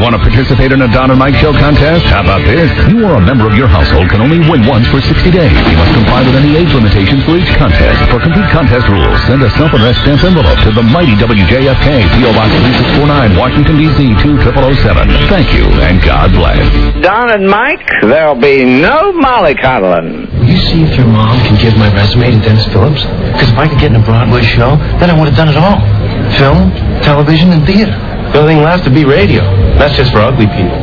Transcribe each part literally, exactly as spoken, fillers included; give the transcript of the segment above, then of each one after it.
Want to participate in a Don and Mike Show contest? How about this? You or a member of your household can only win once for sixty days. You must comply with any age limitations for each contest. For complete contest rules, send a self-addressed stamp envelope to the mighty W J F K, P O Box three six four nine, Washington, D C two zero zero zero seven. Thank you, and God bless. Don and Mike, there'll be no mollycoddling. Will you see if your mom can give my resume to Dennis Phillips? Because if I could get in a Broadway show, then I would have done it all. Film, television, and theater. The only thing left to be radio. That's just for ugly people.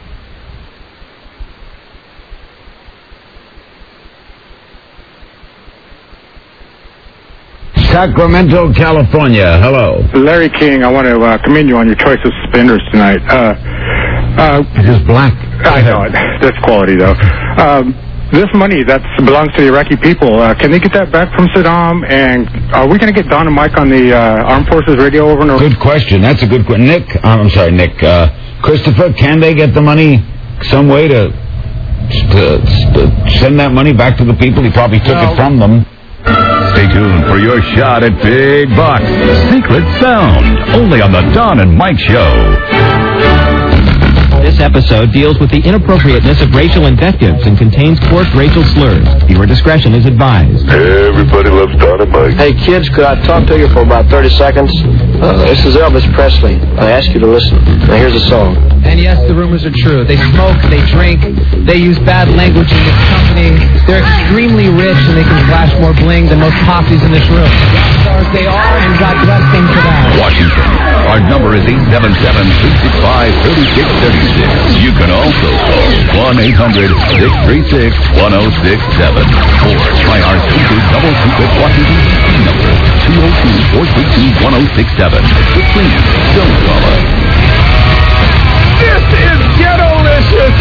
Sacramento, California. Hello. Larry King, I want to uh, commend you on your choice of suspenders tonight. Uh, uh, It is black. I know it. That's quality, though. Um, this money that belongs to the Iraqi people, uh, can they get that back from Saddam? And are we going to get Don and Mike on the uh, Armed Forces radio over and over? Good question. That's a good question. Nick, uh, I'm sorry, Nick. Uh, Christopher, can they get the money some way to, to, to send that money back to the people? He probably took No. it from them. Stay tuned for your shot at big bucks. Secret Sound, only on the Don and Mike Show. This episode deals with the inappropriateness of racial invectives and contains coarse racial slurs. Viewer discretion is advised. Everybody loves Don and Mike. Hey, kids, could I talk to you for about thirty seconds? Uh, this is Elvis Presley. I ask you to listen. Now, here's a song. And yes, the rumors are true. They smoke, they drink, they use bad language in this company. They're extremely rich and they can flash more bling than most posses in this room. Stars they are, and God bless them for that. Washington. Our number is eight seven seven, three six five, three six three six. You can also call one eight hundred, six three six, one oh six seven or try our super double secret Washington D C number two oh two, four three two, one oh six seven. Please don't call us. This is Ghetto-licious!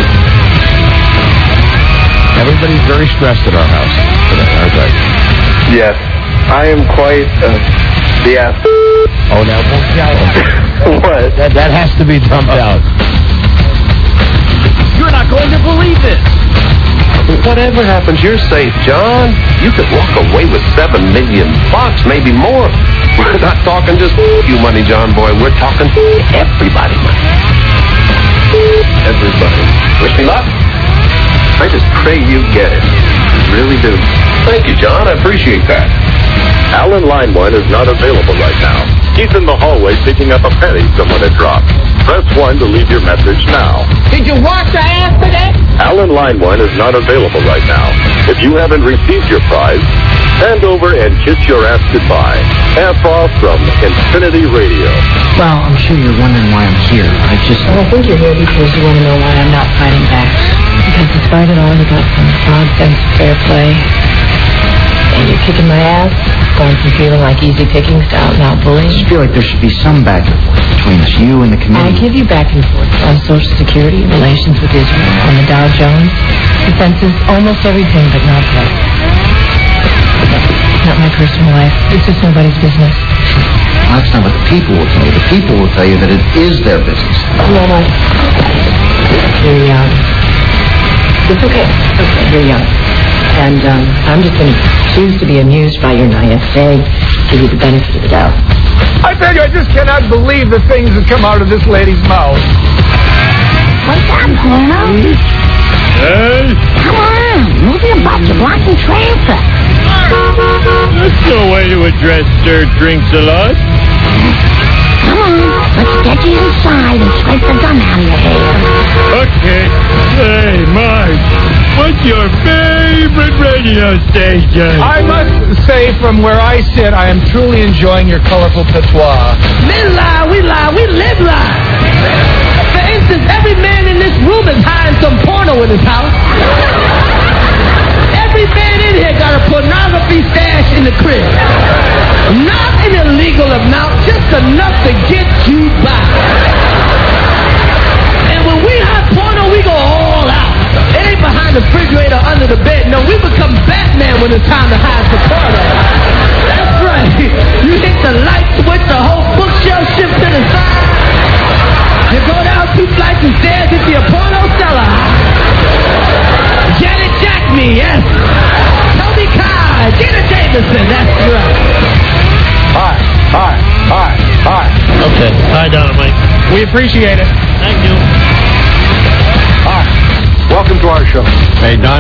Everybody's very stressed at our house today, aren't they? Yes, I am quite, uh, yeah. Oh, now, What? that, that has to be dumped out. You're not going to believe this. Whatever happens, you're safe, John. You could walk away with seven million bucks, maybe more. We're not talking just you money, John boy. We're talking everybody money. Everybody. Wish me luck. I just pray you get it. Really do. Thank you, John. I appreciate that. Alan Linewine is not available right now. He's in the hallway picking up a penny someone had dropped. Press one to leave your message now. Did you wash your ass today? Alan Linewine is not available right now. If you haven't received your prize, stand over and kiss your ass goodbye. Half off from Infinity Radio. Well, I'm sure you're wondering why I'm here. I just... I think you're here because you want to know why I'm not fighting back. Because despite it all, you got some odd sense of fair play. And you're kicking my ass, going from feeling like easy pickings to out and out bullying. I just feel like there should be some back and forth between us, you and the committee. I give you back and forth on Social Security, relations with Israel, on the Dow Jones, defenses, almost everything, but not that. Not my personal life. It's just nobody's business. Well, that's not what the people will tell you. The people will tell you that it is their business. No, no. You're young. It's okay. Okay, you're young. And um, I'm just going to choose to be amused by your naivete, give you the benefit of the doubt. I tell you, I just cannot believe the things that come out of this lady's mouth. What's up, Bruno? Hey? Come on, move your butt, you're blocking traffic. That's no way to address stir drinks a lot. Come on, let's get you inside and scrape the gum out of your hair. Okay. Hey, Mike, what's your favorite radio station? I must say, from where I sit, I am truly enjoying your colorful patois. Men lie, we lie, we live lie. For instance, every man in this room is hiding some porno in his house. Every man in here got a pornography stash in the crib. Not an illegal amount, just enough to get you by. And when we hide porno, we go all out. It ain't behind the refrigerator, under the bed. No, we become Batman when it's time to hide the porno. That's right. You hit the light switch, the whole bookshelf shifts to the side. You go down two flights of stairs, hit the porno cellar. Janet Jack me, yes. Toby Kai, Gina Davidson, that's right. Hi, hi, hi, hi. Okay. Hi, Donna, Mike. We appreciate it. Thank you.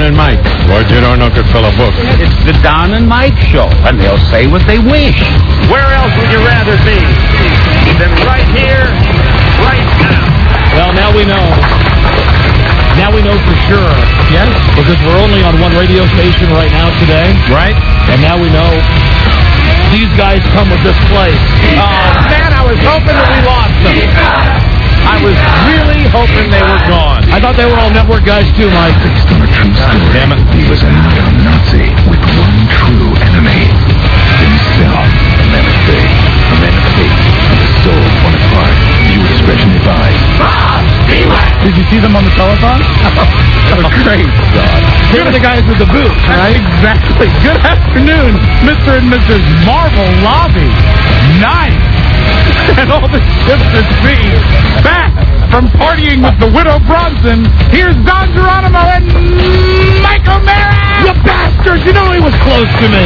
Don and Mike. What you don't know could fill a book. It's the Don and Mike Show, and they'll say what they wish. Where else would you rather be than right here, right now? Well, now we know. Now we know for sure. Yes? Because we're only on one radio station right now today. Right. And now we know these guys come with this place. Oh, man, I was hoping that we lost them. I was really hoping they were gone. I thought they were all network guys too, Mike. Damn it. He was a neo-Nazi with one true enemy. Himself. Menacing. A man of faith. And a soul torn apart. Viewer discretion advised. Did you see them on the telephone? That was great. They were the guys with the boots, right? Exactly. Good afternoon, Mister and Missus Marvel Lobby. Nice. And all the ships at sea. Back from partying with the Widow Bronson, here's Don Geronimo and Mike O'Mara. You bastards! You know he was close to me.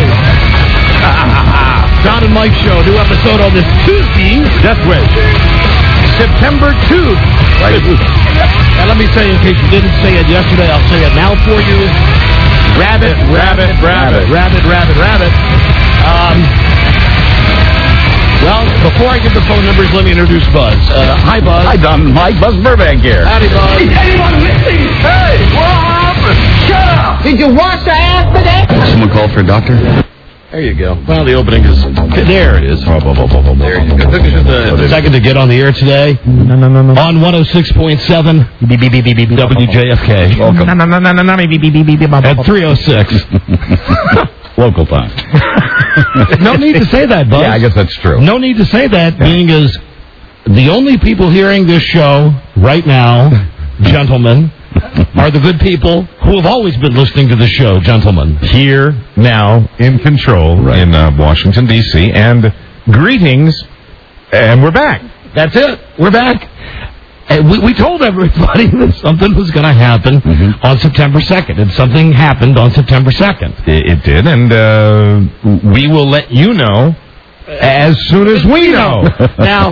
Don and Mike Show, new episode on this Tuesday. Death Wish. September two. Right. Now let me say, in case you didn't say it yesterday, I'll say it now for you. Rabbit, rabbit, rabbit, rabbit, rabbit, rabbit. Um, well, before I give the phone numbers, let me introduce Buzz. Uh, hi, Buzz. Hi, Don. Mike. Buzz Burbank here. Howdy, Buzz. Is anyone listening? Hey, what happened? Shut up. Did you wash the ass today? Someone called for a doctor? There you go. Well, the opening is... There it is. There you go. Took us just a, a second to get on the air today. No, no, no, no. On one oh six point seven W J F K. Welcome. No, no, no, no, no, no. At three oh six. Local time. No need to say that, Buzz. Yeah, I guess that's true. No need to say that, being as the only people hearing this show right now, gentlemen, are the good people who have always been listening to the show, gentlemen. Here, now, in control right. in uh, Washington, D C And greetings, and we're back. That's it. We're back. And we, we told everybody that something was going to happen mm-hmm. on September second, and something happened on September second. It, it did, and uh, we will let you know as soon as we know. Now,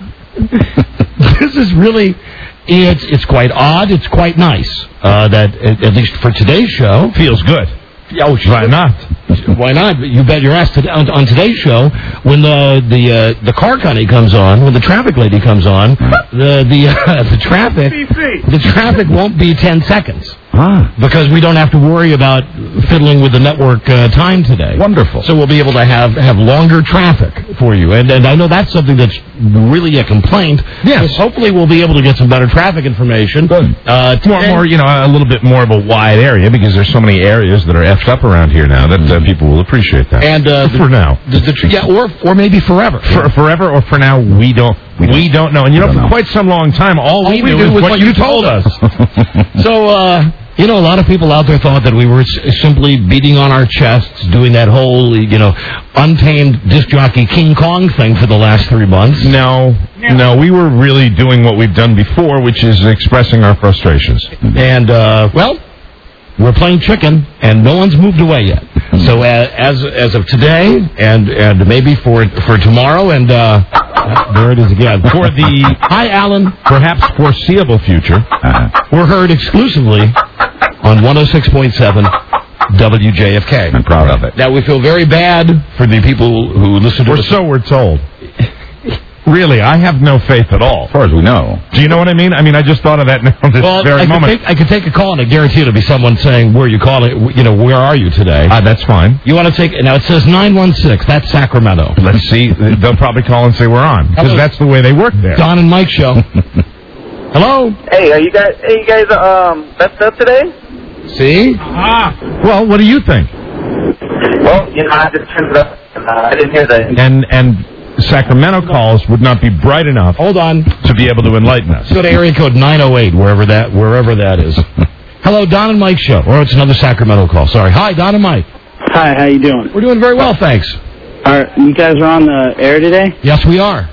this is really... It's it's quite odd. It's quite nice uh, that, at, at least for today's show... Feels good. Oh, sure. Why not? Why not? You bet your ass to, on, on today's show, when the the uh, the car company comes on, when the traffic lady comes on, the the uh, the traffic the traffic won't be ten seconds. Ah. Because we don't have to worry about fiddling with the network uh, time today. Wonderful. So we'll be able to have, have longer traffic for you. And and I know that's something that's really a complaint. Yes. So hopefully we'll be able to get some better traffic information. Good. Uh, more, more, you know, a little bit more of a wide area, because there's so many areas that are effed up around here now that uh, people will appreciate that. And uh, for now. The, the, yeah, or or maybe forever. For, forever or for now, we don't. We don't, we don't know. And you know, for know. quite some long time, all, all we, we knew was what, what you told us. So, uh... You know, a lot of people out there thought that we were s- simply beating on our chests, doing that whole, you know, untamed disc jockey King Kong thing for the last three months. No, no, we were really doing what we've done before, which is expressing our frustrations. And, uh, well, we're playing chicken, and no one's moved away yet. So uh, as as of today, and and maybe for for tomorrow, and uh, there it is again. For the hi, Alan, perhaps foreseeable future, uh, we're heard exclusively on one oh six point seven W J F K. I'm proud of it. Now, we feel very bad for the people who listen to us. Or so we're told. Really, I have no faith at all. As far as we know. Do you know what I mean? I mean, I just thought of that now, this well, very I moment. Could take, I could take a call, and I guarantee it'll be someone saying, where are you calling? You know, where are you today? Uh, that's fine. You want to take... Now, it says nine one six. That's Sacramento. Let's see. They'll probably call and say we're on, because that's the way they work there. Don and Mike Show. Hello? Hey, are you guys, hey, you guys, um, messed up today? See? Ah. Well, what do you think? Well, you know, I just turned it up, and uh, I didn't hear that. And, and... Sacramento calls would not be bright enough. Hold on. To be able to enlighten us. Let's go to area code nine oh eight, wherever that wherever that is. Hello, Don and Mike Show. Or it's another Sacramento call. Sorry. Hi, Don and Mike. Hi, how you doing? We're doing very well, thanks. Are you guys are on the air today? Yes, we are.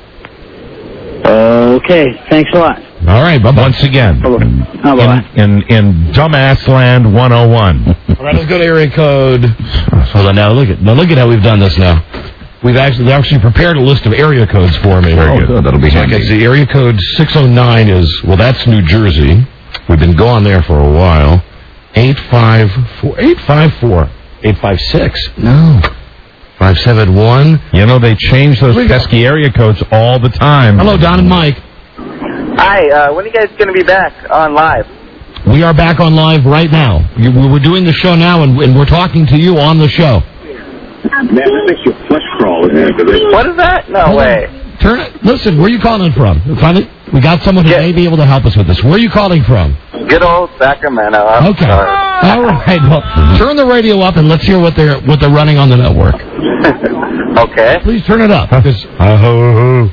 Okay, thanks a lot. All right, bye-bye. Once again. Bye-bye. In, in, in Dumbass Land one oh one. All right, let's go to area code. Hold on now. Look at now. Look at how we've done this now. We've actually they actually prepared a list of area codes for me. Very oh, good. That'll be so handy. I guess the area code six oh nine is, well, that's New Jersey. We've been gone there for a while. eight five four. eight five four. eight five six. No. five seven one. You know, they change those pesky area codes all the time. Hello, Don and Mike. Hi, uh, when are you guys going to be back on live? We are back on live right now. You- We're doing the show now, and and we're talking to you on the show. Man, that makes your flesh crawl. What is that? No Hold way. on. Turn it. Listen, where are you calling from? Finally, we got someone who may be able to help us with this. Where are you calling from? Good old Sacramento. I'm Okay. sorry. All right. Well, turn the radio up and let's hear what they're what they're running on the network. Okay. Please turn it up. Because Oh,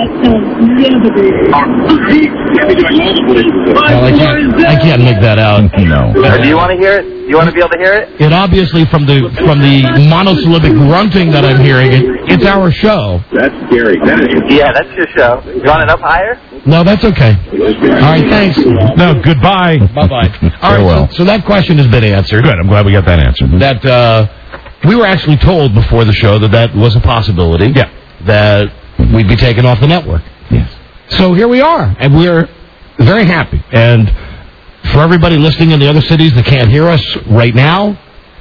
well, I can't I can't make that out. No. Uh, do you want to hear it? You want to be able to hear it? It obviously from the from the monosyllabic grunting that I'm hearing, it, it's our show. That's scary. That is. Yeah, that's your show. You want it up higher? No, that's okay. All right, thanks. no, goodbye. Bye bye. All right, Farewell. so, so that question has been answered. Good, I'm glad we got that answered. That uh, we were actually told before the show that that was a possibility. Yeah. That we'd be taken off the network. Yes. So here we are, and we're very happy. And for everybody listening in the other cities that can't hear us right now,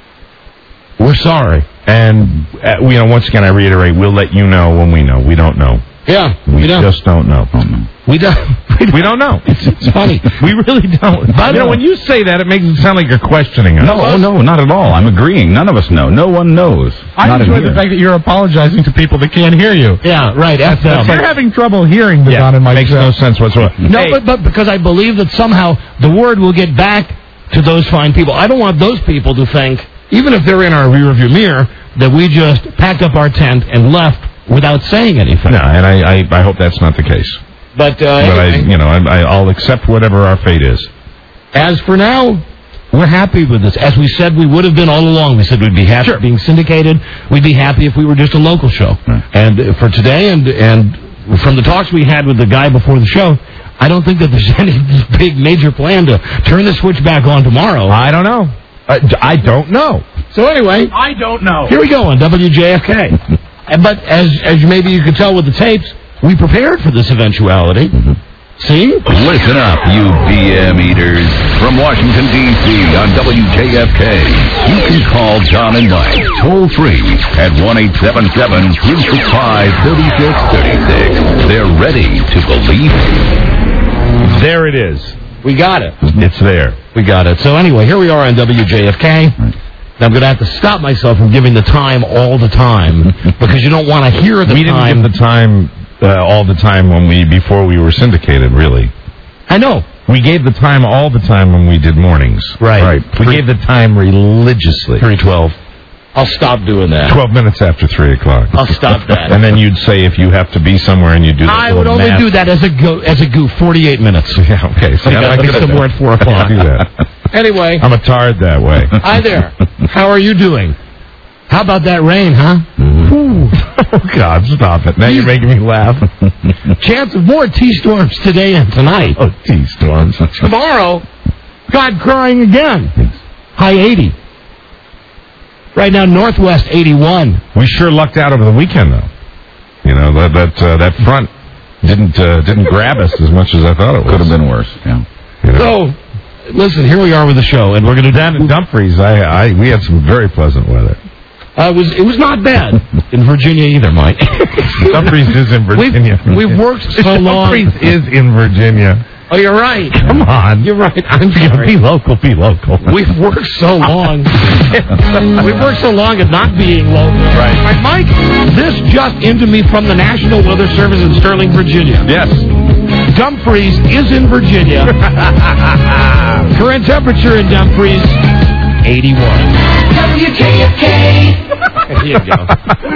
we're sorry. And, uh, you know, once again, I reiterate, we'll let you know when we know. We don't know. Yeah, We, we don't. just don't know. We don't. We don't know. It's, it's funny. We really don't. But you know, when you say that, it makes it sound like you're questioning us. No, no, not at all. I'm agreeing. None of us know. No one knows. I not in enjoy the here. fact that you're apologizing to people that can't hear you. Yeah, right. F them. You're having trouble hearing the Yeah, Don and Mike makes show. no sense whatsoever. No, Hey, but, but because I believe that somehow the word will get back to those fine people. I don't want those people to think, even if they're in our rearview mirror, that we just packed up our tent and left without saying anything. No, and I, I, I hope that's not the case. But, uh, But I, anyway, you know, I, I, I'll accept whatever our fate is. as for now, we're happy with this. As we said we would have been all along. We said we'd be happy Sure. being syndicated. We'd be happy if we were just a local show. And uh, for today, and and from the talks we had with the guy before the show, I don't think that there's any big major plan to turn the switch back on tomorrow. I don't know. I, I don't know. So anyway, I don't know. here we go on W J F K. And- but as as maybe you could tell with the tapes, we prepared for this eventuality. See? Listen up, you B M eaters. From Washington, D C on W J F K, you can call John and Mike toll free at one eight seven seven, three six five, three six three six. They're ready to believe it. There it is. We got it. It's there. We got it. So anyway, here we are on W J F K. Now I'm going to have to stop myself from giving the time all the time because you don't want to hear the we time. didn't give the time uh, all the time when we before we were syndicated, really. I know. We gave the time all the time when we did mornings. Right. Right. We gave the time religiously. three twelve. I'll stop doing that. Twelve minutes after three o'clock. I'll stop that. And then you'd say if you have to be somewhere and you do that I would little only math- do that as a go as a goof. Forty-eight minutes. Yeah, okay. So I I'm got not to be gonna do somewhere that. at four o'clock. I can do that. Anyway, I'm a tard that way. hi there. How are you doing? How about that rain, huh? Ooh. Oh, God, stop it. Now you're making me laugh. Chance of more T-storms today and tonight. Oh, T-storms. Tomorrow, God crying again. High eighty. Right now, northwest eighty-one. We sure lucked out over the weekend, though. You know, that that, uh, that front didn't uh, didn't grab us as much as I thought it was. Could have been worse. Yeah. You know? So, listen, here we are with the show, and we're going to Down in Dumfries, I, I we had some very pleasant weather. Uh, it was it was not bad in Virginia either, Mike. Dumfries is in Virginia. We've, we've worked so long. Dumfries is in Virginia. Oh, you're right. Come on. You're right. I'm sorry. Be local, be local. We've worked so long. We've worked so long at not being local. Right. Mike, this just into me from the National Weather Service in Sterling, Virginia. Yes. Dumfries is in Virginia. Current temperature in Dumfries, eighty-one. W J F K. There you go.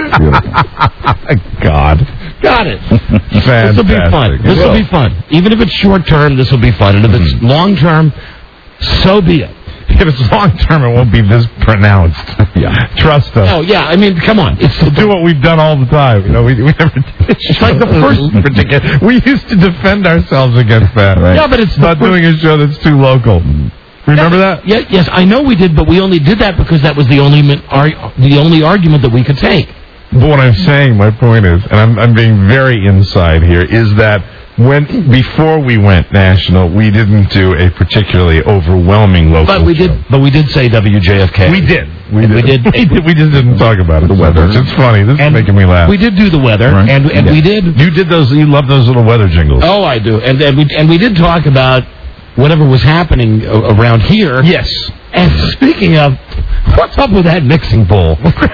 God. Got it. Fantastic. This will be fun. This will be fun. Even if it's short term, this will be fun. And if it's long term, so be it. If it's long term, it won't be this pronounced. Yeah. Trust us. Oh, yeah. I mean, come on. It's We'll do what we've done all the time. You know, we, we never. It's like the first. particular. We used to defend ourselves against that. Right? Yeah, but it's not the doing a show that's too local. Remember that? Yeah, yes, I know we did, but we only did that because that was the only min- ar- the only argument that we could take. But what I'm saying, my point is, and I'm, I'm being very inside here, is that when before we went national, we didn't do a particularly overwhelming local. But we show. did. But we did say W J F K. We did. We And did. we did- we did. We just didn't talk about it. The weather. It's funny. This is making me laugh. We did do the weather, Right. and and Yeah. we did. You did those. You love those little weather jingles. Oh, I do. And and we and we did talk about whatever was happening a- around here. Yes. And speaking of, what's up with that mixing bowl?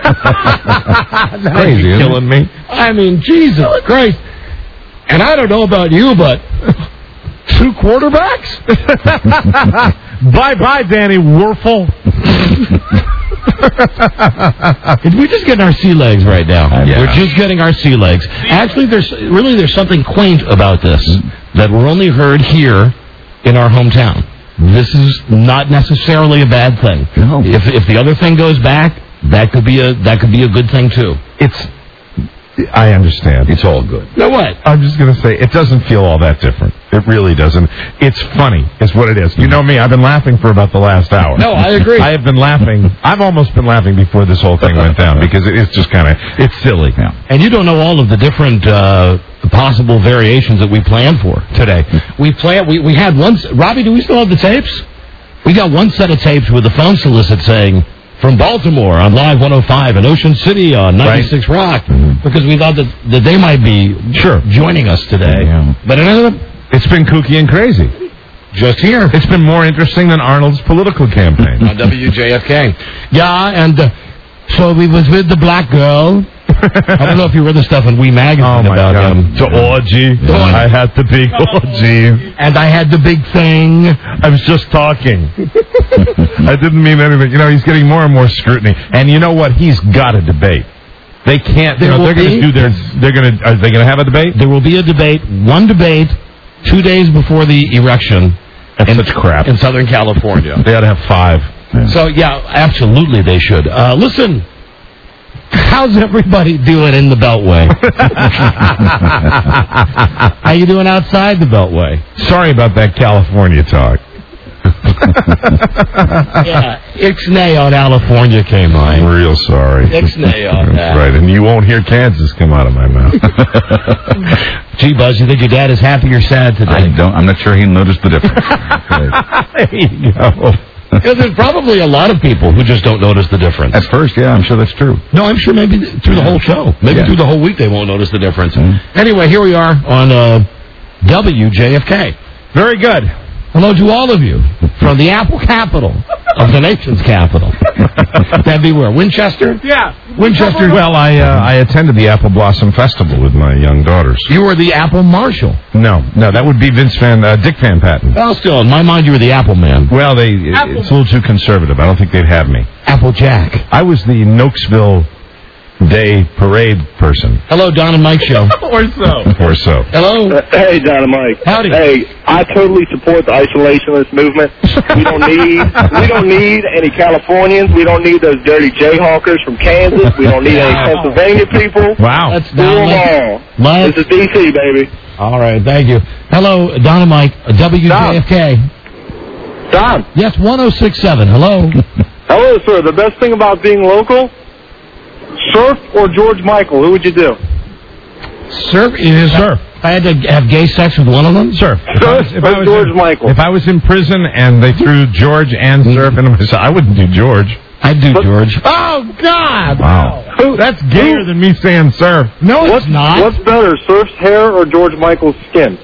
Crazy, isn't it? killing me. I mean, Jesus Christ. And I don't know about you, but two quarterbacks? Bye bye, Danny Werfel. We're just getting our sea legs right now. Yeah. We're just getting our sea legs. Actually, there's really there's something quaint about this that we're only heard here in our hometown. This is not necessarily a bad thing. No. If if the other thing goes back, that could be a that could be a good thing too. It's. I understand. It's all good. No what? I'm just going to say, it doesn't feel all that different. It really doesn't. It's funny, is what it is. You know me, I've been laughing for about the last hour. No, I agree. I have been laughing. I've almost been laughing before this whole thing went down, because it is just kind of, it's silly. Yeah. And you don't know all of the different uh, possible variations that we planned for today. We planned. We, we had one. Robbie, do we still have the tapes? We got one set of tapes with the phone solicit saying, from Baltimore on Live one oh five and Ocean City on ninety-six Rock, Mm-hmm. because we thought that, that they might be Sure. joining us today. Yeah. But it ended up It's been kooky and crazy. just here It's been more interesting than Arnold's political campaign. on W J F K. Yeah, and uh, so we was with the black girl. I don't know if you read the stuff in We Magazine Oh, my about God. um, The orgy. Yeah. I had the big orgy. and I had the big thing. I was just talking. I didn't mean anything. You know, he's getting more and more scrutiny. And you know what? He's got a debate. They can't. You There know, will they're going be- to do their. They're going to. Are they going to have a debate? There will be a debate, one debate, two days before the election That's in, such crap. in Southern California. They ought to have five. So, yeah, absolutely they should. Uh, listen, how's everybody doing in the Beltway? How you doing outside the Beltway? Sorry about that California talk. Yeah, Ixnay on California came I'm on. real sorry. Ixnay on That's that. right, and you won't hear Kansas come out of my mouth. Gee, Buzz, you think your dad is happy or sad today? I don't. I'm not sure he noticed the difference. There you go. Because there's probably a lot of people who just don't notice the difference. At first, yeah, I'm sure that's true. No, I'm sure maybe through the whole show. Maybe Yeah. through the whole week they won't notice the difference. Mm-hmm. Anyway, here we are on uh, W J F K. Very good. Hello to all of you from the Apple capital of the nation's capital. That'd be where? Winchester? Yeah. Winchester. Well, I uh, I attended the Apple Blossom Festival with my young daughters. You were the Apple Marshal. No, no, that would be Vince Van uh, Dick Van Patten. Well, still, in my mind, you were the Apple Man. Well, they Apple- it's a little too conservative. I don't think they'd have me. Apple Jack. I was the Nokesville Day parade person, Hello, Don and Mike Show. or so, or so. Hello. Uh, hey, Don and Mike. Howdy. Hey, I totally support the isolationist movement. We don't need we don't need any Californians. We don't need those dirty Jayhawkers from Kansas. We don't need any Pennsylvania people. Wow. Let's Do them all. Let's- This is D C, baby. All right, thank you. Hello, Don and Mike, uh, W J F K. Don. Yes, one oh six point seven. Hello. Hello, sir. The best thing about being local, Surf or George Michael, who would you do? Surf is Surf. If I had to have gay sex with one of them? Surf. If I Surf was, if I or was George in, Michael? If I was in prison and they threw George and Surf into myself, I wouldn't do George. I'd do But- George. Oh, God! Wow. Who? That's gayer than me saying Surf. No, it's What's, not. what's better, Surf's hair or George Michael's skin?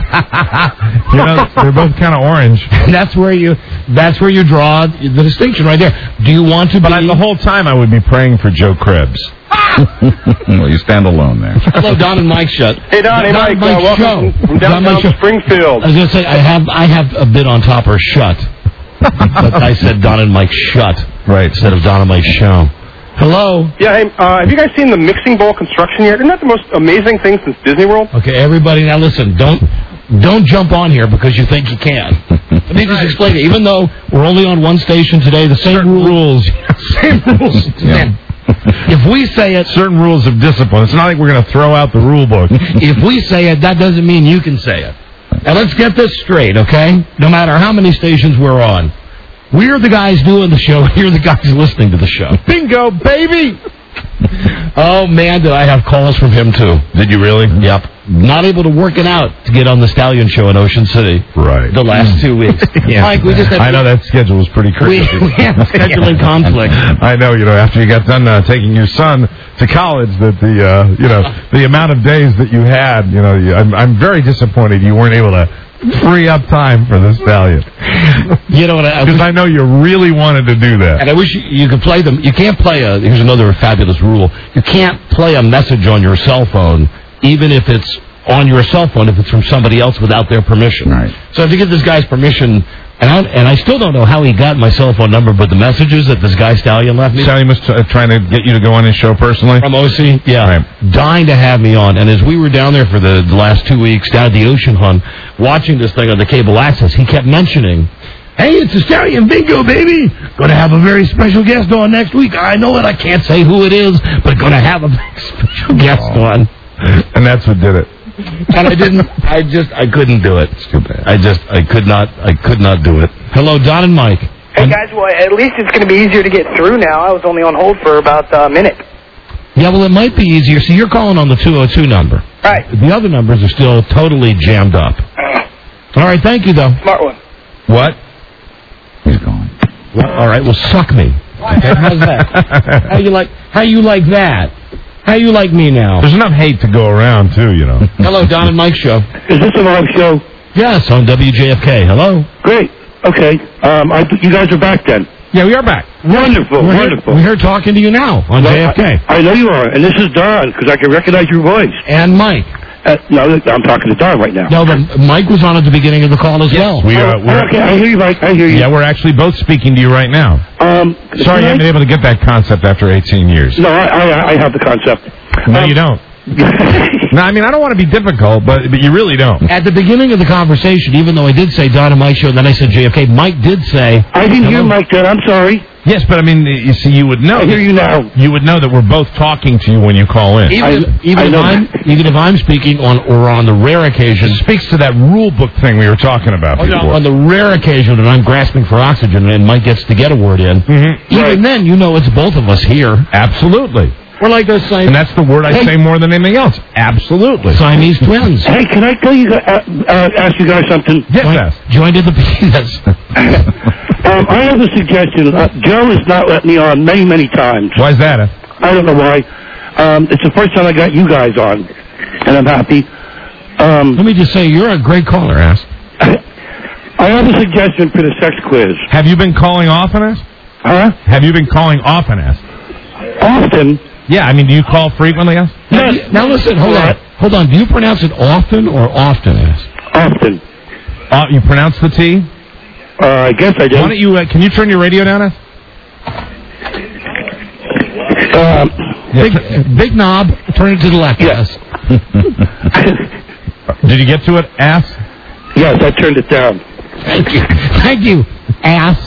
You know, they're both kind of orange. That's where you. That's where you draw the distinction right there. Do you want to But be? I, the whole time I would be praying for Joe Krebs. Well, you stand alone there. Hello, Don and Mike. Shut. Hey, Don, hey, Mike, uh, welcome Show. from Don downtown Mike Show. Springfield. I was gonna say I have I have a bit on top or shut, but I said Don and Mike shut Right. instead of Don and Mike show. Hello. Yeah, hey, uh, have you guys seen the mixing bowl construction yet? Isn't that the most amazing thing since Disney World? Okay, everybody, now listen. Don't don't jump on here because you think you can. Let me just explain it. Even though we're only on one station today, the same rules. Same rules. Yeah. If we say it, Certain rules of discipline. It's not like we're going to throw out the rule book. if we say it, that doesn't mean you can say it. Now let's get this straight, okay? No matter how many stations we're on, we're the guys doing the show. You're the guys listening to the show. Bingo, baby! Oh, man, did I have calls from him, too. Did you really? Yep. Not able to work it out to get on the Stallion Show in Ocean City. Right. The last two weeks. Yeah. Mike, we just had... I know that schedule was pretty We, crazy. we had scheduling conflict. I know, you know, after you got done uh, taking your son to college, that the, uh, you know, the amount of days that you had, you know, you, I'm, I'm very disappointed you weren't able to free up time for the Stallion. You know what? Because I, I know you really wanted to do that. And I wish you, you could play them. You can't play a, here's another fabulous rule. You can't play a message on your cell phone, even if it's on your cell phone, if it's from somebody else without their permission. Right. So if you get this guy's permission, and I, and I still don't know how he got my cell phone number, but the messages that this guy Stallion left me. Stallion was t- uh, trying to get you to go on his show personally? From O C? Yeah. Right. Dying to have me on. And as we were down there for the, the last two weeks, down at the Ocean Hunt, watching this thing on the cable access, he kept mentioning, hey, it's the Stallion Bingo, baby. Going to have a very special guest on next week. I know it. I can't say who it is, but going to have a very special guest oh. on. And that's what did it. And I didn't, I just, I couldn't do it. It's too bad. I just, I could not, I could not do it. Hello, Don and Mike. Hey, guys, well, at least it's going to be easier to get through now. I was only on hold for about a minute. Yeah, well, it might be easier. See, you're calling on the two oh two number. Right. The other numbers are still totally jammed up. All right, thank you, though. Smart one. What? He's gone. Well, all right, well, suck me. Okay, how's that? How you like, how you like that? How you like me now? There's enough hate to go around, too, you know. Hello, Don and Mike show. Is this a live show? Yes, on W J F K. Hello. Great. Okay. Um, I, you guys are back then. Yeah, we are back. Wonderful, we're wonderful. Here, we're here talking to you now on well, J F K. I, I know you are, and this is Don, because I can recognize your voice. And Mike. Uh, no, I'm talking to Don right now. No, but Mike was on at the beginning of the call as yes, well. We, uh, oh, we're, okay, I hear you, Mike. I hear you. Yeah, we're actually both speaking to you right now. Um, Sorry you haven't been able to get that concept after eighteen years. No, I, I, I have the concept. No, um, you don't. No, I mean, I don't want to be difficult, but but you really don't. At the beginning of the conversation, even though I did say Don and Mike show, then I said J F K, Mike did say... I didn't hear Mike then. I'm sorry. Yes, but I mean, you see, you would know. I hear you now. You would know that we're both talking to you when you call in. Even, I, if, even, I if, know. I'm, even if I'm speaking on, or on the rare occasion... It speaks to that rule book thing we were talking about oh, before. no, on the rare occasion that I'm grasping for oxygen and Mike gets to get a word in, mm-hmm. even right. then, you know it's both of us here. Absolutely. We're like those Siamese... And that's the word I hey. say more than anything else. Absolutely. Siamese twins. Hey, can I tell you, uh, uh, ask you guys something? Yes, Join, yes. Joined in the penis. um, I have a suggestion. Uh, Joe has not let me on many, many times. Why is that? Uh? I don't know why. Um, it's the first time I got you guys on, and I'm happy. Um, Let me just say, you're a great caller, ass. I have a suggestion for the sex quiz. Have you been calling often, ass? Huh? Have you been calling often, ass? Often? Yeah, I mean, do you call frequently, ass? Now, Yes. now listen, hold on. Hold on. Do you pronounce it often or often, ass? Often. Uh, you pronounce the T? Uh, I guess I do. Why don't you, uh, can you turn your radio down, ass? Um, Big, big knob, turn it to the left, Yes. Did you get to it, ass? Yes, I turned it down. Thank you. Thank you, ass.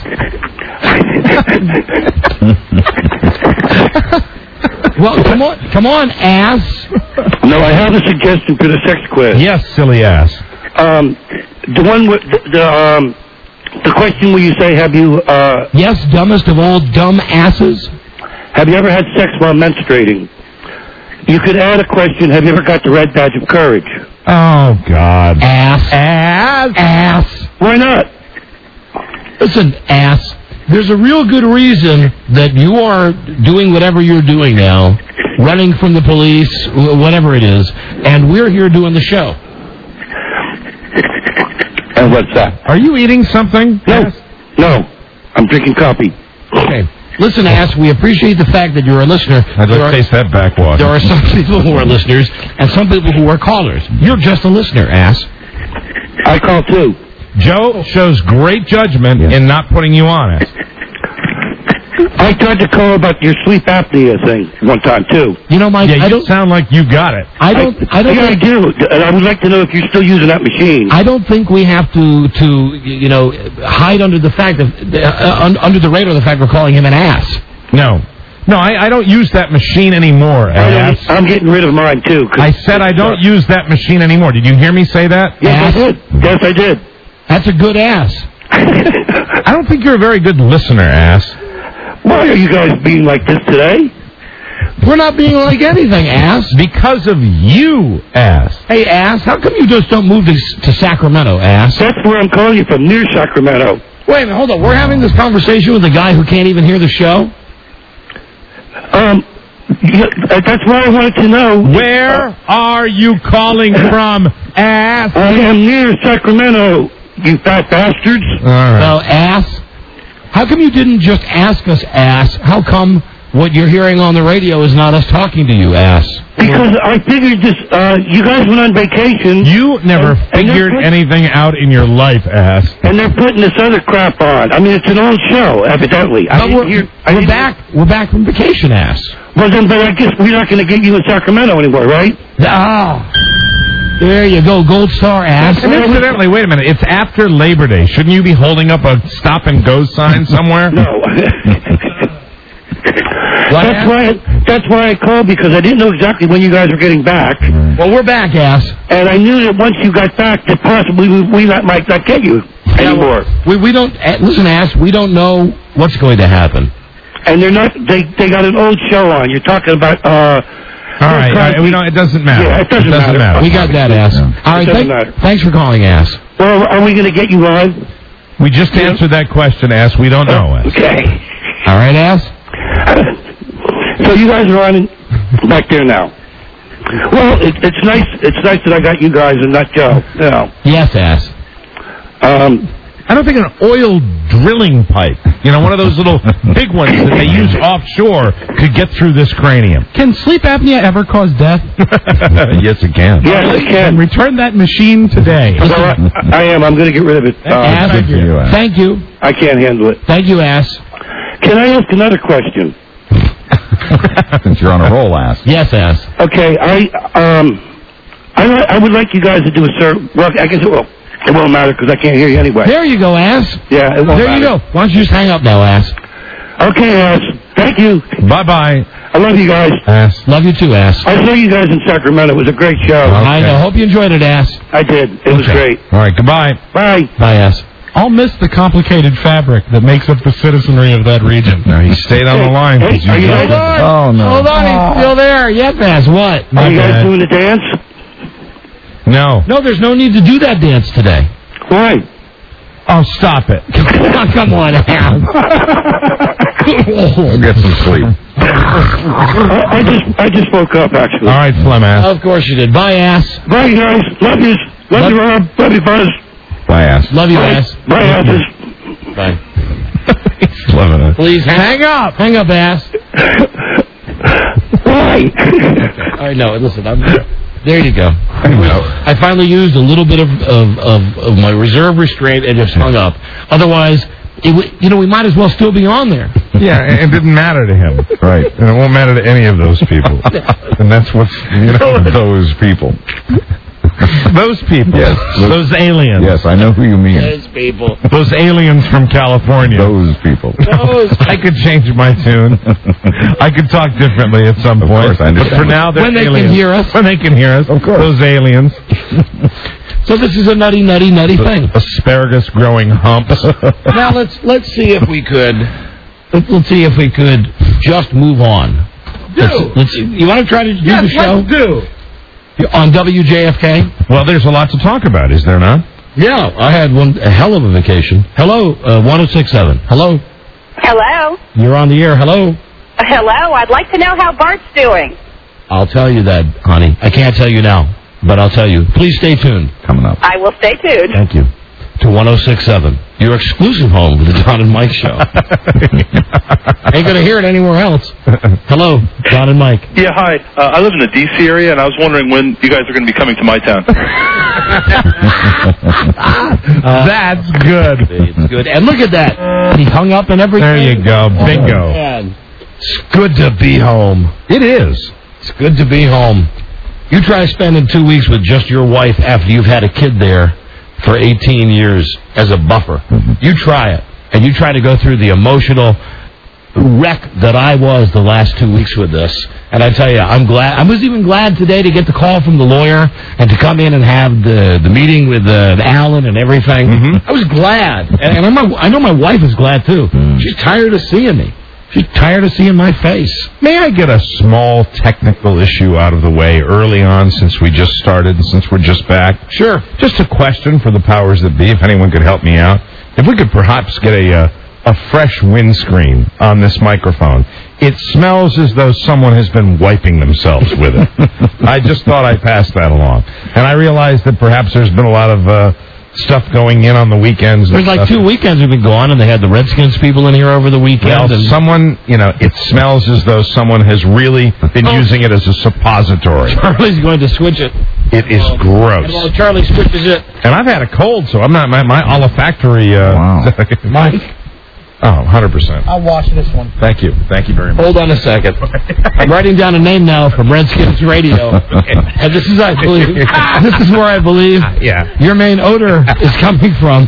Well, come on, come on, ass. No, I have a suggestion for the sex quiz. Yes, silly ass. Um, the one with the, the um, the question where you say, "Have you uh, Yes, dumbest of all dumb asses. have you ever had sex while menstruating?" You could add a question: "Have you ever got the red badge of courage?" Oh, God. Ass. Ass? Ass. Why not? Listen, ass. There's a real good reason that you are doing whatever you're doing now, running from the police, whatever it is, and we're here doing the show. And what's that? Are you eating something? No, Ass? no, I'm drinking coffee. Okay. Listen, ass, we appreciate the fact that you're a listener. I'd There like are- to taste that backwash. There are some people who are listeners and some people who are callers. You're just a listener, ass. I call too. Joe shows great judgment in not putting you on it. I tried to call about your sleep apnea thing one time too. You know, Mike, Yeah, I you don't sound like you got it. I don't I, don't yeah, I think, do. And I would like to know if you're still using that machine. I don't think we have to to you know hide under the fact of uh, un, under the radar the fact we're calling him an ass. No. No, I, I don't use that machine anymore, ass. I, I'm getting rid of mine too. 'cause I said I don't use that machine anymore. Did you hear me say that? Yes, Ass? I did. Yes, I did. That's a good ass. I don't think you're a very good listener, ass. Why are you guys being like this today? We're not being like anything, ass. Because of you, ass. Hey, ass, how come you just don't move to, to Sacramento, ass? That's where I'm calling you from, near Sacramento. Wait a minute, hold on. We're having this conversation with a guy who can't even hear the show? Um, yeah, that's why I wanted to know. Where are you calling from, ass? I am near Sacramento, you fat bastards. All right. Well, ass, how come you didn't just ask us, ass? How come what you're hearing on the radio is not us talking to you, ass? Because I figured this, uh, you guys went on vacation. You never and, figured and anything out in your life, ass. And they're putting this other crap on. I mean, it's an old show, evidently. I But didn't we're, hear, I we're didn't- back. We're back from vacation, ass. Well, then, but I guess we're not going to get you in Sacramento anymore, right? Ah, there you go, Gold Star, ass. And incidentally, wait a minute. It's after Labor Day. Shouldn't you be holding up a stop and go sign somewhere? No. That's why. That's why I called, because I didn't know exactly when you guys were getting back. Well, we're back, ass. And I knew that once you got back, that possibly we, we not, might not get you anymore. We we don't uh, listen, ass. We don't know what's going to happen. And they're not. They they got an old show on. You're talking about. uh All right, all right, we don't. It doesn't matter. Yeah, it doesn't, matter. We got that, ass. Yeah. All right, It doesn't thank, matter. thanks for calling, ass. Well, are we going to get you on? We just answered that question, ass. We don't know, ass. Okay. All right, ass. So you guys are on in, back there now. Well, it, it's nice. It's nice that I got you guys and not Joe. You know. Yes, ass. Um, I don't think an oil drilling pipe, you know, one of those little big ones that they use offshore, could get through this cranium. Can sleep apnea ever cause death? Yes, it can. yes, I can. Return that machine today. Well, I, I am. I'm going to get rid of it. Uh, ass. Good for you, ass. Thank you. I can't handle it. Thank you, ass. Can I ask another question? Since you're on a roll, ass. Yes, ass. Okay, I um, I li- I would like you guys to do a certain. Well, I guess it will. It won't matter because I can't hear you anyway. There you go, ass. Yeah, it won't There matter. you go. Why don't you just hang up now, ass? Okay, ass. Thank you. Bye-bye, I love you guys. ass. Love you too, ass. I saw you guys in Sacramento. It was a great show. I know. Hope you enjoyed it, ass. I did. It was Okay. great. All right, goodbye. Bye. Bye, ass. I'll miss the complicated fabric that makes up the citizenry of that region. No, he stayed on the line. Hey, 'cause are you guys, Oh, no. Hold on, he's still there. Yes, ass. What? are you guys bad. doing the dance? No. No, there's no need to do that dance today. Why? Oh, stop it. Come on, ass. I'll get some sleep. I, I just I just woke up actually. All right, Slim ass. Of course you did. Bye, ass. Bye guys. Love you. Love, Love- you, Rob. Love you, Buzz. Bye, ass. Love you, Bye. ass. Bye, asses. Bye. Slim ass. Please hang up. Hang up, ass. Why? All right, no, listen. I'm, there you go. I know. I finally used a little bit of, of, of, of my reserve restraint and just hung up. Otherwise, it w- you know, we might as well still be on there. Yeah, it it didn't matter to him. Right. And it won't matter to any of those people. And that's what's, you know, Those people. those people. Yes. Those aliens. Yes, I know who you mean. Those people. Those aliens from California. Those people. Those. I could change my tune. I could talk differently at some Of point. course, I but understand. for now, they're When they can aliens. hear us. When they can hear us. Of course. Those aliens. So this is a nutty, nutty, nutty thing. Asparagus growing humps. Now let's let's see if we could let's, let's see if we could just move on. Let's, let's you want to try to do Yes, the show? let's do. On W J F K? Well, there's a lot to talk about, is there not? Yeah, I had one a hell of a vacation. Hello, uh, one oh six point seven. Hello, Hello. you're on the air. Hello. Hello. I'd like to know how Bart's doing. I'll tell you that, honey. I can't tell you now, but I'll tell you. Please stay tuned. Coming up. I will stay tuned. Thank you. To one oh six point seven, your exclusive home for the Don and Mike Show. Ain't gonna hear it anywhere else. Hello, Don and Mike. Yeah, hi. Uh, I live in the D C area, and I was wondering when you guys are going to be coming to my town. Uh, That's good. It's good. And look at that. He hung up and everything. There you go. Bingo. Oh, man. It's good to be home. It is. It's good to be home. You try spending two weeks with just your wife after you've had a kid there for eighteen years as a buffer. You try it. And you try to go through the emotional wreck that I was the last two weeks with this. And I tell you, I'm glad. I was even glad today to get the call from the lawyer and to come in and have the, the meeting with uh, Alan and everything. Mm-hmm. I was glad. And, and I'm, I know my wife is glad, too. She's tired of seeing me. She's tired of seeing my face. May I get a small technical issue out of the way early on since we just started and since we're just back? Sure. Just a question for the powers that be, if anyone could help me out. If we could perhaps get a uh, a fresh windscreen on this microphone. It smells as though someone has been wiping themselves with it. I just thought I'd pass that along. And I realized that perhaps there's been a lot of uh, stuff going in on the weekends. There's like two weekends we've been gone, and they had the Redskins people in here over the weekend. Well, and someone, you know, it smells as though someone has really been Oh. using it as a suppository. Charlie's going to switch it. It is And gross. while Charlie switches it, And I've had a cold, so I'm not, my, my olfactory... Uh, Wow. Mike, oh, one hundred percent. I'll watch this one. Thank you. Thank you very much. hold on a second. I'm writing down a name now from Redskins Radio. And this is, I believe, this is where I believe Yeah. your main odor is coming from.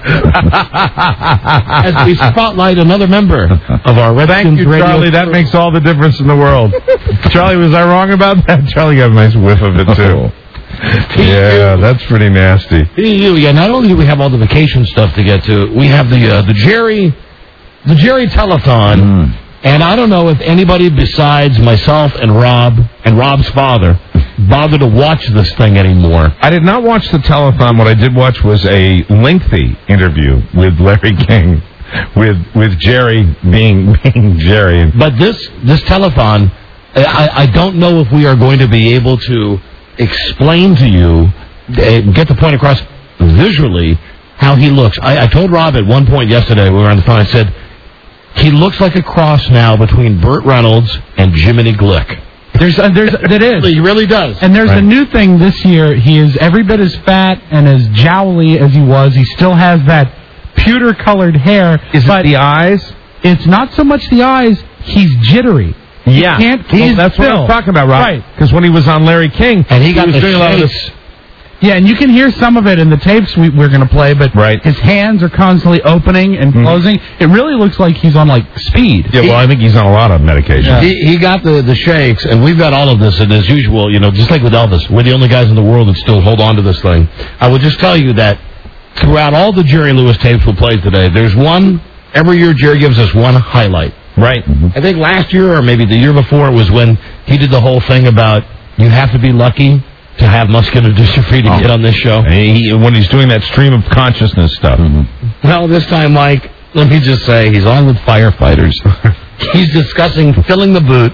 As we spotlight another member of our Redskins Thank you, Radio. Charlie. That makes all the difference in the world. Charlie, was I wrong about that? Charlie got a nice whiff of it, too. Yeah, that's pretty nasty. Yeah, not only do we have all the vacation stuff to get to, we have the uh, the Jerry the Jerry Telethon, Mm. and I don't know if anybody besides myself and Rob and Rob's father bother to watch this thing anymore. I did not watch the telethon. What I did watch was a lengthy interview with Larry King, with with Jerry being being Jerry. But this this telethon, I, I don't know if we are going to be able to explain to you, uh, get the point across visually, how he looks. I, I told Rob at one point yesterday, we were on the phone, I said, he looks like a cross now between Burt Reynolds and Jiminy Glick. There's, uh, there's, it is. He really does. And there's Right. a new thing this year. He is every bit as fat and as jowly as he was. He still has that pewter-colored hair. Is but it the eyes? It's not so much the eyes. He's jittery. Yeah, He can't Well, he's that's what still. I'm talking about, Rob. Right. Because when he was on Larry King, And he got was the doing a lot of shakes. this. Yeah, and you can hear some of it in the tapes we, we're going to play, but Right. his hands are constantly opening and closing. It really looks like he's on, like, speed. Yeah, well, I think he's on a lot of medication. He, he got the, the shakes, and we've got all of this, and as usual, you know, just like with Elvis, we're the only guys in the world that still hold on to this thing. I would just tell you that throughout all the Jerry Lewis tapes we'll play today, there's one, every year Jerry gives us one highlight. Right. I think last year, or maybe the year before, was when he did the whole thing about you have to be lucky to have muscular dystrophy to Oh. get on this show. And he, when he's doing that stream of consciousness stuff. Well, this time, Mike, let me just say, he's on with firefighters. He's discussing filling the boot,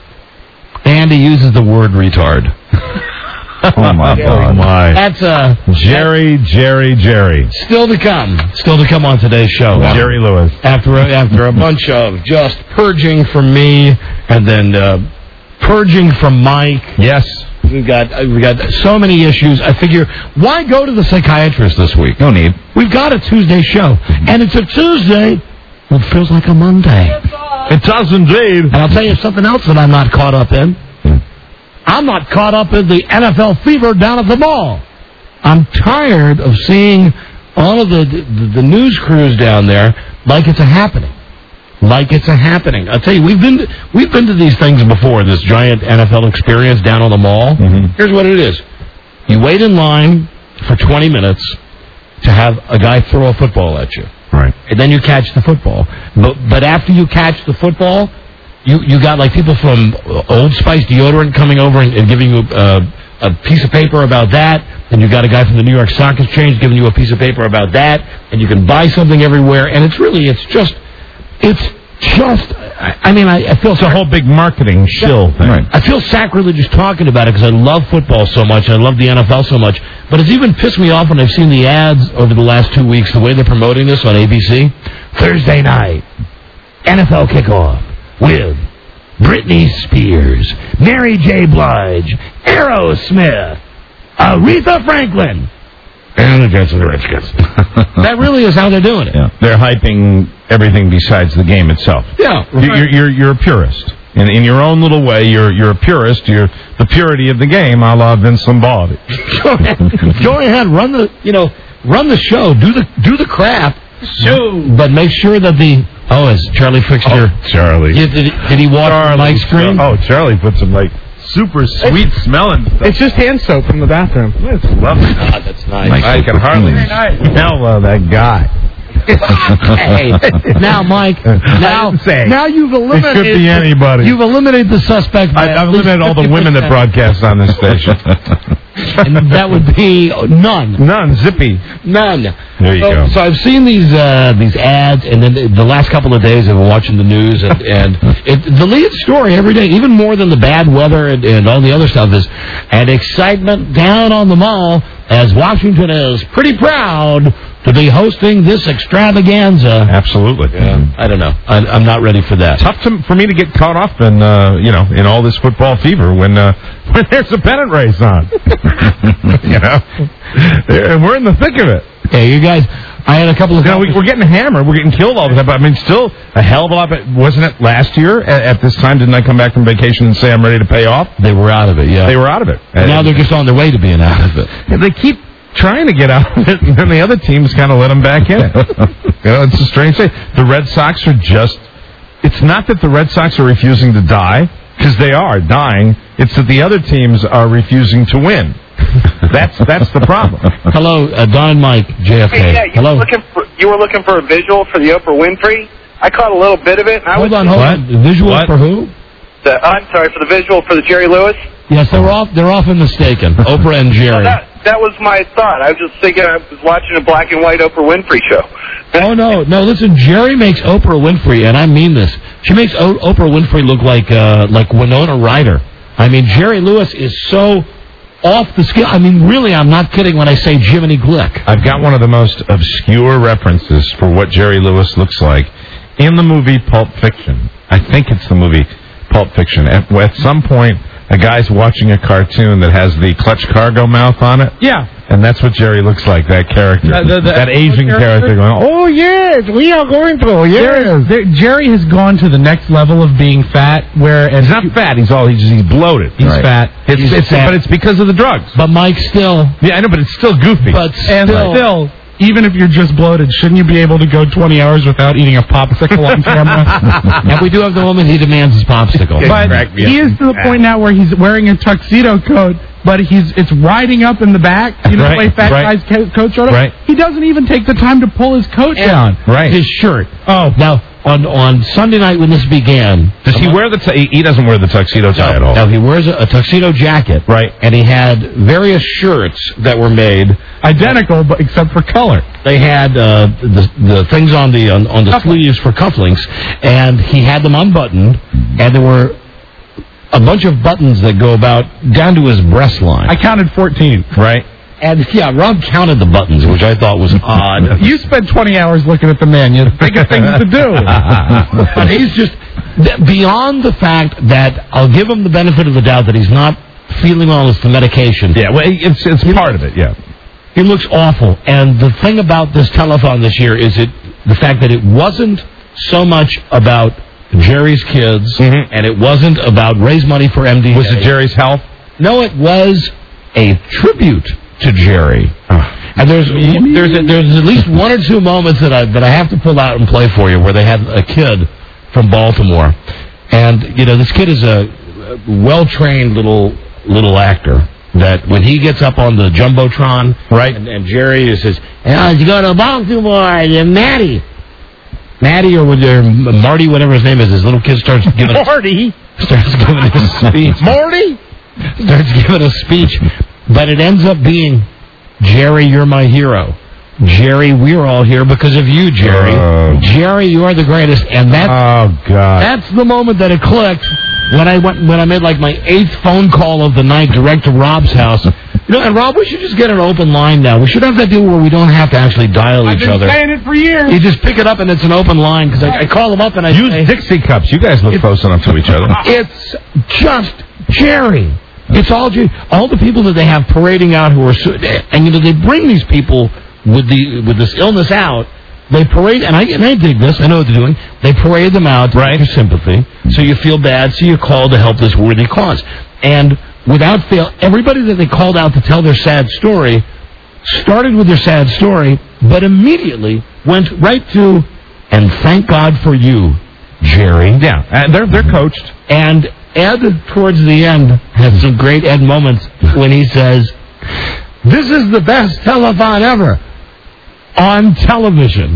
and he uses the word retard. Oh, my God. My. That's uh, Jerry, Jerry, Jerry. still to come. Still to come on today's show. Jerry Lewis. After a, after a bunch of just purging from me, and then uh, purging from Mike. Yes. We've got uh, we got so many issues. I figure, why go to the psychiatrist this week? No need. We've got a Tuesday show, and it's a Tuesday. Well, it feels like a Monday. It does indeed. And I'll tell you something else that I'm not caught up in. I'm not caught up in the N F L fever down at the mall. I'm tired of seeing all of the, the the news crews down there like it's a happening. Like it's a happening. I'll tell you, we've been to, we've been to these things before, this giant N F L experience down on the mall. Mm-hmm. Here's what it is. You wait in line for twenty minutes to have a guy throw a football at you. Right. And then you catch the football. But but after you catch the football, you you got like people from Old Spice deodorant coming over and, and giving you uh, a piece of paper about that. And you got a guy from the New York Stock Exchange giving you a piece of paper about that. And you can buy something everywhere. And it's really, it's just, it's just, I, I mean, I, I feel... It's a whole big marketing shill thing. Right. I feel sacrilegious talking about it because I love football so much and I love the N F L so much. But it's even pissed me off when I've seen the ads over the last two weeks, the way they're promoting this on A B C. Thursday night, N F L kickoff with Britney Spears, Mary J. Blige, Aerosmith, Aretha Franklin, and against the Redskins. That really is how they're doing it. Yeah. They're hyping everything besides the game itself. Yeah. You're, you're, you're, you're a purist. In, in your own little way, you're you're a purist. You're the purity of the game, a la Vince Lombardi. Go ahead, go ahead, run the you know run the show, do the do the crap, Show. but make sure that the oh, is Charlie fixed your Charlie. Did, did, he- did he watch Charlie. Mike's screen? Oh, Charlie put some like super sweet smelling stuff. It's just hand soap from the bathroom. It's lovely. God, that's nice. I can hardly smell uh, that guy. Hey, now, Mike, now, now you've eliminated... It could be anybody. You've eliminated the suspect. I, I've eliminated all the women that broadcast on this station. And that would be none. None. Zippy. None. There you so, go. So I've seen these uh, these ads, and then the last couple of days I've been watching the news, and, and it, the lead story every day, even more than the bad weather and, and all the other stuff, is an excitement down on the mall as Washington is pretty proud to be hosting this extravaganza. Absolutely. Yeah. I don't know. I, I'm not ready for that. Tough to, for me to get caught up in, uh, you know, in all this football fever when uh, when there's a pennant race on. You know, and we're in the thick of it. Hey, you guys. I had a couple of. You know, we, we're getting hammered. We're getting killed all the time. But I mean, still a hell of a lot. But wasn't it last year at, at this time? Didn't I come back from vacation and say I'm ready to pay off? They were out of it. Yeah, they were out of it. And now they're just on their way to being out of it. And they keep trying to get out of it, and then the other teams kind of let them back in. You know, it's a strange thing. The Red Sox are just. It's not that the Red Sox are refusing to die, because they are dying. It's that the other teams are refusing to win. That's that's the problem. Hello, uh, Don and Mike, J F K. Hey, yeah, you Hello. Were looking for, you were looking for a visual for the Oprah Winfrey. I caught a little bit of it. And I Hold was on, hold What? on. Visual What? for who? The, I'm sorry for the visual for the Jerry Lewis. Yes, they're off. They're often mistaken. Oprah and Jerry. That that was my thought. I was just thinking I was watching a black and white Oprah Winfrey show. Oh no, no! Listen, Jerry makes Oprah Winfrey, and I mean this. She makes o- Oprah Winfrey look like uh, like Winona Ryder. I mean, Jerry Lewis is so off the scale. I mean, really, I'm not kidding when I say Jiminy Glick. I've got one of the most obscure references for what Jerry Lewis looks like in the movie Pulp Fiction. I think it's the movie Pulp Fiction. At, at some point, a guy's watching a cartoon that has the Clutch Cargo mouth on it. Yeah. And that's what Jerry looks like, that character. Uh, the- the- that Asian character? character going, oh, yes, we are going to, yes. There, Jerry has gone to the next level of being fat, where and He's not fat, he's all, he's, he's bloated. he's Right. fat. It's, He's it's, fat. But it's because of the drugs. But Mike still. Yeah, I know, but it's still goofy. But And still. still, even if you're just bloated, shouldn't you be able to go twenty hours without eating a popsicle on camera? And we do have the woman he demands his popsicle. Yeah. But Crack me he up. is to the point now where he's wearing a tuxedo coat, but he's it's riding up in the back. You know Right, the way fat right. guys' co- coats are. Right. He doesn't even take the time to pull his coat down. Right. His shirt. Oh, Now, on on Sunday night when this began, Does he wear the, t- he doesn't wear the tuxedo tie at all. now he wears a, a tuxedo jacket, Right. and he had various shirts that were made. identical, but except for color. They had uh, the the things on the on, on the Cufflinks. sleeves for cufflinks, and he had them unbuttoned, and there were a bunch of buttons that go about down to his breast line. I counted fourteen. Right. And yeah, Rob counted the buttons, which I thought was odd. You spent twenty hours looking at the man. You think of things to do. But he's just th- beyond the fact that I'll give him the benefit of the doubt that he's not feeling well with the medication. Yeah, well, it's it's part of it, yeah. He looks awful. And the thing about this telethon this year is it the fact that it wasn't so much about Jerry's kids, Mhm. and it wasn't about raise money for M D A. Was it Jerry's health? No, it was a tribute to Jerry. And there's there's a, there's at least one or two moments that I that I have to pull out and play for you where they had a kid from Baltimore, and you know this kid is a well trained little little actor. That when he gets up on the jumbotron, right, and, and Jerry says, "Oh, you go to Baltimore, and Matty, Matty, or with their Marty, whatever his name is, his little kid starts giving Marty starts giving a speech. Marty starts giving a speech, but it ends up being, Jerry, you're my hero. Jerry, we're all here because of you, Jerry. Oh. Jerry, you are the greatest, and that's oh god, that's the moment that it clicked when I went when I made like my eighth phone call of the night direct to Rob's house. You know, and Rob, we should just get an open line now. We should have that deal where we don't have to actually dial I've each been other. saying it for years. You just pick it up and it's an open line because I, I call them up and I use say, Dixie cups. You guys look close enough to each other. it's just Jerry. It's all Jerry. All the people that they have parading out who are so, and you know they bring these people with the with this illness out. They parade, and I and I dig this. I know what they're doing. They parade them out to Right. get your sympathy, so you feel bad, so you call to help this worthy cause. And without fail, everybody that they called out to tell their sad story started with their sad story, but immediately went right to, and thank God for you, Jerry. Yeah, and they're they're coached. And Ed, towards the end, has some great Ed moments when he says, "This is the best telethon ever on television."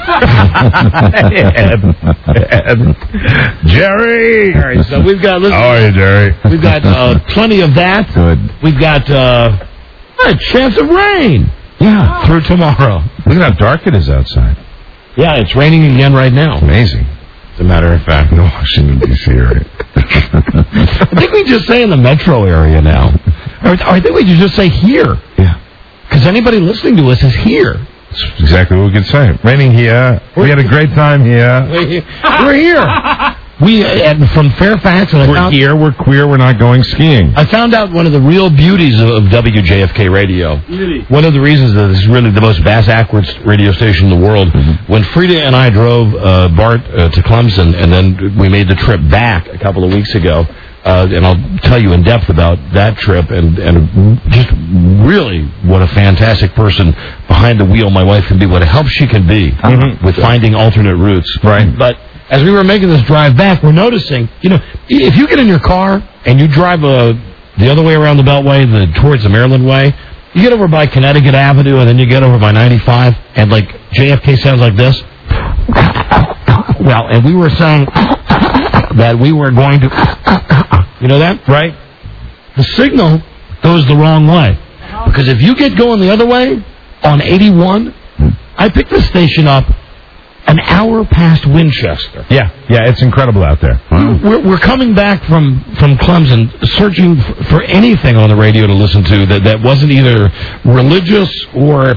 Ed, Ed. Jerry. All right, so we've got. Listen, How are you, Jerry? We've got uh, plenty of that. Good. We've got uh, a chance of rain. Yeah. Through tomorrow. Look at how dark it is outside. Yeah, it's raining again right now. Amazing. As a matter of fact. No, Washington, D C area. I think we just say in the metro area now. Or, or I think we should just say here. Yeah. Because anybody listening to us is here. That's exactly what we could say. Raining here. We had a great time here. We're here. We and from Fairfax, and I We're found, here. We're queer. We're not going skiing. I found out one of the real beauties of, of W J F K Radio. Beauty. One of the reasons that this is really the most bass-backwards radio station in the world. Mm-hmm. When Frida and I drove uh, Bart uh, to Clemson, and then we made the trip back a couple of weeks ago, uh, and I'll tell you in depth about that trip, and, and just really what a fantastic person behind the wheel my wife can be, what a help she can be mm-hmm. with finding alternate routes. Right. But as we were making this drive back, we're noticing, you know, if you get in your car and you drive uh, the other way around the Beltway, the, towards the Maryland Way, you get over by Connecticut Avenue and then you get over by ninety-five, and like J F K sounds like this. Well, and we were saying that we were going to, you know that? Right. The signal goes the wrong way. Because if you get going the other way on eighty-one, I picked the station up an hour past Winchester. Yeah, yeah, it's incredible out there. Wow. We're, we're coming back from, from Clemson, searching for, for anything on the radio to listen to that, that wasn't either religious or...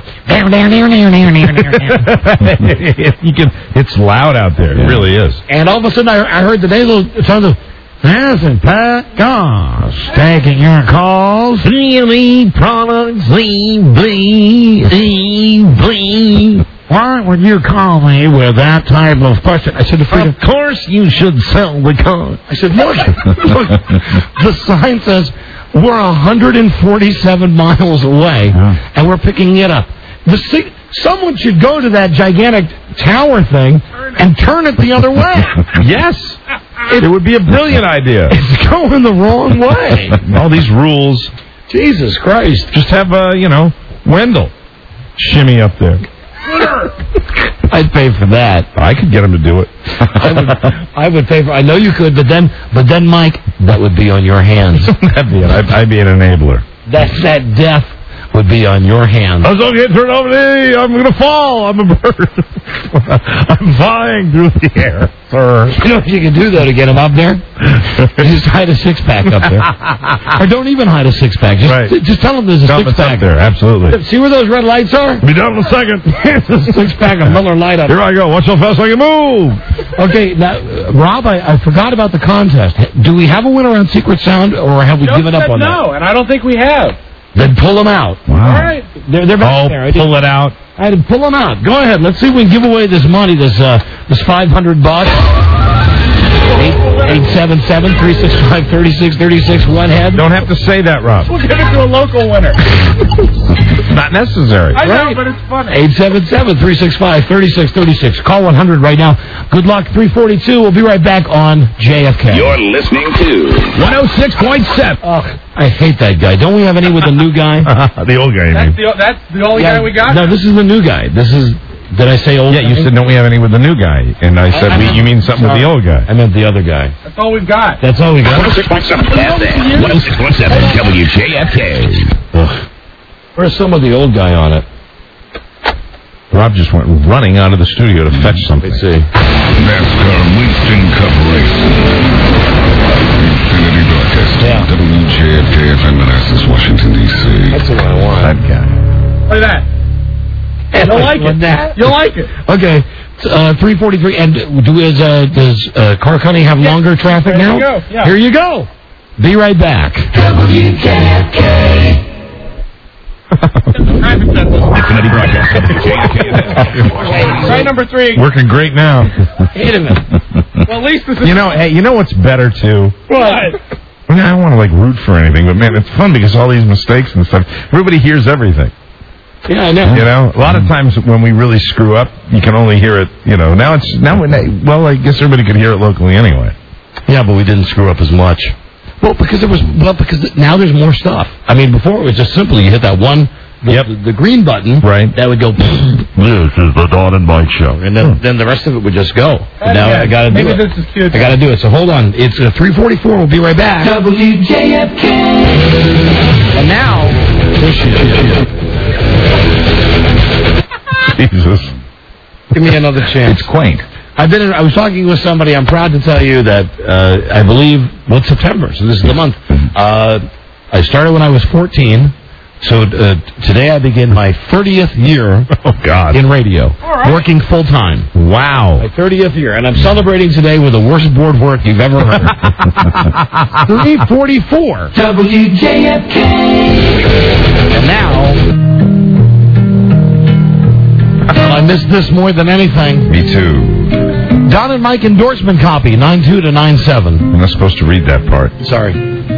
you can, it's loud out there. Yeah. It really is. And all of a sudden, I, I heard the nasal sound of... This is Pat Goss taking your calls. Really products, blee, blee. Why would you call me with that type of question? I said to Frida, of course you should sell the car. I said, look, look, the sign says we're one hundred forty-seven miles away, yeah. and we're picking it up. The sig- Someone should go to that gigantic tower thing and turn it the other way. Yes. It, it would be a brilliant idea. It's going the wrong way. All these rules. Jesus Christ. Just have, uh, you know, Wendell shimmy up there. I'd pay for that. I could get him to do it. I would. I would pay for. I know you could, but then, but then, Mike, that would be on your hands. That'd be it. I'd, I'd be an enabler. That's that death would be on your hands. I was going to get turned over. Hey, I'm going to fall. I'm a bird. I'm flying through the air, sir. You know what you can do, though, to get him up there? Just hide a six-pack up there. Or don't even hide a six-pack. Just, right. just tell them there's a tell six-pack. Up there, absolutely. See where those red lights are? Be done in a second. There's a six-pack of Miller Lite up. Here I go. Watch how fast I can move. Okay, now, uh, Rob, I, I forgot about the contest. Do we have a winner on Secret Sound, or have we Joe given up said on no, that? No, and I don't think we have. Then pull them out. Wow. All right. They're, they're back oh, there. I pull it out. I had to pull them out. Go ahead. Let's see if we can give away this money, this uh, this five hundred bucks. eight seven seven, three six five, three six three six. One head. Don't have to say that, Rob. We'll give it to a local winner. Not necessary. I know, right. but it's funny. eight seven seven, three six five, three six three six. Call one hundred right now. Good luck. three forty-two. We'll be right back on J F K. You're listening to one oh six point seven. Oh, I hate that guy. Don't we have any with the new guy? The old guy, you That's mean. the, that's the only yeah, guy we got? No, this is the new guy. This is... Did I say old Yeah, guy? you said, don't we have any with the new guy? And I said, I, I we, meant, you mean something sorry. with the old guy. I meant the other guy. That's all we've got. That's all we got. one oh six point seven F M. one oh six point seven W J F K. Ugh. Where's some of the old guy on it? Rob just went running out of the studio to fetch something. Let's see. NASCAR Winston Cup race. Infinity Broadcast. Yeah. W J F K F M Manassas, Washington, D C. That's what I want. That guy. Play that. You'll like it. That. You'll like it. Okay. Uh, three forty-three. And do, is, uh, does uh, Car County have yeah. longer traffic there now? You go. Yeah. Here you go. Be right back. W J F K. Infinity Broadcast. W J F K. Try number three. Working great now. Wait a minute. Well, at least this is... You know, hey, you know what's better, too? What? I mean, I don't want to, like, root for anything, but, man, it's fun because all these mistakes and stuff, everybody hears everything. Yeah, I know. You know, a lot of times when we really screw up, you can only hear it, you know. Now it's, now, well, I guess everybody could hear it locally anyway. Yeah, but we didn't screw up as much. Well, because there was, well, because now there's more stuff. I mean, before it was just simple. You hit that one the, Yep. the, the green button, right. that would go. This is the Dawn and Mike Show. And then, then the rest of it would just go. And now yeah, I got to do maybe it. this is cute. I got to do it. So hold on. It's uh, three forty-four. We'll be right back. W J F K. And now, there she is. Jesus. Give me another chance. It's quaint. I've been. In, I was talking with somebody. I'm proud to tell you that uh, I believe. Well, it's September, so this is the month. Uh, I started when I was fourteen. So uh, today I begin my thirtieth year oh, God. in radio, right. working full time. Wow. My thirtieth year, and I'm celebrating today with the worst board work you've ever heard. three forty-four. W J F K. And now, well, I miss this more than anything. Me too. Don and Mike endorsement copy, nine two to nine seven. I'm not supposed to read that part. Sorry.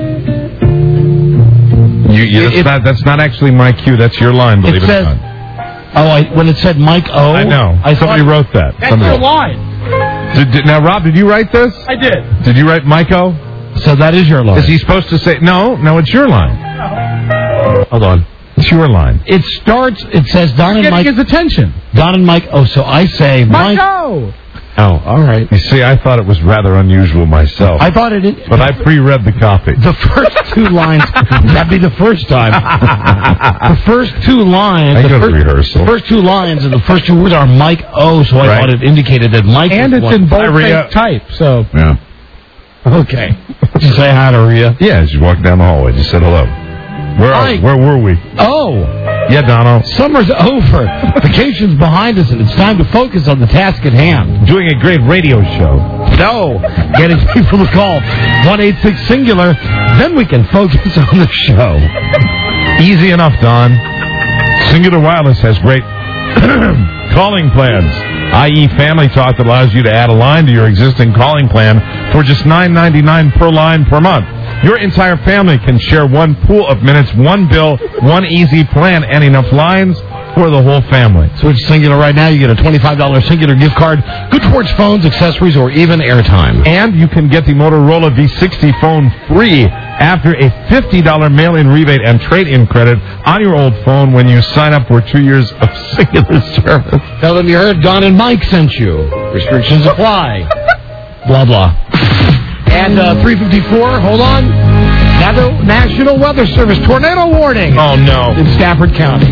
You, you, that's, It- not, that's not actually my cue. That's your line, believe It it, says, or not. oh, I, when it said Mike O. I know. I Somebody thought, wrote that. That's Somebody your wrote- line. Did, did, now, Rob, did you write this? I did. Did you write Mike-O? So that is your line. Is he supposed to say... No, no, it's your line. Hold on. It's your line. It starts, it says Don and Getting Mike. his attention. Don and Mike O. So I say Mike. Mike-O. Oh, all right. You see, I thought it was rather unusual myself. I thought it... But I pre-read the copy. The first two lines, that'd be the first time. The first two lines, I the go to first, rehearsal. the first two lines and the first two words are Mike O, so I Right. thought it indicated that Mike And was it's one. in Hi, Rhea. bold-faced type, so... Yeah. Okay. Did you say hi to Rhea? Yeah, as you walked down the hallway, just said hello. Where are, Mike. where were we? Oh, Yeah, Dono. summer's over. Vacation's behind us, and it's time to focus on the task at hand. Doing a great radio show. No. Getting people to call one eight six singular, then we can focus on the show. Easy enough, Don. Singular Wireless has great calling plans, that is. Family Talk that allows you to add a line to your existing calling plan for just nine ninety-nine per line per month. Your entire family can share one pool of minutes, one bill, one easy plan, and enough lines for the whole family. Switch Singular right now. You get a twenty-five dollars Singular gift card, good towards phones, accessories, or even airtime. And you can get the Motorola V sixty phone free after a fifty dollars mail-in rebate and trade-in credit on your old phone when you sign up for two years of Singular service. Tell them you heard Don and Mike sent you. Restrictions apply. Blah, blah. And uh, three fifty-four, hold on. National, National Weather Service tornado warning Oh, no. in Stafford County.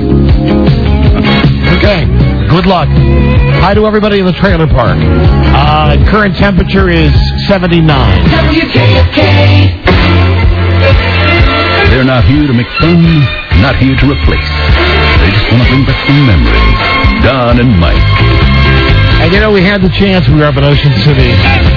Okay, good luck. Hi to everybody in the trailer park. Uh, current temperature is seventy-nine. W J F K. They're not here to make fun, not here to replace. They just want to bring back some memories. Don and Mike. And you know, we had the chance. We were up in Ocean City.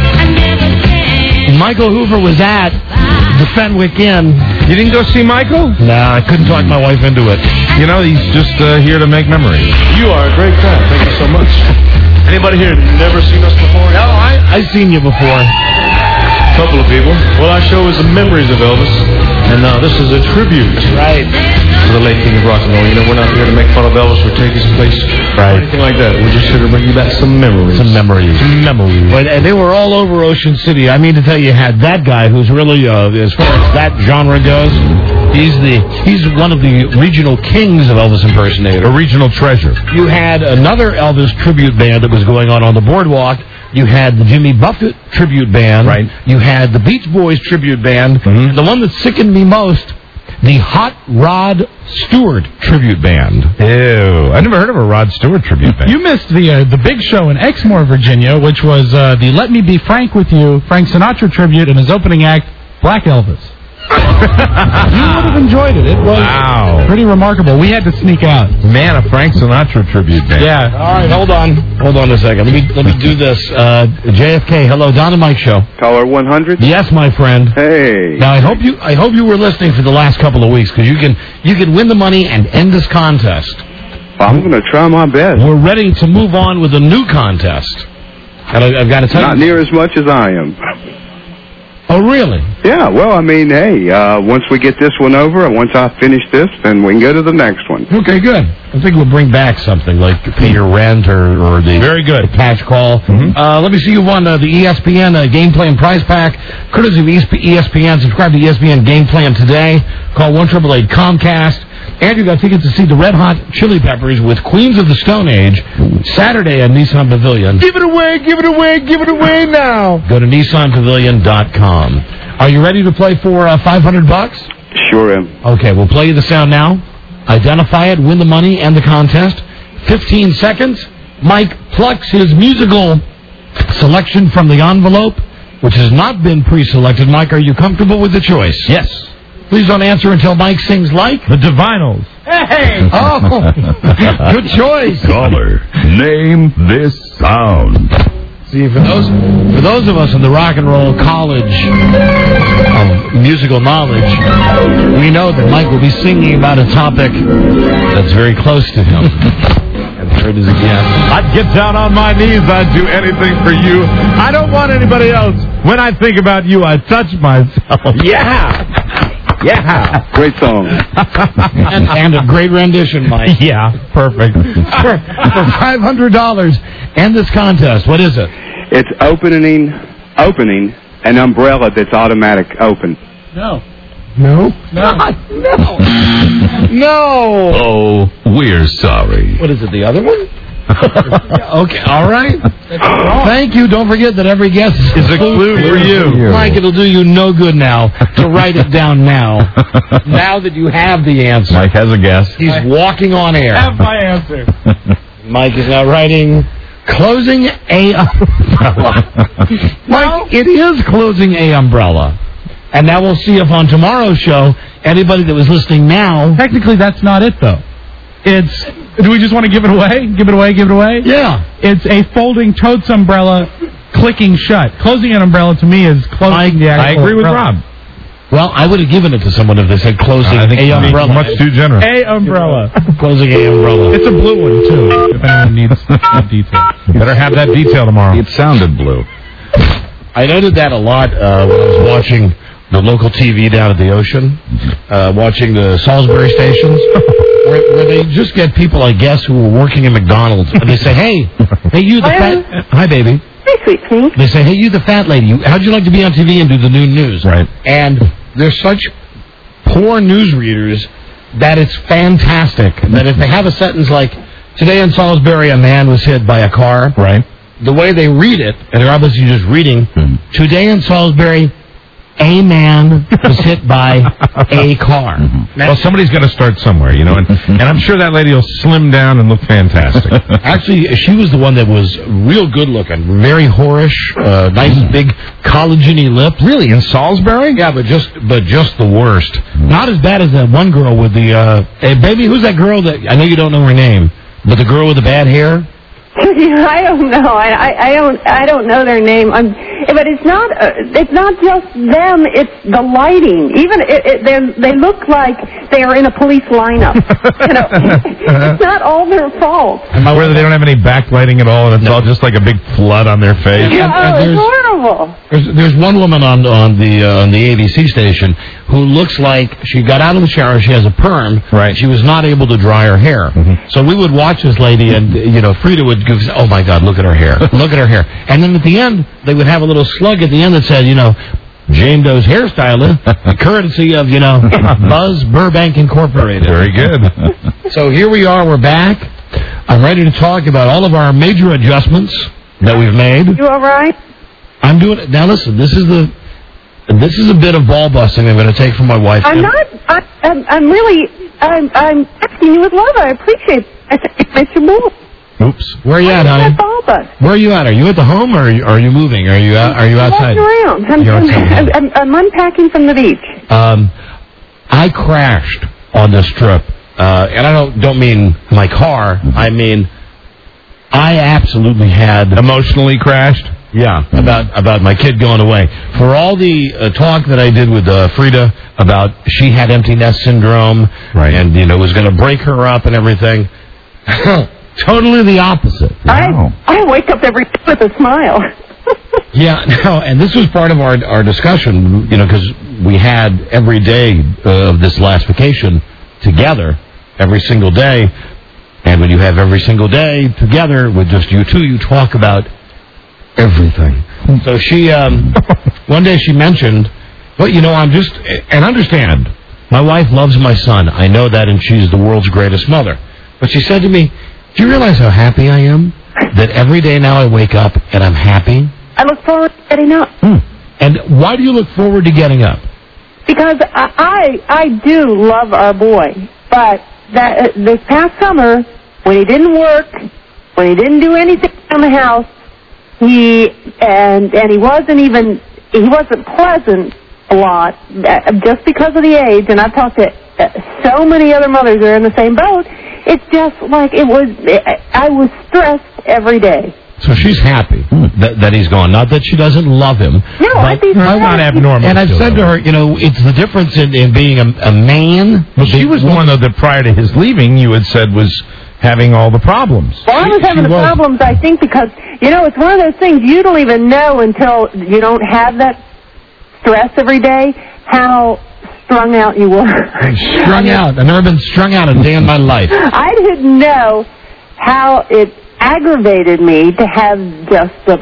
Michael Hoover was at the Fenwick Inn. You didn't go see Michael? Nah, I couldn't talk my wife into it. You know, he's just uh, here to make memories. You are a great crowd. Thank you so much. Anybody here never seen us before? No, I, I've seen you before. A couple of people. Well, our show is the memories of Elvis, and uh, this is a tribute Right. to the late king of rock and roll. You know, we're not here to make fun of Elvis or take his place Right. or anything like that. We're just here to bring you back some memories. Some memories. Memories. But uh, they were all over Ocean City. I mean to tell you, you had that guy who's really, uh, as far as that genre goes, he's the he's one of the regional kings of Elvis impersonator. A regional treasure. You had another Elvis tribute band that was going on on the boardwalk. You had the Jimmy Buffett tribute band. Right. You had the Beach Boys tribute band. Mhm. And the one that sickened me most, the Hot Rod Stewart tribute band. Ew. I never heard of a Rod Stewart tribute band. You missed the uh, the big show in Exmoor, Virginia, which was uh, the Let Me Be Frank With You, Frank Sinatra tribute, and his opening act, Black Elvis. You would have enjoyed it. It was Wow. pretty remarkable. We had to sneak out. Man, a Frank Sinatra tribute band. Yeah. All right, hold on. Hold on a second. Let me let me do this. Uh, J F K, hello, Don and Mike show. Caller one hundred? Yes, my friend. Hey. Now I hope you I hope you were listening for the last couple of weeks because you can you can win the money and end this contest. I'm going to try my best. We're ready to move on with a new contest. And I, I've got to tell Not you. near as much as I am. Oh, really? Yeah, well, I mean, hey, uh, once we get this one over, and once I finish this, then we can go to the next one. Okay, good. I think we'll bring back something like pay your rent or, or the Very good. the patch call. Mhm. Uh, let me see you won uh, the E S P N uh, Game Plan Prize Pack. Courtesy of E S P N. Subscribe to E S P N Game Plan today. Call one eight eight eight Comcast. And you got tickets to see the Red Hot Chili Peppers with Queens of the Stone Age Saturday at Nissan Pavilion. Give it away, give it away, give it away now. Go to Nissan Pavilion dot com. Are you ready to play for uh, five hundred bucks? Sure am. Okay, we'll play you the sound now. Identify it, win the money and the contest. fifteen seconds. Mike plucks his musical selection from the envelope, which has not been pre-selected. Mike, are you comfortable with the choice? Yes. Please don't answer until Mike sings like... The Divinyls. Hey! Oh, good choice. Caller, name this sound. See, for those for those of us in the rock and roll college of musical knowledge, we know that Mike will be singing about a topic that's very close to him. And there it is again. I'd get down on my knees. I'd do anything for you. I don't want anybody else. When I think about you, I touch myself. Yeah. Yeah. Great song. and, and a great rendition, Mike. Yeah, perfect. for, for five hundred dollars and this contest, what is it? It's opening, opening an umbrella that's automatic open. No. No? No. No. No. Oh, we're sorry. What is it, the other one? Okay, all right. Thank you. Don't forget that every guess is a clue for you. Mike, it'll do you no good now to write it down now. Now that you have the answer. Mike has a guess. He's walking on air. Have my answer. Mike is now writing closing a umbrella. Mike, it is closing a umbrella. And now we'll see if on tomorrow's show, anybody that was listening now... Technically, that's not it, though. It's... Do we just want to give it away? Give it away, give it away? Yeah. It's a folding totes umbrella clicking shut. Closing an umbrella, to me, is closing I, the actual I agree with umbrella. Rob. Well, I would have given it to someone if they said closing I think a it's umbrella. much too generous. A umbrella. Closing a umbrella. It's a blue one, too, if anyone needs the detail. You better have that detail tomorrow. It sounded blue. I noted that a lot uh, when I was watching the local T V down at the ocean, uh, watching the Salisbury stations, where, where they just get people, I guess, who are working at McDonald's, and they say, hey, hey, you the Hello? fat... Hi, baby. Hi, sweet pea. They say, hey, you the fat lady, you, how'd you like to be on T V and do the noon news? Right. And they're such poor newsreaders that it's fantastic. That if they have a sentence like, today in Salisbury a man was hit by a car. Right. The way they read it, and they're obviously just reading, Hmm. today in Salisbury, a man was hit by a car. Well, somebody's got to start somewhere, you know, and, and I'm sure that lady will slim down and look fantastic. Actually, she was the one that was real good looking, very whorish, uh, nice big collagen-y lips. Really, in Salisbury? Yeah, but just but just the worst. Not as bad as that one girl with the, uh, hey, baby, who's that girl that, I know you don't know her name, but the girl with the bad hair? I don't know. I, I I don't I don't know their name. I'm, but it's not uh, it's not just them. It's the lighting. Even it, it, they they look like they are in a police lineup. You know, it's not all their fault. Whether they don't have any backlighting at all, and it's No. all just like a big flood on their face. Oh, and it's there's- horrible. There's, there's one woman on on the uh, on the A B C station who looks like she got out of the shower. She has a perm. Right. She was not able to dry her hair. Mm-hmm. So we would watch this lady, and you know, Frida would go, "Oh my God, look at her hair! Look at her hair!" And then at the end, they would have a little slug at the end that said, you know, Jane Doe's hairstylist, courtesy of you know Buzz Burbank Incorporated. Very good. So here we are. We're back. I'm ready to talk about all of our major adjustments that we've made. You all right? I'm doing it now. Listen, this is the this is a bit of ball busting I'm going to take from my wife. I'm not. I, I'm, I'm really. I'm. I'm asking you with love. I appreciate. I think you miss your move. Oops. Where are you at, honey? That ball bus. Where are you at? Are you at the home, or are you, are you moving? Are you out, are you outside? I'm walking around. I'm, You're I'm, outside. I'm, I'm unpacking from the beach. Um, I crashed on this trip, uh, and I don't don't mean my car. I mean, I absolutely had Emotionally crashed? Yeah, about about my kid going away. For all the uh, talk that I did with uh, Frida about she had empty nest syndrome, Right. and you know was going to break her up and everything. Totally the opposite. I I wake up every day with a smile. Yeah, no, and this was part of our our discussion, you know, because we had every day uh, of this last vacation together, every single day, and when you have every single day together with just you two, you talk about everything. So she, um, one day she mentioned, well, you know, I'm just, and understand, My wife loves my son. I know that, and she's the world's greatest mother. But she said to me, do you realize how happy I am? That every day now I wake up and I'm happy? I look forward to getting up. Hmm. And why do you look forward to getting up? Because I I, I do love our boy. But that uh, this past summer, when he didn't work, when he didn't do anything around the house, he and and he wasn't even he wasn't pleasant a lot uh, just because of the age. And I've talked to uh, so many other mothers that are in the same boat. It's just like it was. I was stressed every day. So she's happy that, that he's gone. Not that she doesn't love him. No, I'd be That's not abnormal. And I've still, said to though. her, you know, it's the difference in, in being a, a man. Well, she was the one, though, that prior to his leaving, you had said was having all the problems. Well, I was She- having she the was. problems, I think, because, you know, it's one of those things you don't even know until you don't have that stress every day, how strung out you were. Strung out. I've never been strung out a day in my life. I didn't know how it aggravated me to have just the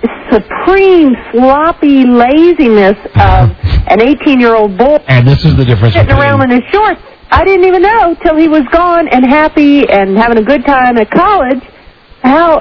supreme sloppy laziness of an eighteen-year-old boy And this is the difference sitting between... around in his shorts. I didn't even know till he was gone and happy and having a good time at college how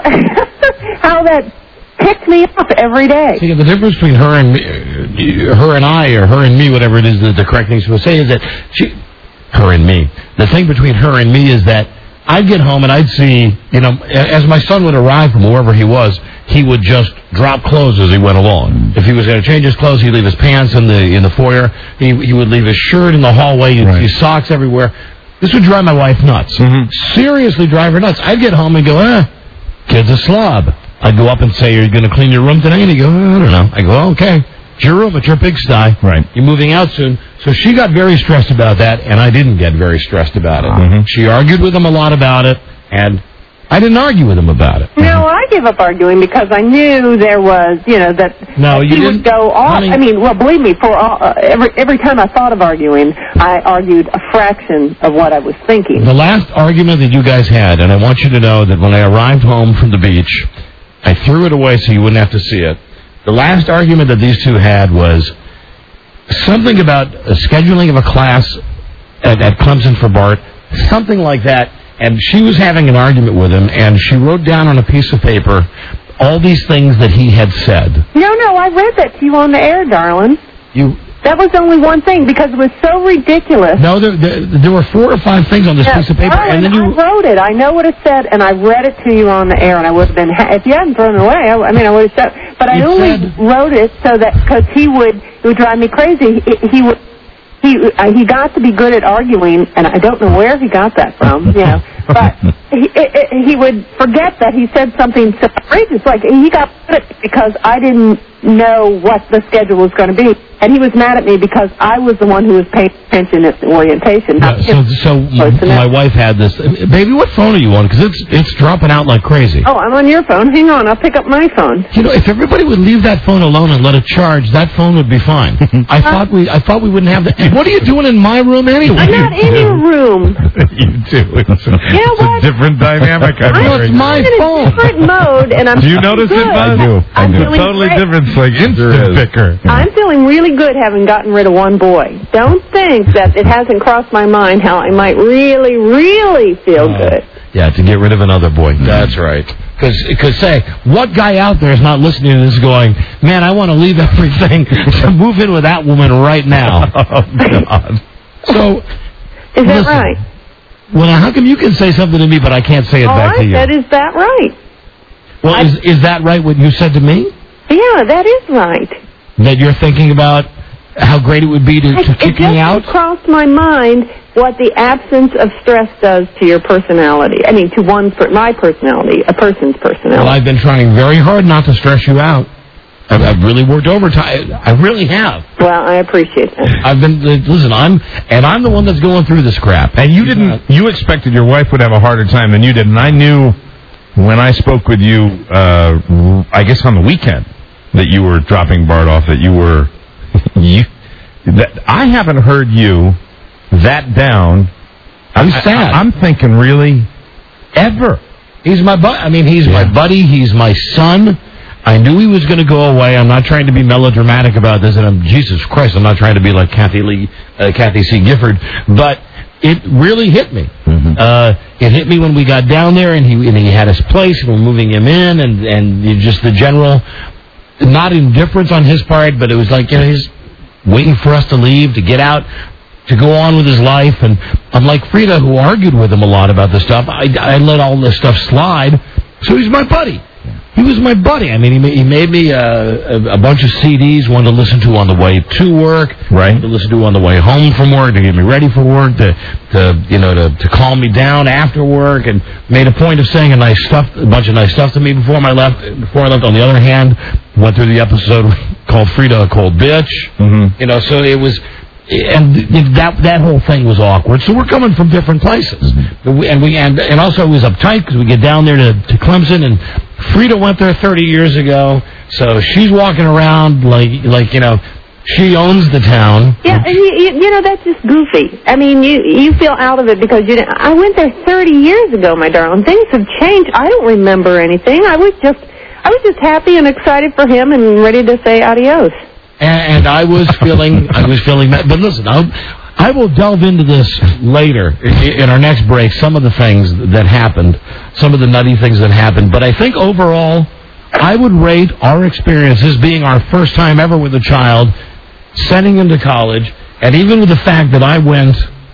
how that picked me up every day. See, the difference between her and me, uh, her and I, or her and me, whatever it is that the correct thing to say, is that she, her and me. The thing between her and me is that I'd get home and I'd see, you know, as my son would arrive from wherever he was, he would just drop clothes as he went along. If he was going to change his clothes, he'd leave his pants in the in the foyer. He he would leave his shirt in the hallway. You'd Right. see socks everywhere. This would drive my wife nuts. Mm-hmm. Seriously drive her nuts. I'd get home and go, eh, kid's a slob. I'd go up and say, are you going to clean your room today? And he'd go, I don't know. I go, oh, okay. It's your room. It's your pigsty. Right. You're moving out soon. So she got very stressed about that, and I didn't get very stressed about it. Mm-hmm. She argued with him a lot about it, and I didn't argue with him about it. No, I gave up arguing because I knew there was, you know, that No, you he didn't. would go off. Honey. I mean, well, believe me, for all, uh, every every time I thought of arguing, I argued a fraction of what I was thinking. The last argument that you guys had, and I want you to know that when I arrived home from the beach, I threw it away so you wouldn't have to see it. The last argument that these two had was something about a scheduling of a class at, at Clemson for Bart, something like that. And she was having an argument with him, and she wrote down on a piece of paper all these things that he had said. No, no, I read that to you on the air, darling. You That was only one thing because it was so ridiculous. No, there, there, there were four or five things on this Yeah, piece of paper, darling, and then you... I wrote it. I know what it said, and I read it to you on the air, and I would have been... Ha- if you hadn't thrown it away, I, I mean, I would have said... But I You only said- wrote it so that... Because he would... It would drive me crazy. He, he would... He uh, he got to be good at arguing, and I don't know where he got that from, you know. But he, it, it, he would forget that he said something so outrageous. Like, he got good at it because I didn't know what the schedule was going to be. And he was mad at me because I was the one who was paying attention at the orientation. Yeah, not so, him. so my, my wife had this. Baby, what phone are you on? Because it's it's dropping out like crazy. Oh, I'm on your phone. Hang on, I'll pick up my phone. You know, if everybody would leave that phone alone and let it charge, that phone would be fine. I thought we I thought we wouldn't have that. What are you doing in my room anyway? I'm not in your room. You do. It's a, You know it's a what? different dynamic. I'm I'm hearing. my in a phone. different mode, and I'm Do you feeling notice good. it, Bud? I do. I I'm do. feeling Totally great. different. It's like instant picker. I'm feeling really good having gotten rid of one boy. Don't think that it hasn't crossed my mind how I might really, really feel Uh, good. Yeah, to get rid of another boy. That's right. Because say, what guy out there is not listening to this going, man, I want to leave everything to move in with that woman right now. Oh, God. Is So, that listen, right? Well, how come you can say something to me, but I can't say it All back I to you? said, is that right? Well, I- is, is that right what you said to me? Yeah, that is right. That you're thinking about how great it would be to, to It kick just me out? crossed my mind what the absence of stress does to your personality. I mean, to one, per- my personality, a person's personality. Well, I've been trying very hard not to stress you out. I've, I've really worked overtime. I really have. Well, I appreciate that. I've been, listen, I'm, and I'm the one that's going through this crap. And you didn't, you expected your wife would have a harder time than you did. And I knew when I spoke with you, uh, I guess on the weekend, that you were dropping Bart off, that you were, you, that I haven't heard you that down. I'm I, sad. I, I'm thinking really, ever. He's my buddy. I mean, he's Yeah. my buddy. He's my son. I knew he was going to go away. I'm not trying to be melodramatic about this, and I'm, Jesus Christ, I'm not trying to be like Kathy Lee, uh, Kathy C. Gifford, but it really hit me. Mm-hmm. Uh, it hit me when we got down there, and he and he had his place, and we're moving him in, and and you just the general, not indifference on his part, but it was like, you know, he's waiting for us to leave, to get out, to go on with his life. And unlike Frida, who argued with him a lot about this stuff, I, I let all this stuff slide. So he's my buddy. He was my buddy. I mean, he made, he made me uh, a, a bunch of C Ds, one to listen to on the way to work, right? One to listen to on the way home from work, to get me ready for work, to, to you know, to, to calm me down after work, and made a point of saying a nice stuff, a bunch of nice stuff to me before I left. Before I left, on the other hand, went through the episode called Frida a Cold Bitch. Mm-hmm. You know, so it was. And that that whole thing was awkward. So we're coming from different places, mm-hmm. and we and and also it was uptight because we get down there to, to Clemson, and Frida went there thirty years ago, so she's walking around like like you know she owns the town. Yeah, and you, you, you know that's just goofy. I mean, you you feel out of it because you. Didn't, I went there thirty years ago, my darling. Things have changed. I don't remember anything. I was just I was just happy and excited for him and ready to say adios. And I was feeling, I was feeling that. But listen, I'll, I will delve into this later in our next break. Some of the things that happened, some of the nutty things that happened. But I think overall, I would rate our experiences being our first time ever with a child, sending him to college, and even with the fact that I went,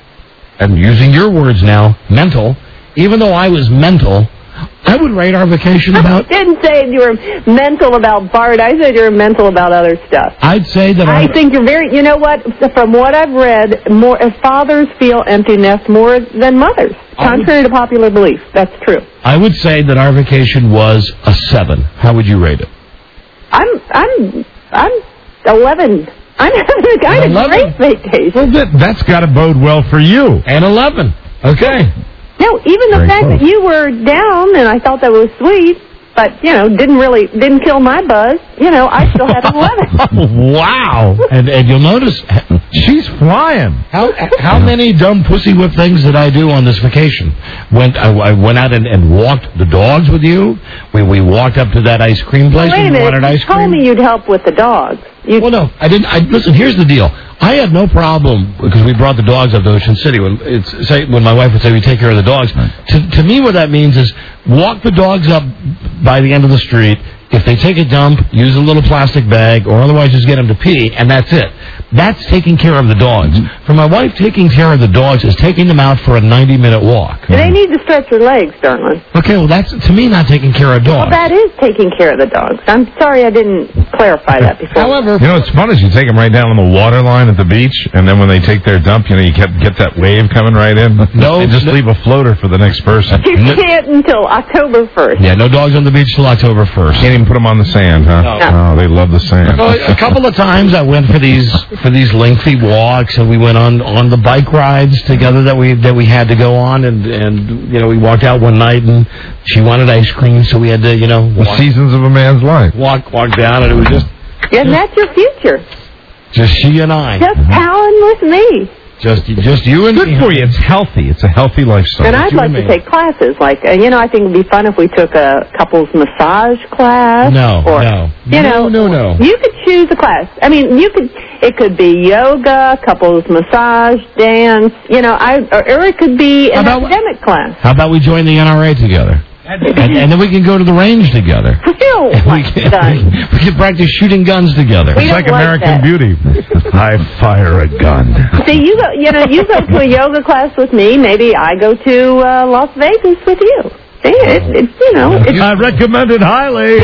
and using your words now, mental. Even though I was mental, I would rate our vacation about... I didn't say you were mental about Bart. I said you were mental about other stuff. I'd say that... I our... think you're very... You know what? From what I've read, more fathers feel empty nest more than mothers. Contrary to popular belief. That's true. I would say that our vacation was a seven. How would you rate it? I'm... I'm... I'm eleven. I'm having a, a great vacation. Well, that, that's got to bode well for you. And eleven. Okay. No, even the Very fact close. that you were down, and I thought that was sweet, but, you know, didn't really, didn't kill my buzz, you know, I still had an eleven. Wow. And and you'll notice... She's flying. How how many dumb pussy whip things did I do on this vacation? Went I, I went out and, and walked the dogs with you. We we walked up to that ice cream place Wait a and minute, wanted ice you cream. told me you'd help with the dogs. You... Well, no, I didn't. I, listen, here's the deal. I had no problem because we brought the dogs up to Ocean City. When it's say when my wife would say we take care of the dogs. To to me, what that means is walk the dogs up by the end of the street. If they take a dump, use a little plastic bag, or otherwise just get them to pee, and that's it. That's taking care of the dogs. Mm-hmm. For my wife, taking care of the dogs is taking them out for a ninety-minute walk. They need to stretch their legs, darling. Okay, well, that's, to me, not taking care of dogs. Well, that is taking care of the dogs. I'm sorry I didn't clarify that before. However... You know, what's fun is you take them right down on the water line at the beach, and then when they take their dump, you know, you get, get that wave coming right in. No. And just no, leave a floater for the next person. You can't until October first. Yeah, no dogs on the beach till October first. Can't even put them on the sand, huh? No. Oh, they love the sand. Well, a couple of times I went for these for these lengthy walks, and we went on, on the bike rides together that we that we had to go on, and, and you know we walked out one night and she wanted ice cream, so we had to you know the walk, seasons of a man's life. Walk walk down, and it was just Yeah, and that's your future. just she and I, Just palling with me. just just you and Good me. for you. It's healthy. It's a healthy lifestyle. And I'd you like and to me. take classes. Like, uh, you know, I think it would be fun if we took a couples massage class. No, or, no. You know, No, no, no. You could choose a class. I mean, you could. It could be yoga, couples massage, dance. You know, I or, or it could be an How about- academic class. How about we join the N R A together, and, and then we can go to the range together. Still, We like can, guns. we can practice shooting guns together. We It's don't like like American that. Beauty. I fire a gun. See, you go. You know, you go to a yoga class with me. Maybe I go to uh, Las Vegas with you. See, it, it's you know, it's, I recommend it highly.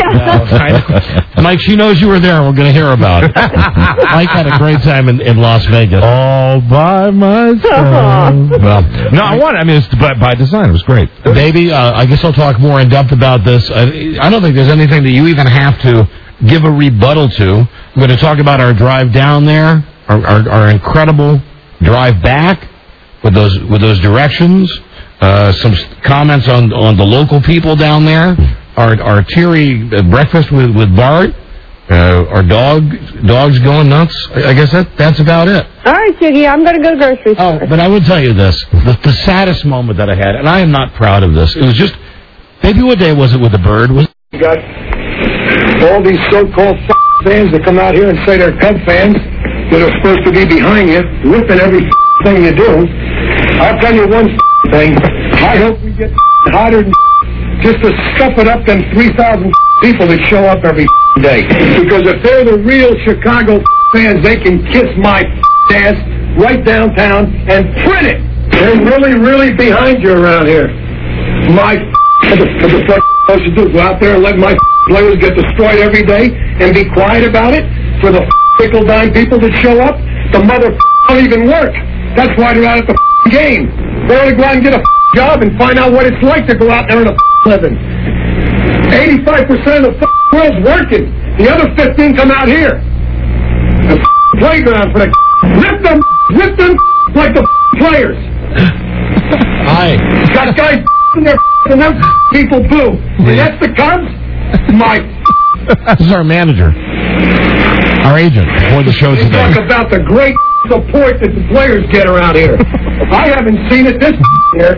Mike, she knows you were there. We're going to hear about it. Mike had a great time in, in Las Vegas. All by myself. Well, no, I want. I mean, it's by, by design. It was great. Baby, uh, I guess I'll talk more in depth about this. I, I don't think there's anything that you even have to give a rebuttal to. I'm going to talk about our drive down there, our, our, our incredible drive back with those with those directions. Uh, some comments on on the local people down there. Our our teary uh, breakfast with with Bart. Uh, our dog dogs going nuts. I, I guess that that's about it. all right, Jiggy. I'm going to go grocery store. Oh, but I will tell you this: the, the saddest moment that I had, and I am not proud of this. It was just, maybe what day was it with the bird? Was You guys? all these so-called fans that come out here and say they're Cub fans that are supposed to be behind you, ripping every thing you do. I'll tell you one thing. I hope we get hotter than just to stuff it up them three thousand people that show up every day. Because if they're the real Chicago fans, they can kiss my ass right downtown and print it. They're really, really behind you around here. My what the, what the fuck supposed to do? Go out there and let my players get destroyed every day and be quiet about it? For the nickel dime people that show up? The mother don't even work. That's why they're out at the game. They ought to go out and get a job and find out what it's like to go out there and a living. eighty-five percent of the world's working. The other fifteen come out here. The playground for the rip them, rip them like the players. Hi. Got guys in their and them people boo. And that's the Cubs? My. This is our manager, our agent for the show They today. talk about the great support that the players get around here. I haven't seen it this year.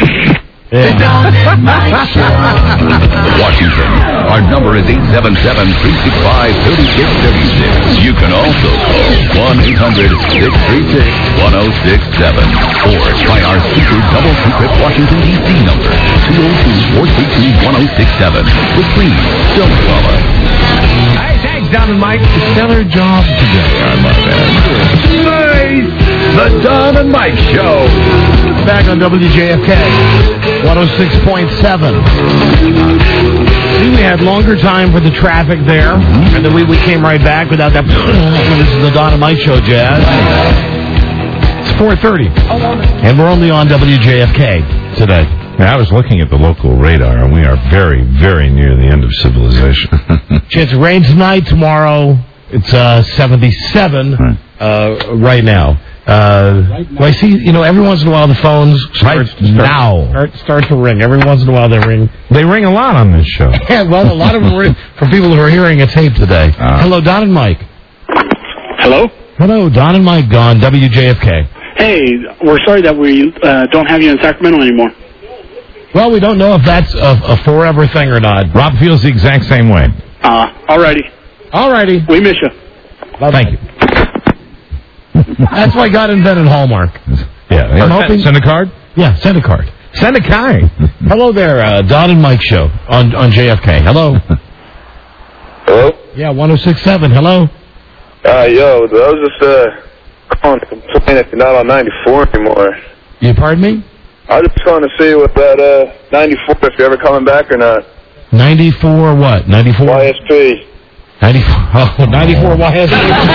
Washington. Our number is eight seven seven, three six five, three six seven six. You can also call one eight hundred, six three six, one oh six seven or try our super double secret Washington, D C number, two oh two, four three two, one oh six seven. But please, don't call us. Hey, thanks, Don and Mike. Stellar job today. I love that. Nice. The Don and Mike Show. Back on W J F K, one oh six point seven. See, we had longer time for the traffic there, and then we, we came right back without that. This is the Don and Mike Show, Jazz. It's four thirty, and we're only on W J F K today. Now, I was looking at the local radar, and we are very, very near the end of civilization. Chance of rain tonight, tomorrow. It's uh, seventy-seven Right. uh, right now. Uh, well, I see, you know, every once in a while the phones start, Right start, now. start, start to ring. Every once in a while they ring. They ring a lot on this show. Yeah, well, a lot of them ring for people who are hearing a tape today. Uh, Hello, Don and Mike. Hello? Hello, Don and Mike on W J F K. Hey, we're sorry that we uh, don't have you in Sacramento anymore. Well, we don't know if that's a, a forever thing or not. Rob feels the exact same way. Uh, alrighty. Alrighty. We miss you. Thank you. That's why God invented Hallmark. Yeah. I'm hoping- Send a card? Yeah, send a card. Send a card. Hello there, uh, Don and Mike Show on, on J F K. Hello. Hello? Yeah, one oh six point seven. Hello. Uh, yo, I was just, uh, calling to complain if you're not on ninety-four anymore. You pardon me? I was just calling to see what that, uh, ninety-four, if you're ever coming back or not. ninety-four what? ninety-four? Y S P. ninety-four, oh, ninety-four Y S P.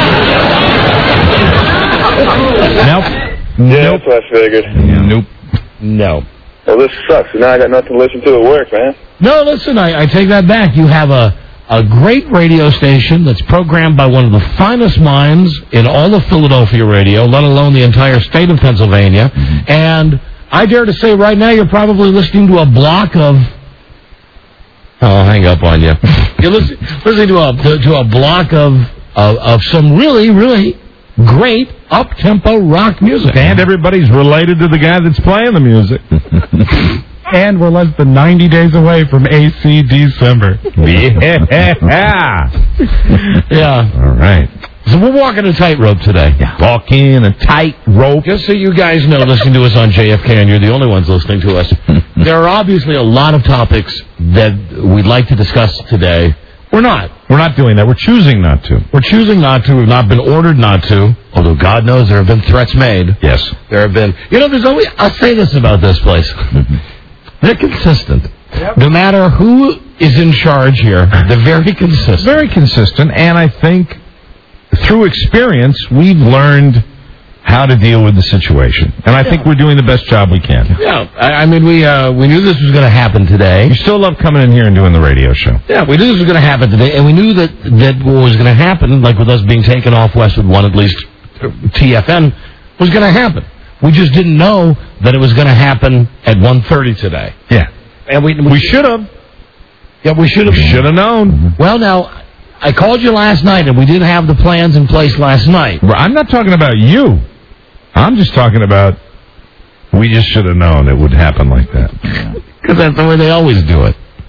Nope. Yeah, Nope. that's what I figured. Nope. No. Well, this sucks. Now I got nothing to listen to at work, man. No, listen, I, I take that back. You have a, a great radio station that's programmed by one of the finest minds in all of Philadelphia radio, let alone the entire state of Pennsylvania. Mm-hmm. And I dare to say right now you're probably listening to a block of... Oh, I'll hang up on you. You're listen, listening to a, to, to a block of, of, of some really, really great up-tempo rock music. And everybody's related to the guy that's playing the music. And we're less than ninety days away from A C December. Yeah. Yeah. All right. So we're walking a tightrope today. Yeah. Walking a tightrope. Just so you guys know, listening to us on J F K, and you're the only ones listening to us, there are obviously a lot of topics that we'd like to discuss today. We're not. We're not doing that. We're choosing not to. We're choosing not to. We've not been ordered not to, although God knows there have been threats made. Yes. There have been. You know, there's always, I'll say this about this place. They're consistent. Yep. No matter who is in charge here, they're very consistent. Very consistent, and I think through experience, we've learned how to deal with the situation. And I yeah. think we're doing the best job we can. Yeah, I, I mean, we uh, we knew this was going to happen today. We still love coming in here and doing the radio show. Yeah, we knew this was going to happen today, and we knew that, that what was going to happen, like with us being taken off Westwood One, at least T F N, was going to happen. We just didn't know that it was going to happen at one thirty today. Yeah. And we we, we should have. Yeah, we should have. Should have known. Mm-hmm. Well, now, I called you last night, and we didn't have the plans in place last night. I'm not talking about you. I'm just talking about we just should have known it would happen like that. Because that's the way they always do it.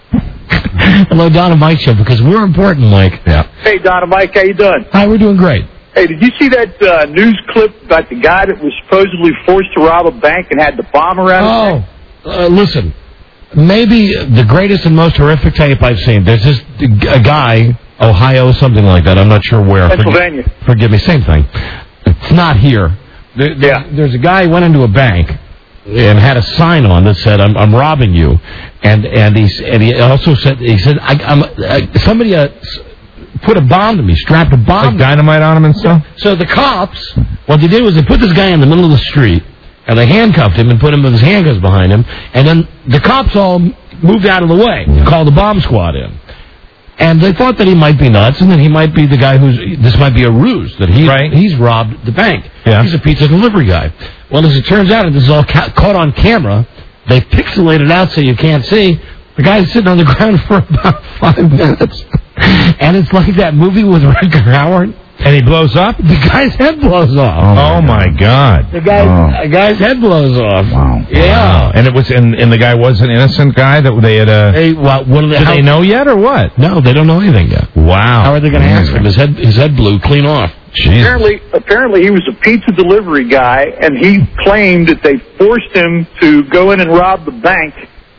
Hello, Don and Mike show, because we're important, Mike. Yeah. Hey, Don and Mike, how you doing? Hi, we're doing great. Hey, did you see that uh, news clip about the guy that was supposedly forced to rob a bank and had the bomb around his neck? Oh, uh, listen, maybe the greatest and most horrific tape I've seen. There's this a guy, Ohio, something like that. I'm not sure where. Pennsylvania. Forgive, forgive me, same thing. It's not here. There, there, yeah. There's a guy who went into a bank and had a sign on that said, "I'm, I'm robbing you," and and he and he also said he said I, I'm uh, somebody uh, put a bomb to me, strapped a bomb, like dynamite on him and stuff. So the cops, what they did was they put this guy in the middle of the street and they handcuffed him and put him with his handcuffs behind him, and then the cops all moved out of the way, called the bomb squad in. And they thought that he might be nuts, and that he might be the guy who's, this might be a ruse, that he, right. he's robbed the bank. Yeah. He's a pizza delivery guy. Well, as it turns out, and this is all ca- caught on camera, they pixelate it out so you can't see. The guy's sitting on the ground for about five minutes. And it's like that movie with Rutger Hauer. And he blows up? The guy's head blows off. Oh, my God. The guy's, oh. the guy's head blows off. Wow. Yeah. Wow. And it was, and, and the guy was an innocent guy that they had, uh... Hey, well, what do they, do how, they know yet, or what? No, they don't know anything yet. Wow. How are they going to ask him? His head, his head blew clean off. Jesus. Apparently, apparently he was a pizza delivery guy, and he claimed that they forced him to go in and rob the bank,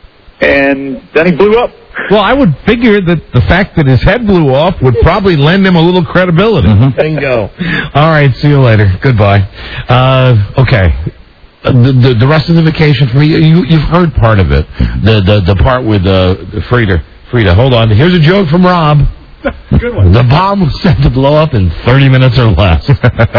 and then he blew up. Well, I would figure that the fact that his head blew off would probably lend him a little credibility. Mm-hmm. Bingo. All right, see you later. Goodbye. Uh, okay. Uh, the, the the rest of the vacation for you, you you've heard part of it. The the the part with uh, Frida. Frida, hold on. Here's a joke from Rob. Good one. The bomb was set to blow up in thirty minutes or less.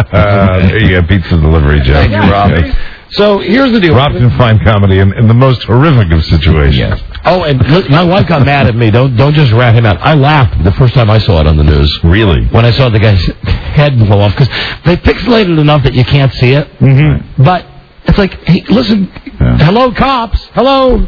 uh, there you go, pizza delivery joke. Thank you, Rob. So here's the deal. Rob can find comedy in, in the most horrific of situations. Yes. Oh, and look, my wife got mad at me. Don't don't just rat him out. I laughed the first time I saw it on the news. Really? When I saw the guy's head blow off, because they pixelated it enough that you can't see it. Mm-hmm. But it's like, hey, listen, yeah. Hello, cops. Hello.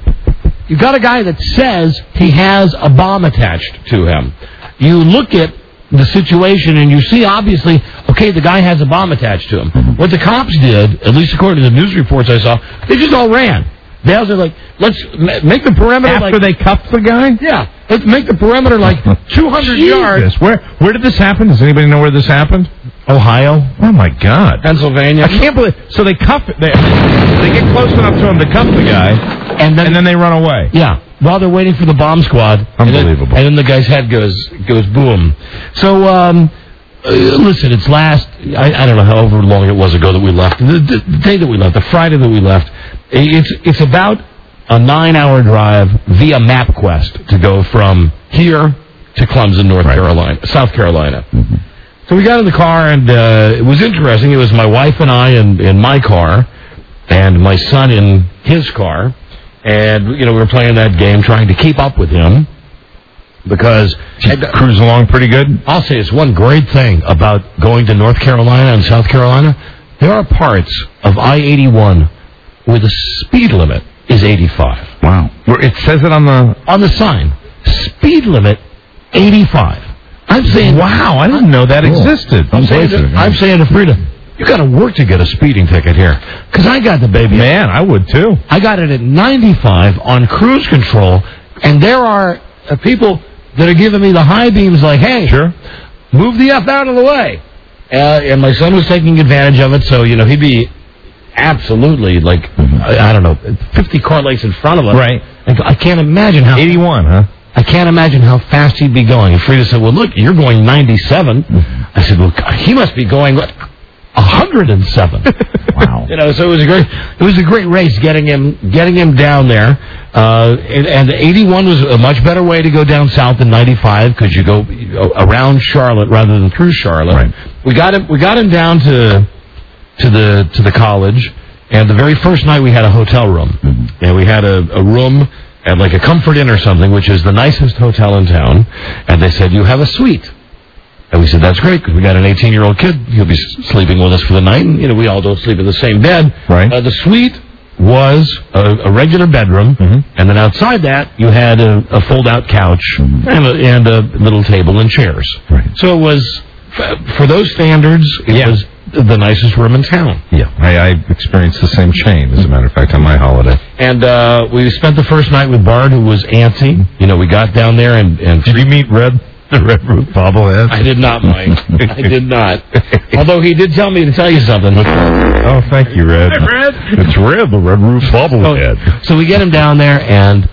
You got a guy that says he has a bomb attached to him. You look at the situation and you see, obviously, okay, the guy has a bomb attached to him. Mm-hmm. What the cops did, at least according to the news reports I saw, they just all ran. They also like, let's make the perimeter after like... they cuffed the guy? Yeah. Let's make the perimeter like two hundred yards. Where where did this happen? Does anybody know where this happened? Ohio. Oh, my God. Pennsylvania. I can't believe... So they cuff... They, they get close enough to him to cuff the guy, and then, and then they run away. Yeah. While they're waiting for the bomb squad. Unbelievable. And then, and then the guy's head goes goes boom. So, um, uh, listen, it's last... I, I don't know however long it was ago that we left. The, the, the day that we left, the Friday that we left, it's it's about a nine-hour drive via MapQuest to go from here to Clemson, North right. Carolina, South Carolina. Mm-hmm. So we got in the car, and uh, it was interesting. It was my wife and I in, in my car, and my son in his car. And, you know, we were playing that game, trying to keep up with him, because... Cruise along pretty good? I'll say it's one great thing about going to North Carolina and South Carolina. There are parts of I eighty-one where the speed limit is eighty-five. Wow. Where it says it on the... On the sign. Speed limit, eighty-five. I'm saying... Wow, I didn't know that cool. existed. I'm saying, to, I'm saying to Frida, you got to work to get a speeding ticket here. Because I got the baby. Man, I would too. I got it at ninety-five on cruise control, and there are uh, people that are giving me the high beams like, hey, sure, move the F out of the way. Uh, and my son was taking advantage of it, so, you know, he'd be absolutely, like, mm-hmm. I, I don't know, fifty car lengths in front of us. Right. And I can't imagine how... eighty-one, huh? I can't imagine how fast he'd be going. And Frida said, well, look, you're going ninety-seven. Mm-hmm. I said, well, God, he must be going, what, one hundred seven. Wow. You know, so it was a great, it was a great race getting him, getting him down there. Uh, and, and eighty-one was a much better way to go down south than ninety-five because you go around Charlotte rather than through Charlotte. Right. We got him, we got him down to, to the, to the college. And the very first night we had a hotel room. Mm-hmm. And we had a, a room at like a Comfort Inn or something, which is the nicest hotel in town. And they said, you have a suite. And we said, that's great, because we got an eighteen-year-old kid. He'll be sleeping with us for the night. And, you know, we all don't sleep in the same bed. Right. Uh, the suite was a, a regular bedroom. Mm-hmm. And then outside that, you had a, a fold-out couch mm-hmm. and, a, and a little table and chairs. Right. So it was, for those standards, it yeah. was the nicest room in town. Yeah, I, I experienced the same chain, as a matter of fact, on my holiday. And uh, we spent the first night with Bart, who was antsy. You know, we got down there and... and did you meet Red, the Red Roof bobblehead? I did not, Mike. I did not. Although he did tell me to tell you something. Oh, thank you, Red. Hi, Red. It's Red, the Red Roof bobblehead. So, so we get him down there, and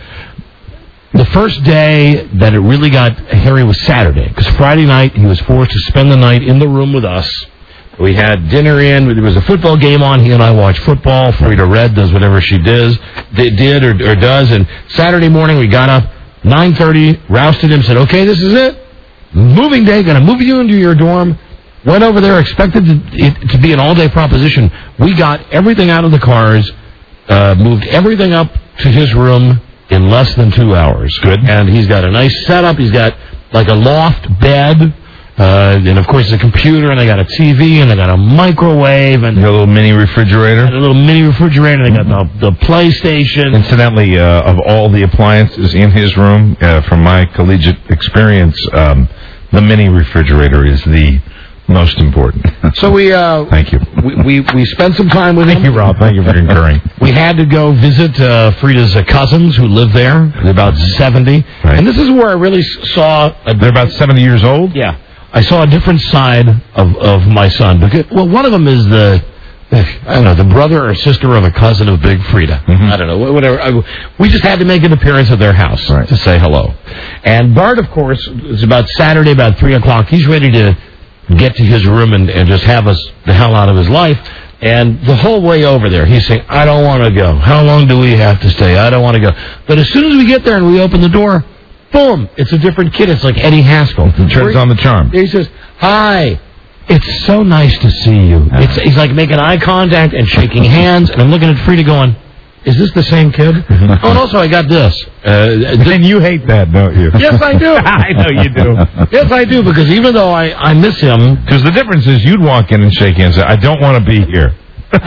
the first day that it really got hairy was Saturday, because Friday night he was forced to spend the night in the room with us. We had dinner in. There was a football game on. He and I watched football. Frida Red does whatever she does, did or, or does. And Saturday morning we got up, nine thirty, rousted him, said, okay, this is it. Moving day, going to move you into your dorm. Went over there, expected to, it to be an all-day proposition. We got everything out of the cars, uh, moved everything up to his room in less than two hours. Good. And he's got a nice setup. He's got like a loft bed. Uh, and, of course, a computer, and they got a T V, and they got a microwave, and a little mini refrigerator. And a little mini refrigerator. They got the, the PlayStation. Incidentally, uh, of all the appliances in his room, uh, from my collegiate experience, um, the mini refrigerator is the most important. So we, uh, thank you. We, we we spent some time with Thank him. you, Rob. Thank you for concurring. We had to go visit uh, Frida's uh, cousins who live there. They're about seventy, right. And this is where I really saw. A, They're about seventy years old. Yeah. I saw a different side of, of my son. Because, well, one of them is the, I don't know, the brother or sister of a cousin of Big Frida. Mm-hmm. I don't know, whatever. I, we just had to make an appearance at their house right. to say hello. And Bart, of course, it's about Saturday, about three o'clock. He's ready to get to his room and, and just have us the hell out of his life. And the whole way over there, he's saying, I don't want to go. How long do we have to stay? I don't want to go. But as soon as we get there and we open the door, boom, it's a different kid. It's like Eddie Haskell. Turns on the charm. He says, hi, it's so nice to see you. It's, he's like making eye contact and shaking hands, and I'm looking at Frida going, is this the same kid? Oh, and also I got this. Uh, and you hate that, don't you? Yes, I do. I know you do. Yes, I do, because even though I, I miss him... Because the difference is you'd walk in and shake hands and say, I don't want to be here. no,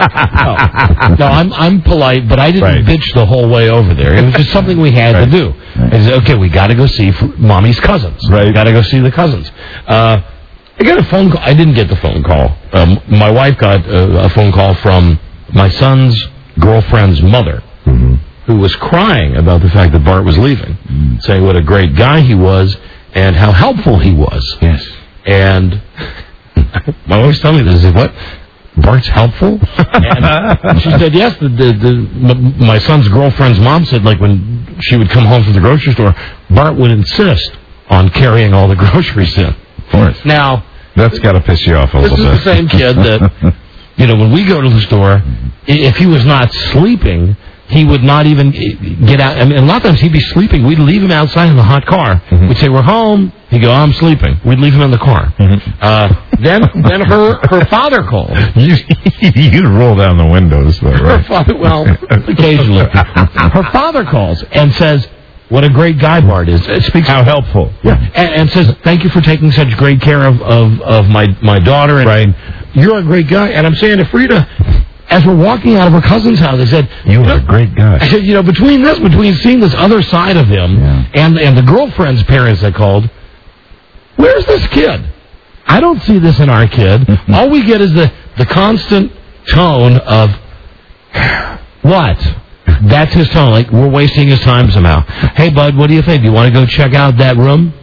no I'm, I'm polite, but I didn't right. bitch the whole way over there. It was just something we had right. to do. Right. I said, okay, we got to go see f- Mommy's cousins. Right. We got to go see the cousins. Uh, I got a phone call. I didn't get the phone call. Um, my wife got a, a phone call from my son's girlfriend's mother, mm-hmm. who was crying about the fact that Bart was leaving, mm-hmm. saying what a great guy he was and how helpful he was. Yes. And my wife's telling me this. Is what? Bart's helpful? And she said, yes, the, the, the, my son's girlfriend's mom said, like, when she would come home from the grocery store, Bart would insist on carrying all the groceries in. Of course. Now, that's got to piss you off a this little is bit. the same kid that, you know, when we go to the store, if he was not sleeping, he would not even get out. I mean, a lot of times he'd be sleeping. We'd leave him outside in the hot car. Mm-hmm. We'd say, we're home. He'd go, I'm sleeping. We'd leave him in the car. Mm-hmm. Uh, then then her, her father called. You, you'd roll down the windows, though, right? Her father, well, occasionally. Her father calls and says, what a great guy Bart is. It speaks How helpful. Yeah. And, and says, thank you for taking such great care of, of, of my, my daughter. And right. You're a great guy. And I'm saying to Frida, as we're walking out of her cousin's house, I said, you are a great guy. I said, you know, between this, between seeing this other side of him yeah. and and the girlfriend's parents that called, where's this kid? I don't see this in our kid. All we get is the, the constant tone of, what? That's his tone. Like, we're wasting his time somehow. Hey, bud, what do you think? Do you want to go check out that room?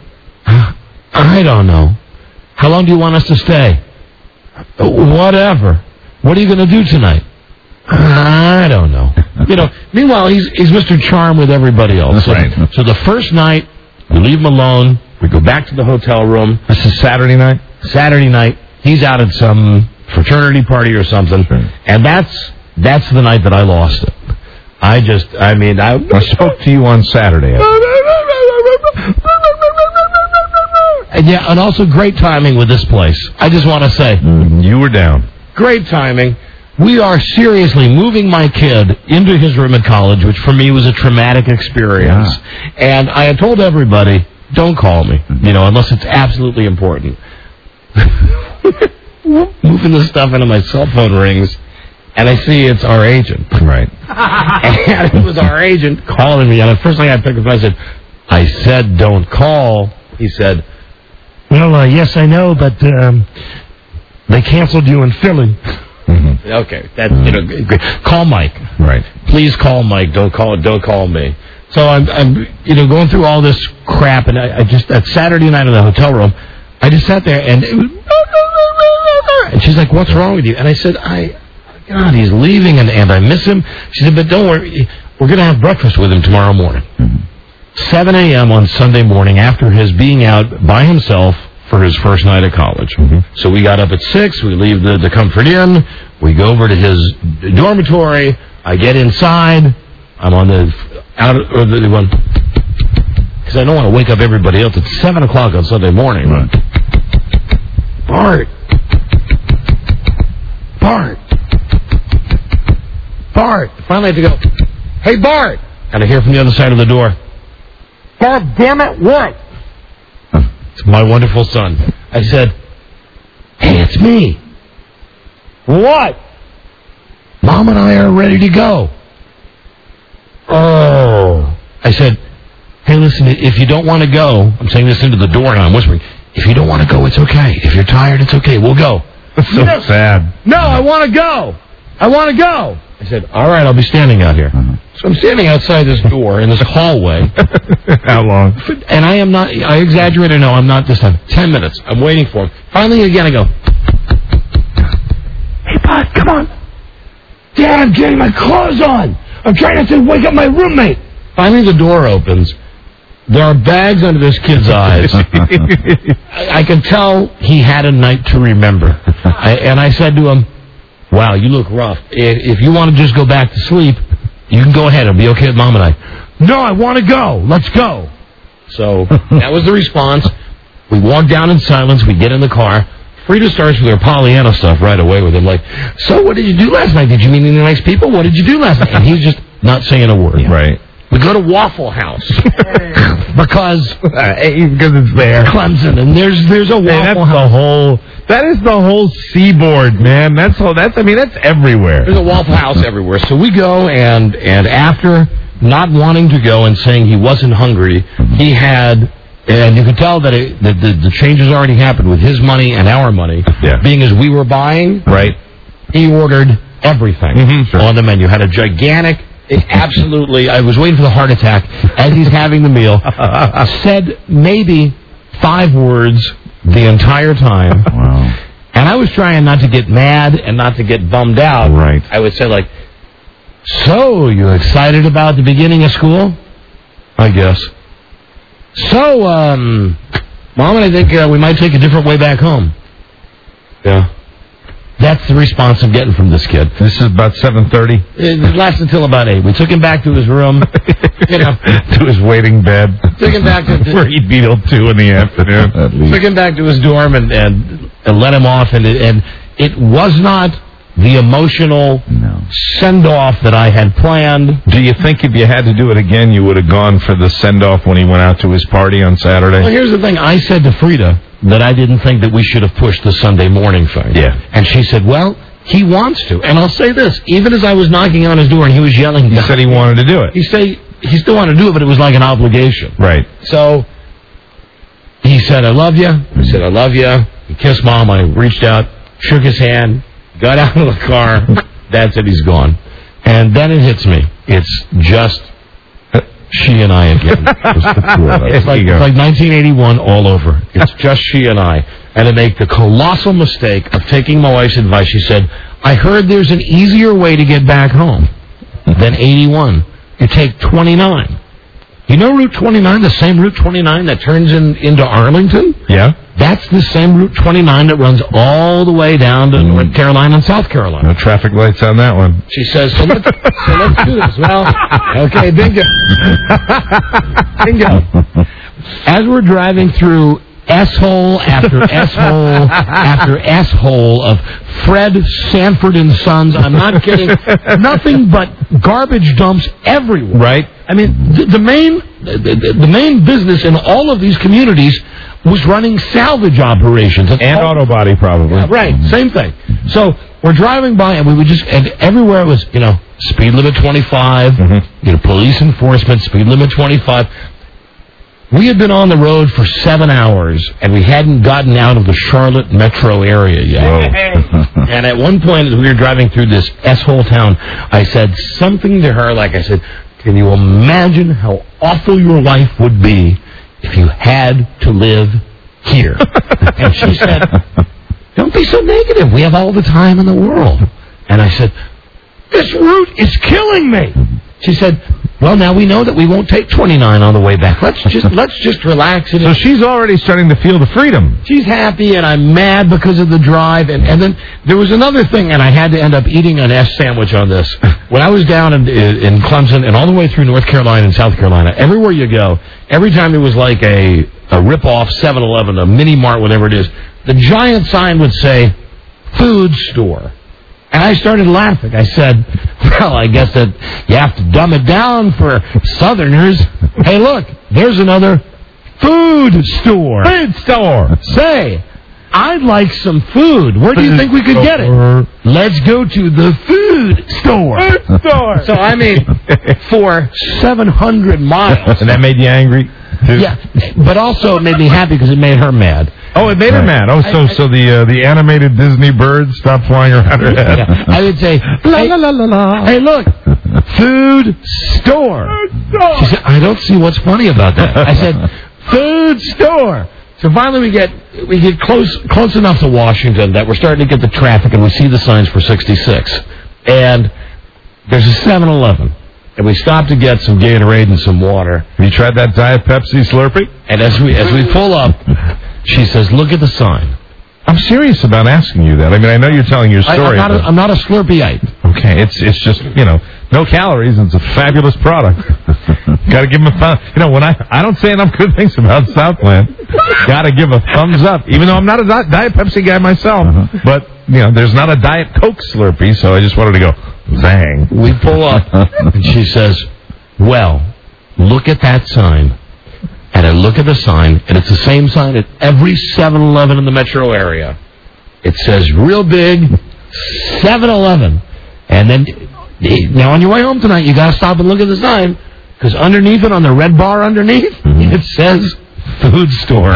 I don't know. How long do you want us to stay? Whatever. What are you going to do tonight? I don't know. You know, meanwhile, he's he's Mister Charm with everybody else. So, right. so the first night, we leave him alone. We go back to the hotel room. This is Saturday night? Saturday night. He's out at some fraternity party or something. Sure. And that's that's the night that I lost it. I just, I mean, I... I spoke to you on Saturday. And yeah, and also great timing with this place. I just want to say. Mm, you were down. Great timing. We are seriously moving my kid into his room at college, which for me was a traumatic experience. Yeah. And I had told everybody, don't call me, you know, unless it's absolutely important. Moving the stuff into my cell phone rings, and I see it's our agent. Right. And it was our agent calling me, and the first thing I picked up, I said, I said don't call. He said, well, uh, yes, I know, but um, They canceled you in Philly. Mm-hmm. Okay, that's you know. Great. Call Mike. Right. Please call Mike. Don't call. Don't call me. So I'm, I'm, you know, going through all this crap, and I, I just that Saturday night in the hotel room, I just sat there, and it was, and she's like, "What's wrong with you?" And I said, "I, God, he's leaving, and, and I miss him." She said, "But don't worry, we're going to have breakfast with him tomorrow morning, seven a.m. on Sunday morning after his being out by himself for his first night of college." Mm-hmm. So we got up at six. We leave the, the Comfort Inn. We go over to his dormitory. I get inside. I'm on the out or the one because I don't want to wake up everybody else. It's seven o'clock on Sunday morning. Right. Bart. Bart. Bart. Finally, I have to go. Hey, Bart. And I hear from the other side of the door. God damn it! What? It's my wonderful son. I said, "Hey, it's me." What? Mom and I are ready to go. Oh. I said, "Hey, listen, if you don't want to go," I'm saying this into the door and I'm whispering, "if you don't want to go, it's okay. If you're tired, it's okay. We'll go." That's so no, sad. No, I want to go. I want to go. I said, "All right, I'll be standing out here." Uh-huh. So I'm standing outside this door in this hallway. How long? And I am not, I exaggerate or no, I'm not this time. Ten minutes. I'm waiting for him. Finally, again, I go, "Hey, bud, come on. Dad, I'm getting my clothes on. I'm trying not to wake up my roommate." Finally, the door opens. There are bags under this kid's eyes. I, I can tell he had a night to remember. I, and I said to him, "Wow, you look rough. If, if you want to just go back to sleep, you can go ahead. It'll be okay with Mom and I." "No, I want to go. Let's go." So that was the response. We walk down in silence. We get in the car. Frida starts with her Pollyanna stuff right away with him, like, "So what did you do last night? Did you meet any nice people? What did you do last night?" And he's just not saying a word. Yeah. Right. We go to Waffle House because because it's there, Clemson, and there's there's a Waffle hey, that's House. The whole that is the whole seaboard, man. That's all. That's I mean that's everywhere. There's a Waffle House everywhere. So we go, and and after not wanting to go and saying he wasn't hungry, he had. And you could tell that it, the, the, the changes already happened with his money and our money. Yeah. Being as we were buying, right? He ordered everything mm-hmm, sure. on the menu. Had a gigantic, absolutely. I was waiting for the heart attack as he's having the meal. Said maybe five words the entire time. Wow. And I was trying not to get mad and not to get bummed out. Right. I would say like, "So you excited about the beginning of school?" "I guess." "So, um, Mom and I think uh, we might take a different way back home." "Yeah." That's the response I'm getting from this kid. This is about seven thirty? It lasted until about eight. We took him back to his room, you know. To his waiting bed. Took him back to... Where he'd be till two in the afternoon. At least. Took him back to his dorm and, and, and let him off, and it, and it was not the emotional no. send-off that I had planned. Do you think if you had to do it again, you would have gone for the send-off when he went out to his party on Saturday? Well, here's the thing. I said to Frida that I didn't think that we should have pushed the Sunday morning thing. Yeah. And she said, "Well, he wants to." And I'll say this. Even as I was knocking on his door and he was yelling... He said he wanted to do it. He said he still wanted to do it, but it was like an obligation. Right. So he said, "I love you." I said, "I love you." He kissed Mom. I reached out, shook his hand, got out of the car. Dad said he's gone. And then it hits me. It's just she and I again. It's like, it's like nineteen eighty-one all over. It's just she and I. And to make the colossal mistake of taking my wife's advice, she said, "I heard there's an easier way to get back home than eighty-one. You take twenty-nine. You know Route twenty-nine, the same Route twenty-nine that turns in, into Arlington? Yeah. That's the same Route twenty-nine that runs all the way down to mm. North Carolina and South Carolina." No traffic lights on that one. She says, so let's, so let's do this. Well, okay, bingo. Bingo. As we're driving through S-hole after S-hole after S-hole of Fred Sanford and Sons, I'm not kidding, nothing but garbage dumps everywhere. Right. I mean, the, the main the, the main business in all of these communities was running salvage operations. That's and all, auto body, probably. Yeah, right, same thing. So we're driving by, and we would just, and everywhere it was, you know, speed limit twenty-five, mm-hmm. you know, police enforcement, speed limit twenty-five. We had been on the road for seven hours, and we hadn't gotten out of the Charlotte metro area yet. And at one point, as we were driving through this S-hole town, I said something to her, like I said, can you imagine how awful your life would be if you had to live here? And she said, don't be so negative. We have all the time in the world. And I said, this route is killing me. She said, well, now we know that we won't take twenty-nine on the way back. Let's just let's just relax. So she's already starting to feel the freedom. She's happy, and I'm mad because of the drive. And, and then there was another thing, and I had to end up eating an S sandwich on this. When I was down in, in Clemson and all the way through North Carolina and South Carolina, everywhere you go, every time there was like a, a rip-off seven eleven, a mini-mart, whatever it is, the giant sign would say, food store. And I started laughing. I said, well, I guess that you have to dumb it down for Southerners. Hey, look, there's another food store. Food store. Say, I'd like some food. Where do you think we could get it? Let's go to the food store. Food store. So, I mean, for seven hundred miles. And that made you angry? Too? Yeah, but also it made me happy because it made her mad. Oh, it made right. her mad. Oh, so I, I, so the uh, the animated Disney birds stopped flying around her head. Yeah. I would say, hey, la, la, la, la. Hey, look, food store. Food store. She said, I don't see what's funny about that. I said, food store. So finally we get we get close close enough to Washington that we're starting to get the traffic, and we see the signs for sixty-six. And there's a seven eleven. And we stopped to get some Gatorade and some water. Have you tried that Diet Pepsi Slurpee? And as we as we pull up, she says, look at the sign. I'm serious about asking you that. I mean, I know you're telling your story. I, I'm, not a, I'm not a Slurpeeite. Okay, it's it's just, you know, no calories, and it's a fabulous product. Got to give them a thumb. You know, when I, I don't say enough good things about Southland, got to give a thumbs up, even though I'm not a Diet Pepsi guy myself. Uh-huh. But, you know, there's not a Diet Coke Slurpee, so I just wanted to go, zang. We pull up, and she says, well, look at that sign. And I look at the sign, and it's the same sign at every seven eleven in the metro area. It says real big, seven eleven. And then, now on your way home tonight, you got to stop and look at the sign, because underneath it, on the red bar underneath, mm-hmm. it says food store.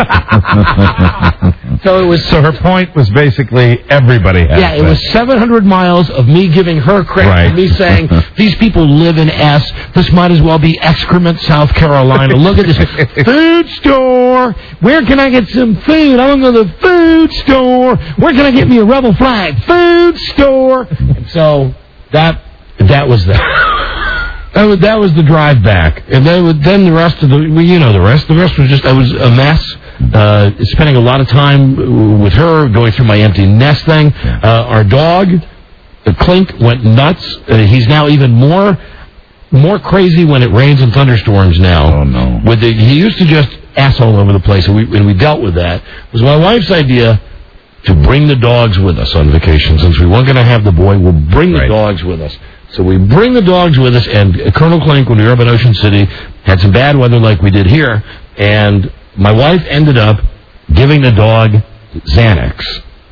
So it was. So her point was basically everybody has Yeah, it that. was seven hundred miles of me giving her credit Right. and me saying, these people live in S. This might as well be excrement, South Carolina. Look at this. Food store. Where can I get some food? I want to go to the food store. Where can I get me a rebel flag? Food store. And so that that was that. That was, that was the drive back. And then, then the rest of the, well, you know the rest. The rest was just, I was a mess. Uh, spending a lot of time with her, going through my empty nest thing. Uh, our dog, the Clink, went nuts. Uh, he's now even more more crazy when it rains and thunderstorms now. Oh, no. With the, he used to just ass all over the place, and we, and we dealt with that. It was my wife's idea to bring the dogs with us on vacation. Since we weren't going to have the boy, we'll bring Right. the dogs with us. So we bring the dogs with us, and Colonel Clink, when we were up in Ocean City, had some bad weather like we did here, and my wife ended up giving the dog Xanax.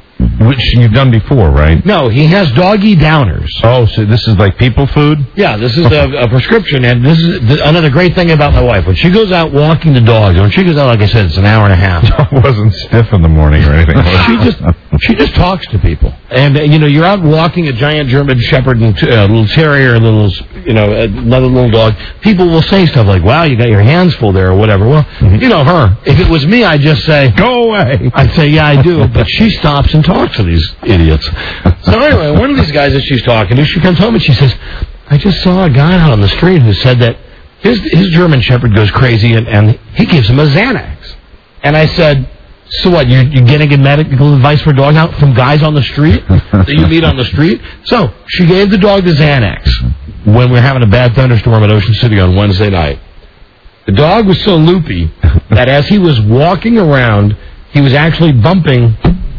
Which you've done before, right? No, he has doggy downers. Oh, so this is like people food? Yeah, this is a, a prescription, and this is the, another great thing about my wife. When she goes out walking the dogs, when she goes out, like I said, it's an hour and a half. I wasn't stiff in the morning or anything. she just she just talks to people, and uh, you know, you're out walking a giant German Shepherd and a uh, little terrier, a little you know another little dog. People will say stuff like, "Wow, you got your hands full there," or whatever. Well, mm-hmm. you know her. If it was me, I'd just say, "Go away." I'd say, "Yeah, I do," but she stops and talks to these idiots. So anyway, one of these guys that she's talking to, she comes home and she says, "I just saw a guy out on the street who said that his his German Shepherd goes crazy and, and he gives him a Xanax." And I said, "So what, you're, you're getting medical advice for dogs out from guys on the street that you meet on the street?" So she gave the dog the Xanax when we were having a bad thunderstorm at Ocean City on Wednesday night. The dog was so loopy that as he was walking around, he was actually bumping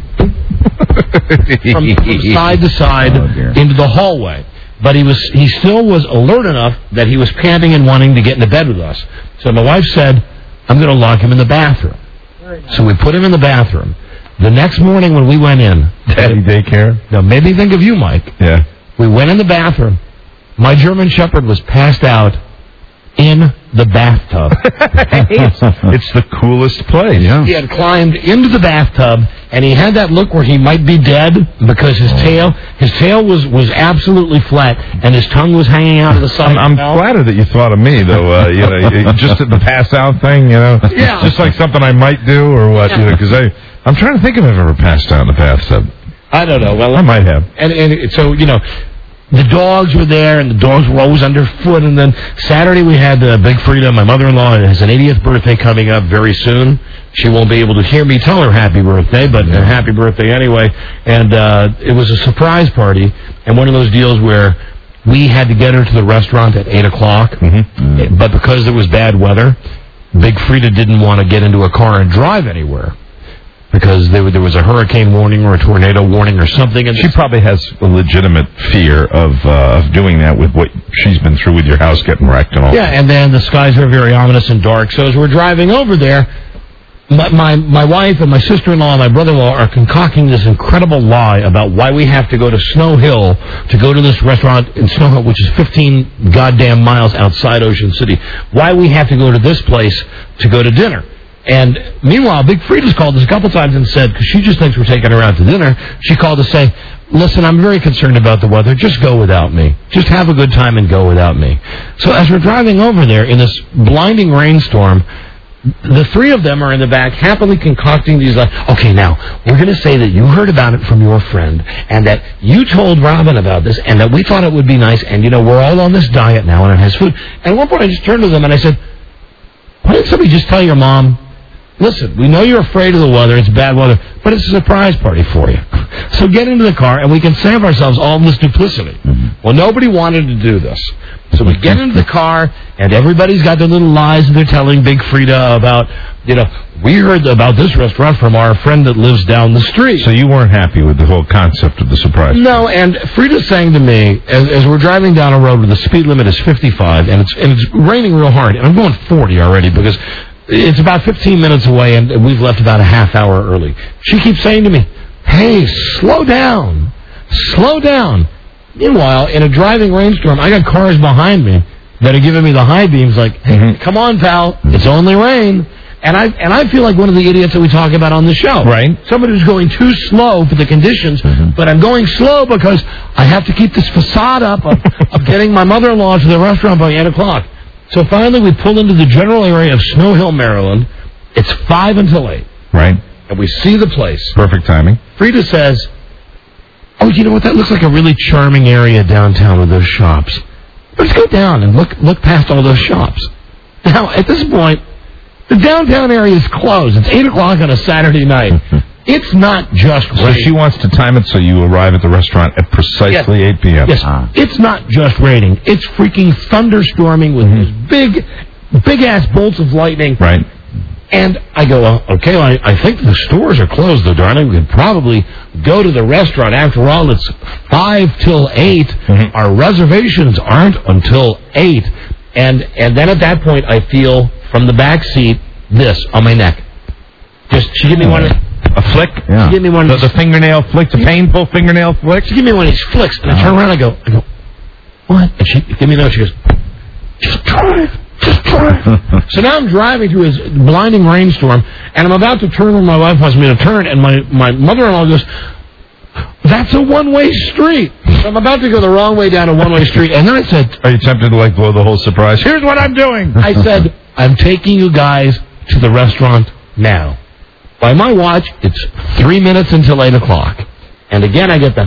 from, from side to side oh, into the hallway. But he was he still was alert enough that he was panting and wanting to get into bed with us. So my wife said, "I'm going to lock him in the bathroom." So we put him in the bathroom. The next morning when we went in... Daddy daycare? Now, maybe think of you, Mike. Yeah. We went in the bathroom. My German Shepherd was passed out in the bathtub. it's, it's the coolest place. Yeah. He had climbed into the bathtub, and he had that look where he might be dead because his tail, his tail was, was absolutely flat, and his tongue was hanging out of the side. I'm, I'm flattered that you thought of me, though. Uh, you know, you- just at the pass out thing, you know, Yeah. just like something I might do or what, you know, because I, I'm trying to think if I've ever passed out in the bathtub. I don't know. Well, I might have. And, and so, you know, the dogs were there, and the dogs were always underfoot. And then Saturday we had uh, Big Frida, my mother-in-law, has an eightieth birthday coming up very soon. She won't be able to hear me tell her happy birthday, but uh, happy birthday anyway. And uh, it was a surprise party, and one of those deals where we had to get her to the restaurant at eight o'clock, mm-hmm. but because there was bad weather, Big Frida didn't want to get into a car and drive anywhere. Because there, there was a hurricane warning or a tornado warning or something. And she probably has a legitimate fear of uh, of doing that with what she's been through with your house getting wrecked and all. Yeah, and then the skies are very ominous and dark. So as we're driving over there, my my, my wife and my sister-in-law and my brother-in-law are concocting this incredible lie about why we have to go to Snow Hill to go to this restaurant in Snow Hill, which is fifteen goddamn miles outside Ocean City. Why we have to go to this place to go to dinner. And meanwhile, Big Frida's called us a couple times and said, because she just thinks we're taking her out to dinner, she called to say, listen, I'm very concerned about the weather. Just go without me. Just have a good time and go without me. So as we're driving over there in this blinding rainstorm, the three of them are in the back happily concocting these, like, okay, now, we're going to say that you heard about it from your friend and that you told Robin about this and that we thought it would be nice and, you know, we're all on this diet now and it has food. And at one point I just turned to them and I said, why didn't somebody just tell your mom, listen, we know you're afraid of the weather, it's bad weather, but it's a surprise party for you. So get into the car, and we can save ourselves all this duplicity. Mm-hmm. Well, nobody wanted to do this. So we get into the car, and everybody's got their little lies that they're telling Big Frida about, you know, we heard about this restaurant from our friend that lives down the street. So you weren't happy with the whole concept of the surprise? No, and Frida's saying to me, as, as we're driving down a road where the speed limit is fifty-five, and it's, and it's raining real hard, and I'm going forty already because it's about fifteen minutes away, and we've left about a half hour early. She keeps saying to me, hey, slow down, slow down. Meanwhile, in a driving rainstorm, I got cars behind me that are giving me the high beams like, hey, mm-hmm. come on, pal, it's only rain. And I and I feel like one of the idiots that we talk about on the show. Right. Somebody who's going too slow for the conditions, mm-hmm. but I'm going slow because I have to keep this facade up of, of getting my mother-in-law to the restaurant by eight o'clock. So finally we pull into the general area of Snow Hill, Maryland. It's five until eight. Right. And we see the place. Perfect timing. Frida says, oh, you know what? That looks like a really charming area downtown with those shops. Let's go down and look look past all those shops. Now, at this point, the downtown area is closed. It's eight o'clock on a Saturday night. It's not just so raining. She wants to time it so you arrive at the restaurant at precisely yes. eight p.m. Yes, ah. It's not just raining. It's freaking thunderstorming with mm-hmm. these big, big-ass bolts of lightning. Right. And I go, well, okay, well, I, I think the stores are closed, though, darling. We could probably go to the restaurant. After all, it's five till eight. Mm-hmm. Our reservations aren't until eight. And and then at that point, I feel from the back seat this on my neck. Just she give me one. Of, a flick. Yeah. She give me one. The, the fingernail flick, the painful fingernail flick. She give me one of these flicks, and I turn around. And I go, I go, what? And she give me another. She goes, just drive. Just drive. So now I'm driving through this blinding rainstorm, and I'm about to turn where my wife wants me to turn, and my, my mother-in-law goes, that's a one-way street. So I'm about to go the wrong way down a one-way street, and then I said, are you tempted to, like, blow the whole surprise? Here's what I'm doing. I said, I'm taking you guys to the restaurant now. By my watch, it's three minutes until eight o'clock. And again, I get the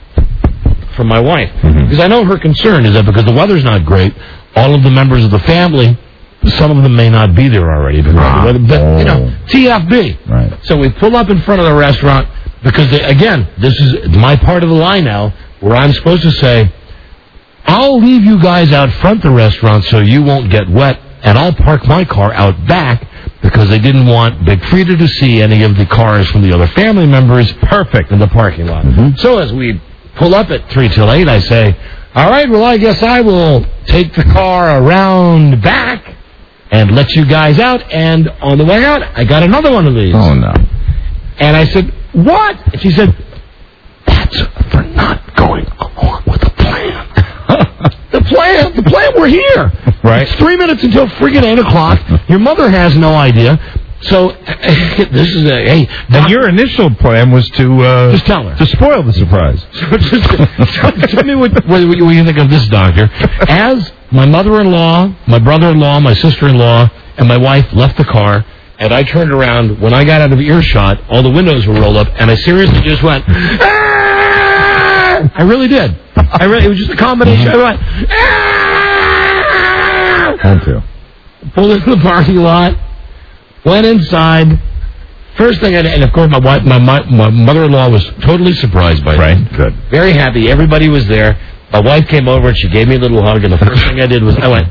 from my wife. Mm-hmm. Because I know her concern is that because the weather's not great, all of the members of the family, some of them may not be there already. Because ah, the weather, but, you know, T F B. Right. So we pull up in front of the restaurant because, they, again, this is my part of the lie now where I'm supposed to say, I'll leave you guys out front the restaurant so you won't get wet, and I'll park my car out back because they didn't want Big Frida to see any of the cars from the other family members perfect in the parking lot. Mm-hmm. So as we pull up at three till eight, I say, all right, well, I guess I will take the car around back and let you guys out. And on the way out, I got another one of these. Oh, no. And I said, what? And she said, that's for not going along with the plan. The plan, the plan, we're here. Right. It's three minutes until friggin' eight o'clock. Your mother has no idea. So this is a hey. And your initial plan was to uh, just tell her to spoil the surprise. So just so tell me what, what, what you think of this, doctor. As my mother-in-law, my brother-in-law, my sister-in-law, and my wife left the car, and I turned around. When I got out of earshot, all the windows were rolled up, and I seriously just went. Ah! I really did. I really. It was just a combination. I went. Ah! Had to. Pulled into the parking lot. Went inside. First thing I did, and of course my wife, my, my, my mother-in-law was totally surprised by right. that. Good. Very happy. Everybody was there. My wife came over and she gave me a little hug, and the first thing I did was I went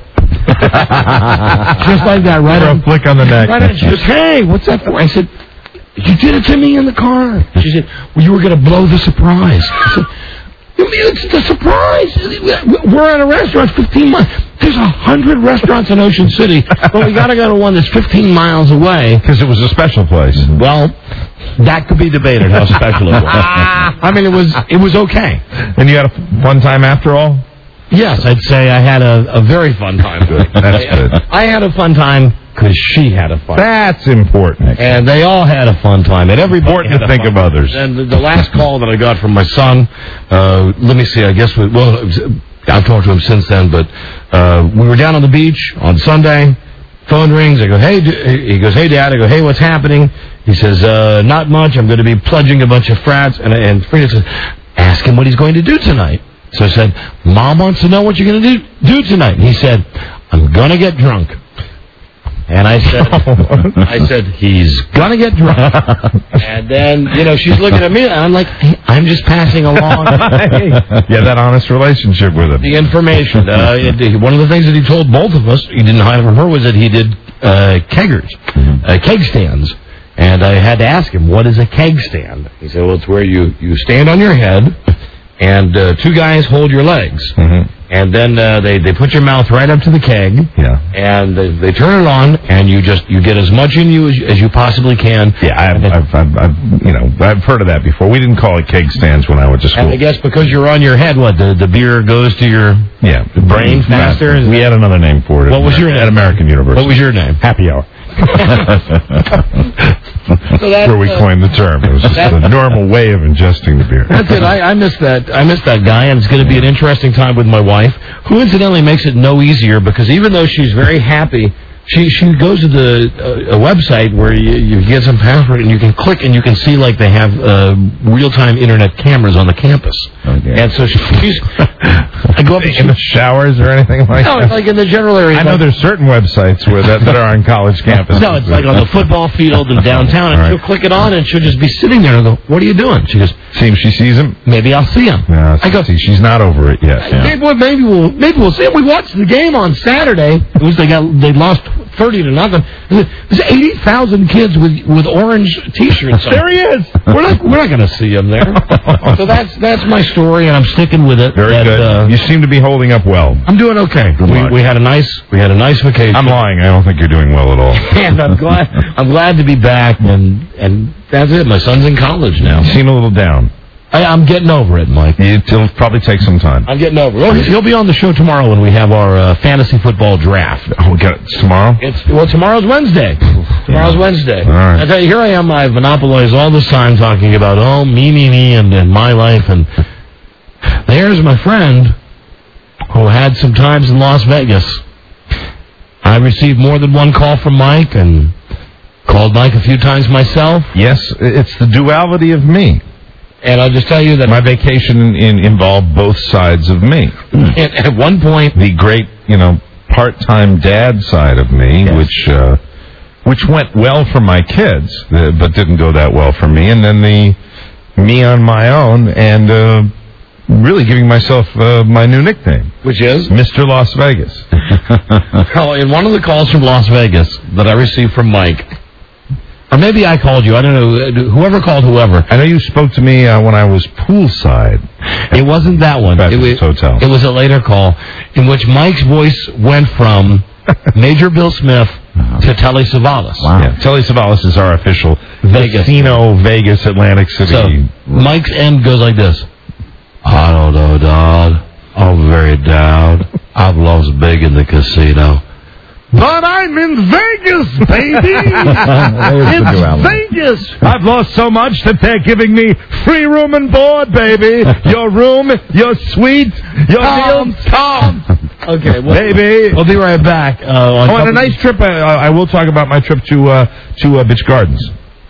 just like that, right on, on, flick on the neck. Right on. She goes, "Hey, what's that for?" I said, "You did it to me in the car." She said, "Well, you were going to blow the surprise." I said, "It's the surprise. We're at a restaurant fifteen miles. There's a hundred restaurants in Ocean City, but we got to go to one that's fifteen miles away because it was a special place." Well, that could be debated how special it was. I mean, it was it was okay. And you had a fun time after all? Yes, I'd say I had a, a very fun time. Good. That's good. I had a fun time because she had a fun. That's important. And they all had a fun time. And everybody important had to a think fun of others. And the, the last call that I got from my son, uh, let me see, I guess, we, well, I've talked to him since then, but uh, we were down on the beach on Sunday. Phone rings. I go, hey, d-, he goes, hey, Dad. I go, hey, what's happening? He says, uh, not much. I'm going to be pledging a bunch of frats. And, and Frida says, ask him what he's going to do tonight. So I said, Mom wants to know what you're going to do, do tonight. And he said, I'm going to get drunk. And I said, I said, he's going to get drunk. And then, you know, she's looking at me, and I'm like, hey, I'm just passing along. Yeah, that honest relationship with him. The information. Uh, it, one of the things that he told both of us, he didn't hide from her, was that he did uh, keggers, uh, keg stands. And I had to ask him, what is a keg stand? He said, well, it's where you, you stand on your head, and uh, two guys hold your legs. Mm-hmm. And then uh, they, they put your mouth right up to the keg. Yeah. And they, they turn it on, and you just you get as much in you as, as you possibly can. Yeah, I've, I've, I've, I've you know I've heard of that before. We didn't call it keg stands when I went to school. And I guess because you're on your head, what the the beer goes to your yeah brain faster. We had another name for it. What was your name? At American University. What was your name? Happy Hour. So that's where we uh, coined the term. It was just a normal way of ingesting the beer. That's it. I, I miss that. I miss that guy, and it's going to be an interesting time with my wife, who incidentally makes it no easier because even though she's very happy, she she goes to the uh, a website where you, you get some password and you can click and you can see like they have uh, real time internet cameras on the campus. Okay. And so she, she's. I go up and in the showers or anything like no, that. No, it's like in the general area. I know there's certain websites where that, that are on college campuses. No, it's like on the football field in downtown, and right. she'll click it on, and she'll just be sitting there and I'll go, "What are you doing?" She goes, "See if she sees him. Maybe I'll see him." No, I go, "See, she's not over it yet." Yeah. Maybe, well, maybe we'll maybe we'll see him. We watched the game on Saturday. It was they got they lost thirty to nothing. There's eighty thousand kids with with orange T-shirts on. There he is. We're not we're not going to see him there. So that's that's my story, and I'm sticking with it. Very that, good. Uh, you seem to be holding up well. I'm doing okay. We, we had a nice we had a nice vacation. I'm lying. I don't think you're doing well at all. And I'm glad I'm glad to be back, and and that's it. My son's in college now. You seem a little down. I, I'm getting over it, Mike. It'll probably take some time. I'm getting over it. Oh, he'll be on the show tomorrow when we have our uh, fantasy football draft. Oh, we got it tomorrow? It's well, tomorrow's Wednesday. Tomorrow's yeah. Wednesday. All right. I tell you, here I am. I've monopolized all this time talking about oh me, me, me, and, and my life, and there's my friend who had some times in Las Vegas. I received more than one call from Mike, and called Mike a few times myself. Yes, it's the duality of me. And I'll just tell you that my vacation in, involved both sides of me. And at one point, the great, you know, part-time dad side of me, yes. which uh, which went well for my kids, uh, but didn't go that well for me. And then the me on my own, and uh, really giving myself uh, my new nickname, which is Mister Las Vegas. Oh, in one of the calls from Las Vegas that I received from Mike. Or maybe I called you. I don't know. Whoever called whoever. I know you spoke to me uh, when I was poolside. It wasn't that one. It was hotel. It was a later call in which Mike's voice went from Major Bill Smith to Telly Savalas. Wow. Yeah, Telly Savalas is our official Vegas. Casino, Vegas, Atlantic City. So Mike's end goes like this. I don't know, Dad. I'm very down. I've lost big in the casino. But I'm in Vegas, baby! It's Vegas! I've lost so much that they're giving me free room and board, baby. Your room, your suite, your Tom, meals. Tom. Okay, well, baby. We'll be right back. Uh, on oh, and a nice trip. Uh, I will talk about my trip to uh, to uh, Bitch Gardens.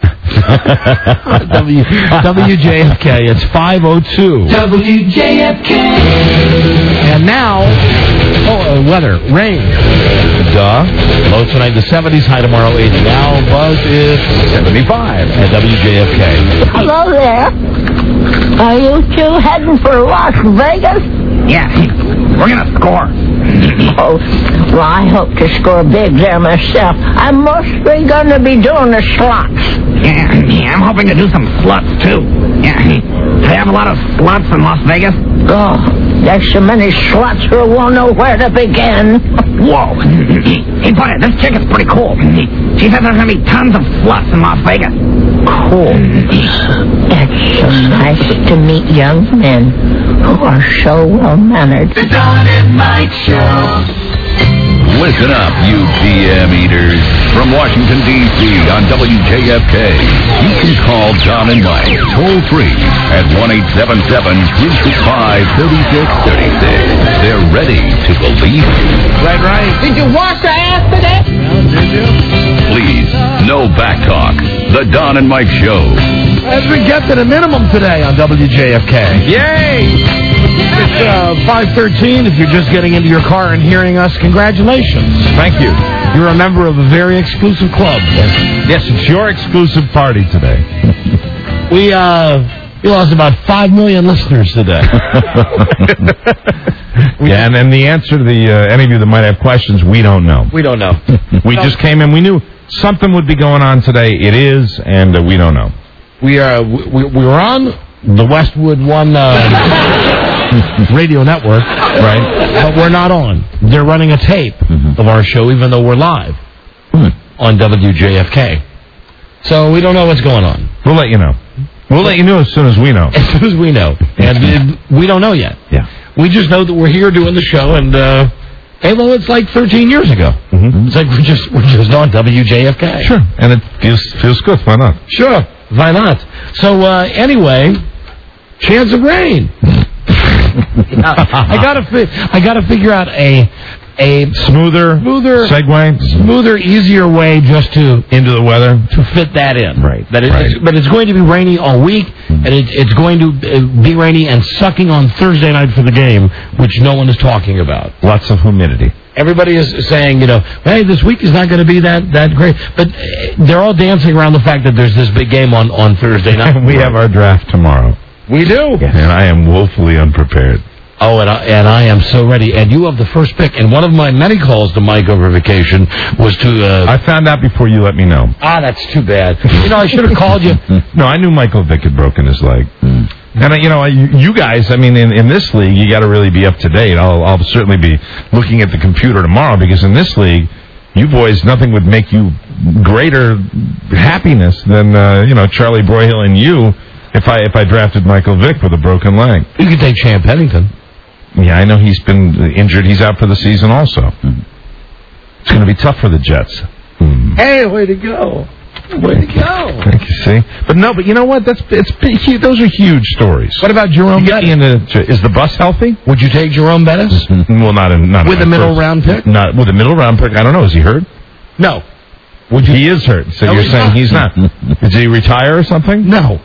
w, W J F K. It's five oh two. W J F K. And now, oh, uh, weather, rain. Duh. Low tonight in the seventies, high tomorrow eighty. Now, buzz is seventy-five at W J F K. Hello there. Are you two heading for Las Vegas? Yeah, we're going to score. Oh, well, I hope to score big there myself. I'm mostly going to be doing the slots. Yeah, yeah, I'm hoping to do some sluts, too. Yeah, do they have a lot of sluts in Las Vegas? Oh, there's so many sluts we won't know where to begin. Whoa. Hey, buddy, this chick is pretty cool. She said there's going to be tons of sluts in Las Vegas. Cool. It's so nice to meet young men who are so well-mannered. The Don and Mike Show. Listen up, you P M eaters. From Washington, D C on W J F K, you can call Don and Mike toll free at one eight seven seven, three six five, three six three six. They're ready to believe you. Right, right. Did you wash your ass today? Well, did you? Please, no back talk. The Don and Mike Show. As we get to the minimum today on W J F K. Yay! It's uh, five thirteen. If you're just getting into your car and hearing us, congratulations. Thank you. You're a member of a very exclusive club. Yes, it's your exclusive party today. We, uh, we lost about five million listeners today. Yeah, and, and the answer to the uh, any of you that might have questions, we don't know. We don't know. We just came in. We knew something would be going on today. It is, and uh, we don't know. We are we, we were on the Westwood One uh, radio network, right? But we're not on. They're running a tape mm-hmm. of our show, even though we're live mm. on W J F K. So we don't know what's going on. We'll let you know. We'll let you know as soon as we know. As soon as we know, and it, we don't know yet. Yeah. We just know that we're here doing the show, and uh, hey, well, it's like thirteen years ago. Mm-hmm. It's like we're just we're just on W J F K. Sure, and it feels feels good. Why not? Sure. Why not? So, uh, anyway, chance of rain. I gotta fi- I gotta figure out a a smoother, smoother segue, smoother, easier way just to into the weather to fit that in. Right. That it, right. It's, but it's going to be rainy all week, mm-hmm. and it, it's going to be rainy and sucking on Thursday night for the game, which no one is talking about. Lots of humidity. Everybody is saying, you know, hey, this week is not going to be that, that great. But they're all dancing around the fact that there's this big game on, on Thursday night. We have our draft tomorrow. We do. Yes. And I am woefully unprepared. Oh, and I, and I am so ready. And you have the first pick. And one of my many calls to Mike over vacation was to... Uh, I found out before you let me know. Ah, that's too bad. You know, I should have called you. No, I knew Michael Vick had broken his leg. Mm. And, you know, you guys, I mean, in, in this league, you got to really be up to date. I'll, I'll certainly be looking at the computer tomorrow because in this league, you boys, nothing would make you greater happiness than, uh, you know, Charlie Broyhill and you if I if I drafted Michael Vick with a broken leg. You could take Champ Pennington. Yeah, I know he's been injured. He's out for the season also. Mm. It's going to be tough for the Jets. Mm. Hey, way to go. Way to go. Thank you, see. But no, but you know what? That's it's big, those are huge stories. What about Jerome Bettis? Into, is the bus healthy? Would you take Jerome Bettis? Well, not in not with a middle first, round pick. Not with a middle round pick. I don't know. Is he hurt? No. Would you? He is hurt. So no, you're he's saying not. he's not? Did he retire or something? No.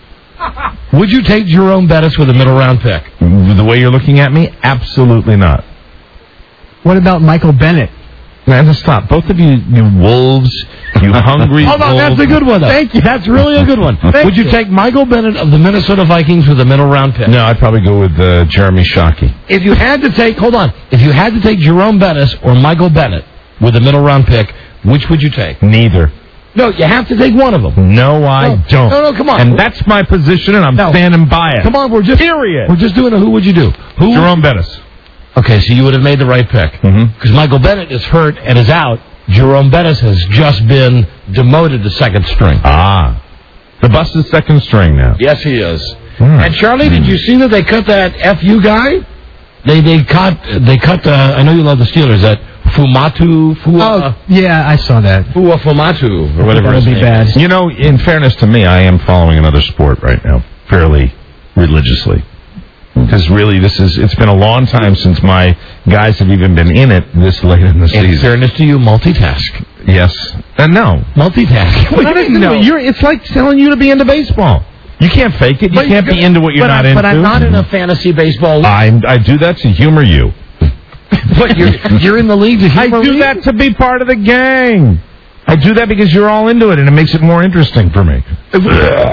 Would you take Jerome Bettis with a middle round pick? The way you're looking at me, absolutely not. What about Michael Bennett? Man, just stop. Both of you, you wolves, you hungry Hold on, wolves. that's a good one, though. Thank you. That's really a good one. Would you, you take Michael Bennett of the Minnesota Vikings with a middle round pick? No, I'd probably go with uh, Jeremy Shockey. If you had to take, hold on, if you had to take Jerome Bettis or Michael Bennett with a middle round pick, which would you take? Neither. No, you have to take one of them. No, I no. don't. No, no, come on. And that's my position, and I'm no. standing by it. Come on, we're just period. We're just doing a who would you do? Who? Jerome Bettis. Okay, so you would have made the right pick. Because mm-hmm. Michael Bennett is hurt and is out. Jerome Bettis has just been demoted to second string. Ah. The bus is second string now. Yes, he is. Mm. And, Charlie, mm. did you see that they cut that F U guy? They they cut they cut. Uh, I know you love the Steelers. That Fumatu Fua. Oh, yeah, I saw that. Fua Fumatu or whatever. That would be bad. You know, in fairness to me, I am following another sport right now fairly religiously. Because really, this is it's been a long time since my guys have even been in it this late in the season. In fairness to you, multitask. Yes. And no. Multitask. What do you mean, no. You're, it's like telling you to be into baseball. You can't fake it. You but can't be into what you're but not I, into. But I'm not in a fantasy baseball league. I, I do that to humor you. But you're, you're in the league to humor I do me? that to be part of the gang. I do that because you're all into it, and it makes it more interesting for me. What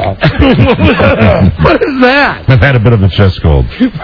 is that? I've had a bit of a chest cold.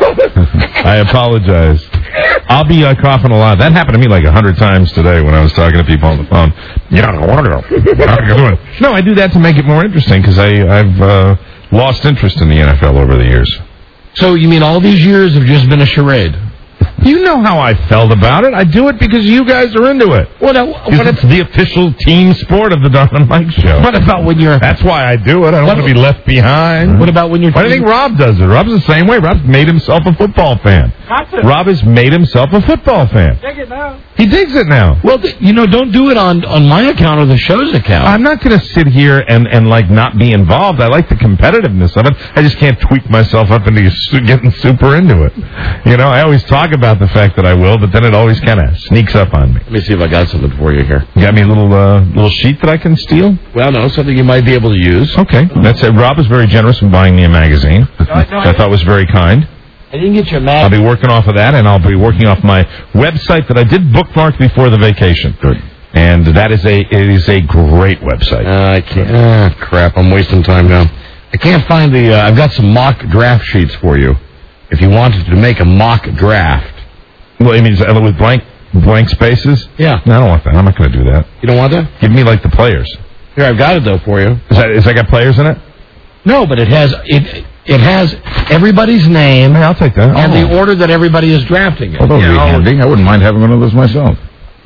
I apologize. I'll be uh, coughing a lot. That happened to me like a hundred times today when I was talking to people on the phone. Yeah, I want to go. How are you doing? No, I do that to make it more interesting because I've uh, lost interest in the N F L over the years. So you mean all these years have just been a charade? You know how I felt about it. I do it because you guys are into it. What, uh, what it's the official team sport of the Don and Mike Show. What about when you're... That's why I do it. I don't what, want to be left behind. What about when you're... Why do you think Rob does it? Rob's the same way. Rob's made himself a football fan. Rob has made himself a football fan. Dig it now. He digs it now. Well, th- you know, don't do it on, on my account or the show's account. I'm not going to sit here and, and, like, not be involved. I like the competitiveness of it. I just can't tweak myself up into getting super into it. You know, I always talk about the fact that I will, but then it always kind of sneaks up on me. Let me see if I got something for you here. You got me a little uh, little sheet that I can steal? Well, no, something you might be able to use. Okay. That's it. Rob was very generous in buying me a magazine. No, no, I thought was very kind. I didn't get your magazine. I'll be working off of that, and I'll be working off my website that I did bookmark before the vacation. Good. And that is a it is a great website. Uh, I can't. Ah, crap! I'm wasting time now. I can't find the. Uh, I've got some mock draft sheets for you. If you wanted to make a mock draft. Well, you mean with blank blank spaces? Yeah. No, I don't want that. I'm not going to do that. You don't want that? Give me like the players. Here, I've got it though for you. Is that is that got players in it? No, but it has it. It has everybody's name. Hey, I'll take that. And oh. the order that everybody is drafting it. Well, that would be handy. I wouldn't mind having one of those myself.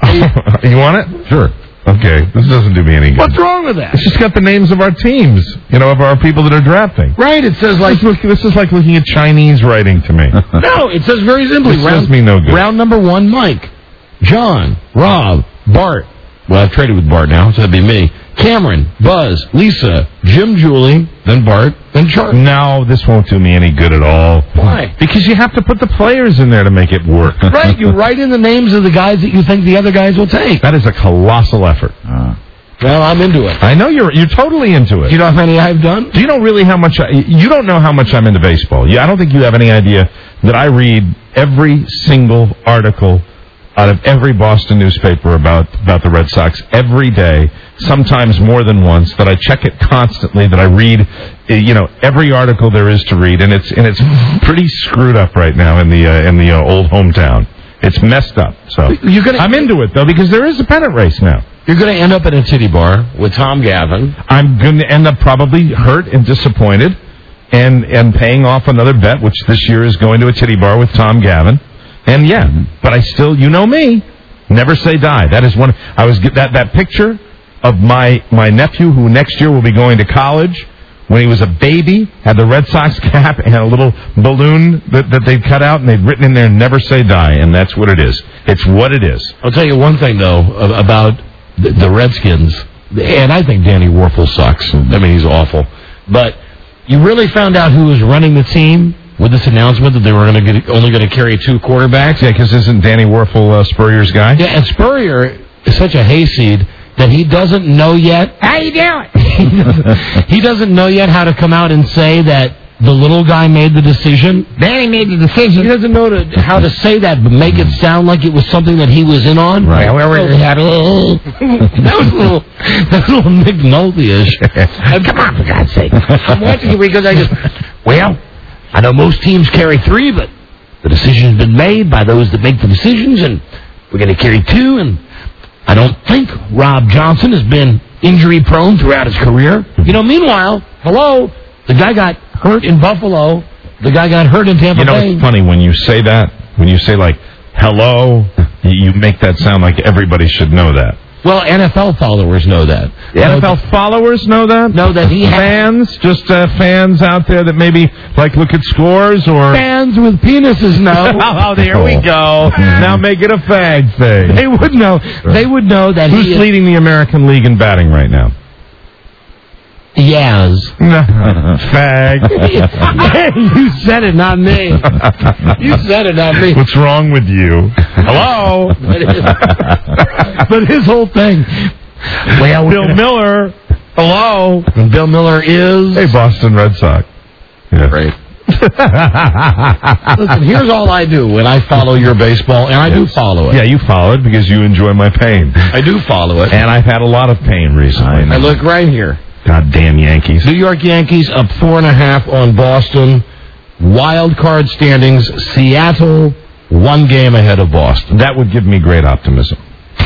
You want it? Sure. Okay. This doesn't do me any good. What's wrong with that? It's just got the names of our teams, you know, of our people that are drafting. Right. It says like... This is, this is like looking at Chinese writing to me. No, it says very simply. This round, does me no good. Round number one, Mike. John, Rob, Bart. Well, I've traded with Bart now, so that'd be me. Cameron, Buzz, Lisa, Jim, Julie, then Bart, then Charlie. No, this won't do me any good at all. Why? Because you have to put the players in there to make it work. Right, you write in the names of the guys that you think the other guys will take. That is a colossal effort. Uh, well, I'm into it. I know you're you're totally into it. Do you know how many I've done? Do you know really how much I, you don't know how much I'm into baseball. Yeah, I don't think you have any idea that I read every single article out of every Boston newspaper about, about the Red Sox every day, sometimes more than once, that I check it constantly, that I read, you know, every article there is to read, and it's and it's pretty screwed up right now in the uh, in the uh, old hometown. It's messed up. So You're gonna, I'm into it though because there is a pennant race now. You're going to end up at a titty bar with Tom Gavin. I'm going to end up probably hurt and disappointed, and and paying off another bet, which this year is going to a titty bar with Tom Gavin. And yeah, but I still, you know me, never say die. That is one. I was that that picture of my my nephew who next year will be going to college. When he was a baby, had the Red Sox cap and a little balloon that, that they'd cut out, and they'd written in there "Never say die," and that's what it is. It's what it is. I'll tell you one thing though about the, the Redskins, and I think Danny Werfel sucks. I mean, he's awful. But you really found out who was running the team with this announcement that they were going to get only going to carry two quarterbacks. Yeah, because isn't Danny Werfel uh, Spurrier's guy? Yeah, and Spurrier is such a hayseed that he doesn't know yet. How you doing? he, doesn't, he doesn't know yet how to come out and say that the little guy made the decision. Danny made the decision. He doesn't know to, how to say that, but make it sound like it was something that he was in on. Right. Well, we had a little... that was a little, that was a little Nick Nolte-ish. Come on, for God's sake. I'm watching it because I just, well, I know most teams carry three, but the decision's been made by those that make the decisions, and we're going to carry two, and I don't think Rob Johnson has been injury-prone throughout his career. You know, meanwhile, hello, the guy got hurt in Buffalo. The guy got hurt in Tampa Bay. You know, Bay. It's funny when you say that, when you say, like, hello, you make that sound like everybody should know that. Well, N F L followers know that. The N F L followers know that? Know that he has... Fans? Just uh, fans out there that maybe, like, look at scores or... Fans with penises know. Oh, there we go. Now make it a fag thing. They would know. They would know that Who's he is... leading the American League in batting right now? Yaz. Fag. Hey, you said it, not me. You said it, not me. What's wrong with you? Hello? But his whole thing... Well, Bill Miller. Hello? And Bill Miller is... Hey, Boston Red Sox. Yeah. Great. Listen, here's all I do when I follow your baseball, and I do follow it. Yeah, you follow it because you enjoy my pain. I do follow it. And I've had a lot of pain recently. I look right here. Goddamn Yankees. New York Yankees up four and a half on Boston. Wild card standings. Seattle one game ahead of Boston. That would give me great optimism.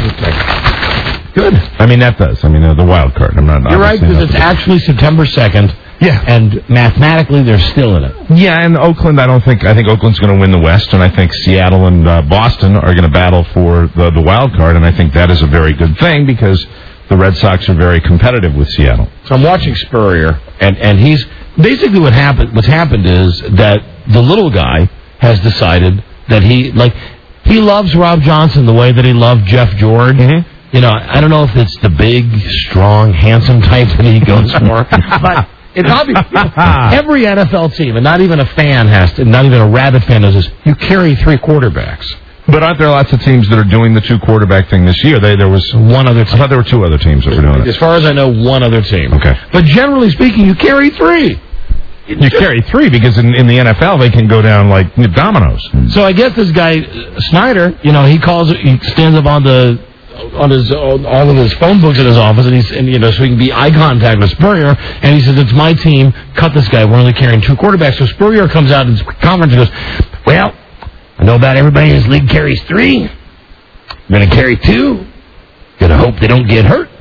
Okay. Good. I mean, that does. I mean, uh, the wild card. I'm not. You're right, because it's actually September second. Yeah. And mathematically, they're still in it. Yeah, and Oakland, I don't think, I think Oakland's going to win the West, and I think Seattle and uh, Boston are going to battle for the, the wild card, and I think that is a very good thing because the Red Sox are very competitive with Seattle. So I'm watching Spurrier, and, and he's basically what happened. What's happened is that the little guy has decided that he like he loves Rob Johnson the way that he loved Jeff George. Mm-hmm. You know, I don't know if it's the big, strong, handsome type that he goes for, but it's obvious. Every N F L team, and not even a fan has to, not even a rabid fan knows this. You carry three quarterbacks. But aren't there lots of teams that are doing the two quarterback thing this year? They, there was one other team. I thought there were two other teams that were doing it. As far as I know, one other team. Okay. But generally speaking, you carry three. You carry three because in, in the N F L they can go down like dominoes. So I guess this guy uh, Snyder, you know, he calls it. He stands up on the on his on all of his phone books in his office, and he's and you know so he can be eye contact with Spurrier, and he says, "It's my team. Cut this guy. We're only carrying two quarterbacks." So Spurrier comes out in his conference and goes, "Well, I know about everybody in this league carries three. I'm going to carry two. Going to hope they don't get hurt.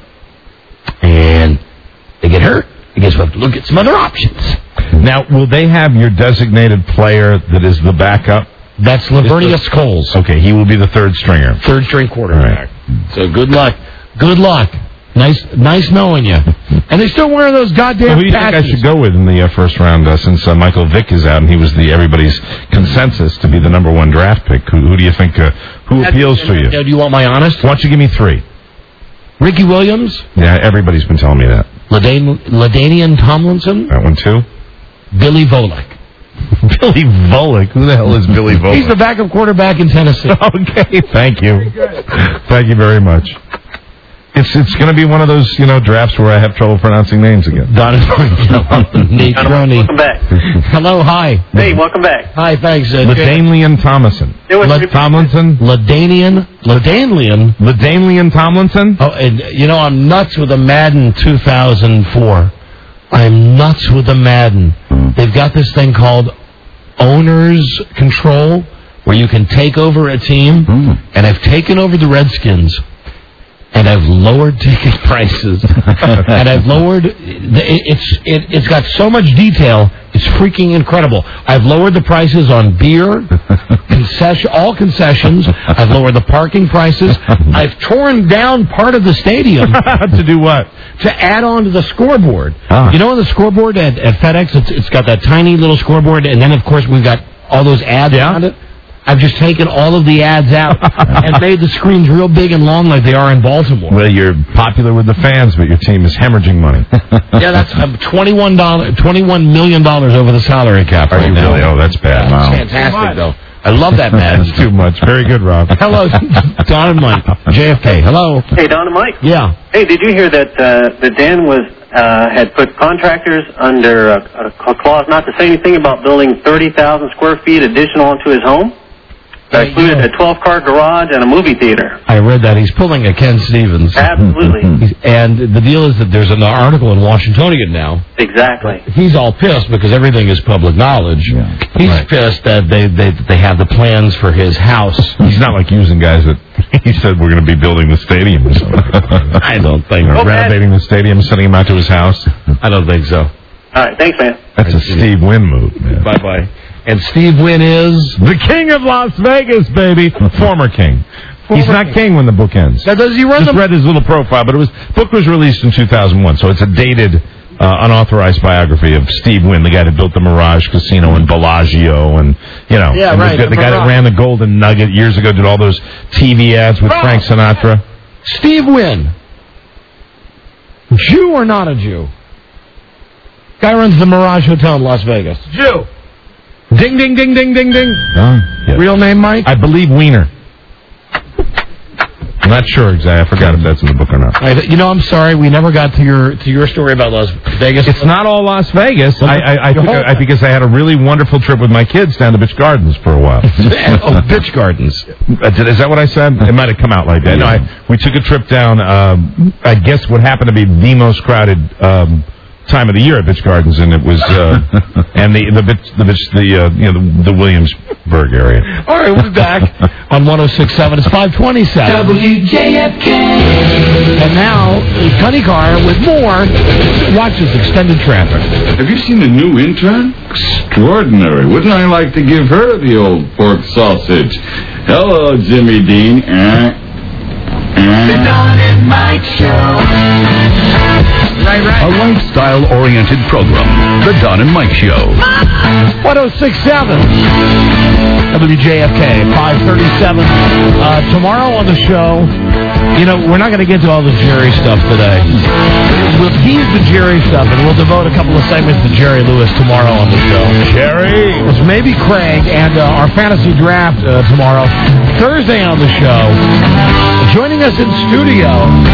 And they get hurt, I guess we'll have to look at some other options." Now, will they have your designated player that is the backup? That's Lavernius Coles. Okay, he will be the third stringer. Third string quarterback. Right. So good luck. Good luck. Nice nice knowing you. And they're still wearing those goddamn well, who do you patches. think I should go with in the uh, first round uh, since uh, Michael Vick is out and he was the everybody's consensus to be the number one draft pick? Who, who do you think, uh, who That's, appeals to you? Do you want my honest? Why don't you give me three? Ricky Williams? Yeah, everybody's been telling me that. Ladan- LaDainian Tomlinson? That one too? Billy Volek. Billy Volek? Who the hell is Billy Volek? He's the backup quarterback in Tennessee. Okay, thank you. Thank you very much. It's it's going to be one of those, you know, drafts where I have trouble pronouncing names again. Don Nate Roney. Welcome back. Hello, hi. Hey, welcome back. Hi, thanks. Uh, LaDainian Tomlinson. La- Tomlinson? LaDainian? LaDainian? LaDainian Tomlinson? Oh, and, you know, I'm nuts with a Madden two thousand four. I'm nuts with the Madden. They've got this thing called Owner's Control, where you can take over a team, mm. and I've taken over the Redskins, and I've lowered ticket prices, and I've lowered, the, it, it's it, it's got so much detail, it's freaking incredible. I've lowered the prices on beer, concession, all concessions, I've lowered the parking prices, I've torn down part of the stadium. To do what? To add on to the scoreboard. Ah. You know, on the scoreboard at, at FedEx, it's, it's got that tiny little scoreboard, and then, of course, we've got all those ads yeah. on it. I've just taken all of the ads out and made the screens real big and long like they are in Baltimore. Well, you're popular with the fans, but your team is hemorrhaging money. Yeah, that's um, twenty-one dollars, twenty-one million dollars over the salary cap Are right you now. really? Oh, that's bad. Yeah, Wow. That's fantastic, though. I love that, man. That's too much. Very good, Rob. Hello, Don and Mike. J F K, hello. Hey, Don and Mike. Yeah. Hey, did you hear that uh, that Dan was uh, had put contractors under a, a clause not to say anything about building thirty thousand square feet additional onto his home? That included a twelve-car garage and a movie theater. I read that. He's pulling a Ken Stevens. Absolutely. He's, and the deal is that there's an article in Washingtonian now. Exactly. He's all pissed because everything is public knowledge. Yeah. He's right. pissed that they, they they have the plans for his house. He's not like using guys that he said we're going to be building the stadium or something. I don't think. Or well, renovating the stadium, sending him out to his house. I don't think so. All right. Thanks, man. That's a Steve Wynn move, man. Bye-bye. And Steve Wynn is the king of Las Vegas, baby. Former king. He's not king. king when the book ends. Now, does he run Just the... read his little profile, but it was book was released in two thousand one, so it's a dated, uh, unauthorized biography of Steve Wynn, the guy that built the Mirage Casino in Bellagio, and you know, Yeah, and right, the, the the guy that Mirage. ran the Golden Nugget years ago, did all those T V ads with Right. Frank Sinatra. Steve Wynn. Jew or not a Jew? Guy runs the Mirage Hotel in Las Vegas. Jew. Ding, ding, ding, ding, ding, ding. Oh, yes. Real name, Mike? I believe Wiener. I'm not sure exactly. I forgot if that's in the book or not. I, you know, I'm sorry, we never got to your to your story about Las Vegas. It's not all Las Vegas. I, I, I, took a, I because I had a really wonderful trip with my kids down to Bitch Gardens for a while. Oh, Bitch Gardens. Uh, did- Is that what I said? It might have come out like that. No, I, we took a trip down. Um, I guess what happened to be the most crowded um, time of the year at Bitch Gardens, and it was uh, and the the bitch, the bitch, the uh, you know the, the Williamsburg area. All right, we'll be back on one oh six point seven. It's five twenty-seven. W J F K. And now, Cunny Car with more. Watch this extended traffic. Have you seen the new intern? Extraordinary. Wouldn't I like to give her the old pork sausage? Hello, Jimmy Dean. Uh, The Don and Mike Show. Right, right. A lifestyle-oriented program. The Don and Mike Show. one oh six point seven. W J F K, five thirty-seven. Uh, tomorrow on the show, you know, we're not going to get to all the Jerry stuff today. We'll tease the Jerry stuff, and we'll devote a couple of segments to Jerry Lewis tomorrow on the show. Jerry! It's maybe Craig, and uh, our fantasy draft uh, tomorrow. Thursday on the show, joining us in studio,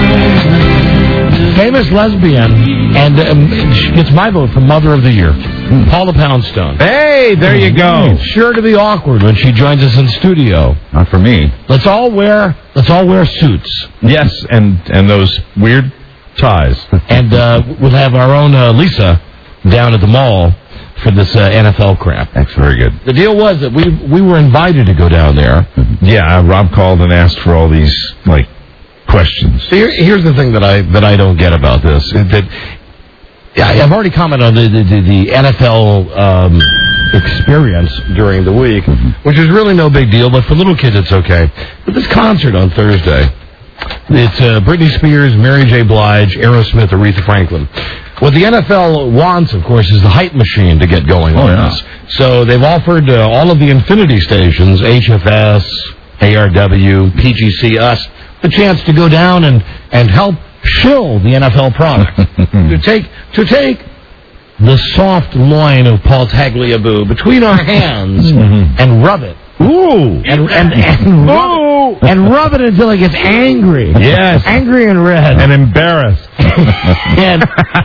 famous lesbian, and um, she gets my vote for Mother of the Year, Paula Poundstone. Hey, there you go. It's sure to be awkward when she joins us in studio. Not for me. Let's all wear let's all wear suits. Yes, and and those weird ties. And uh, we'll have our own uh, Lisa down at the mall for this uh, N F L crap. That's very good. The deal was that we we were invited to go down there. Yeah, Rob called and asked for all these like questions. So here, here's the thing that I that I don't get about this. Is that yeah, I've already commented on the the, the, the N F L um, experience during the week, which is really no big deal, but for little kids it's okay. But this concert on Thursday, it's uh, Britney Spears, Mary J. Blige, Aerosmith, Aretha Franklin. What the N F L wants, of course, is the hype machine to get going on yeah. this. So they've offered uh, all of the Infinity stations, H F S, A R W, P G C, us, the chance to go down and, and help shill the N F L product. to take to take the soft loin of Paul Tagliabue between our hands and rub it. Ooh! And, and, and, rub, and rub it until it gets angry. Yes. Angry and red. And embarrassed. And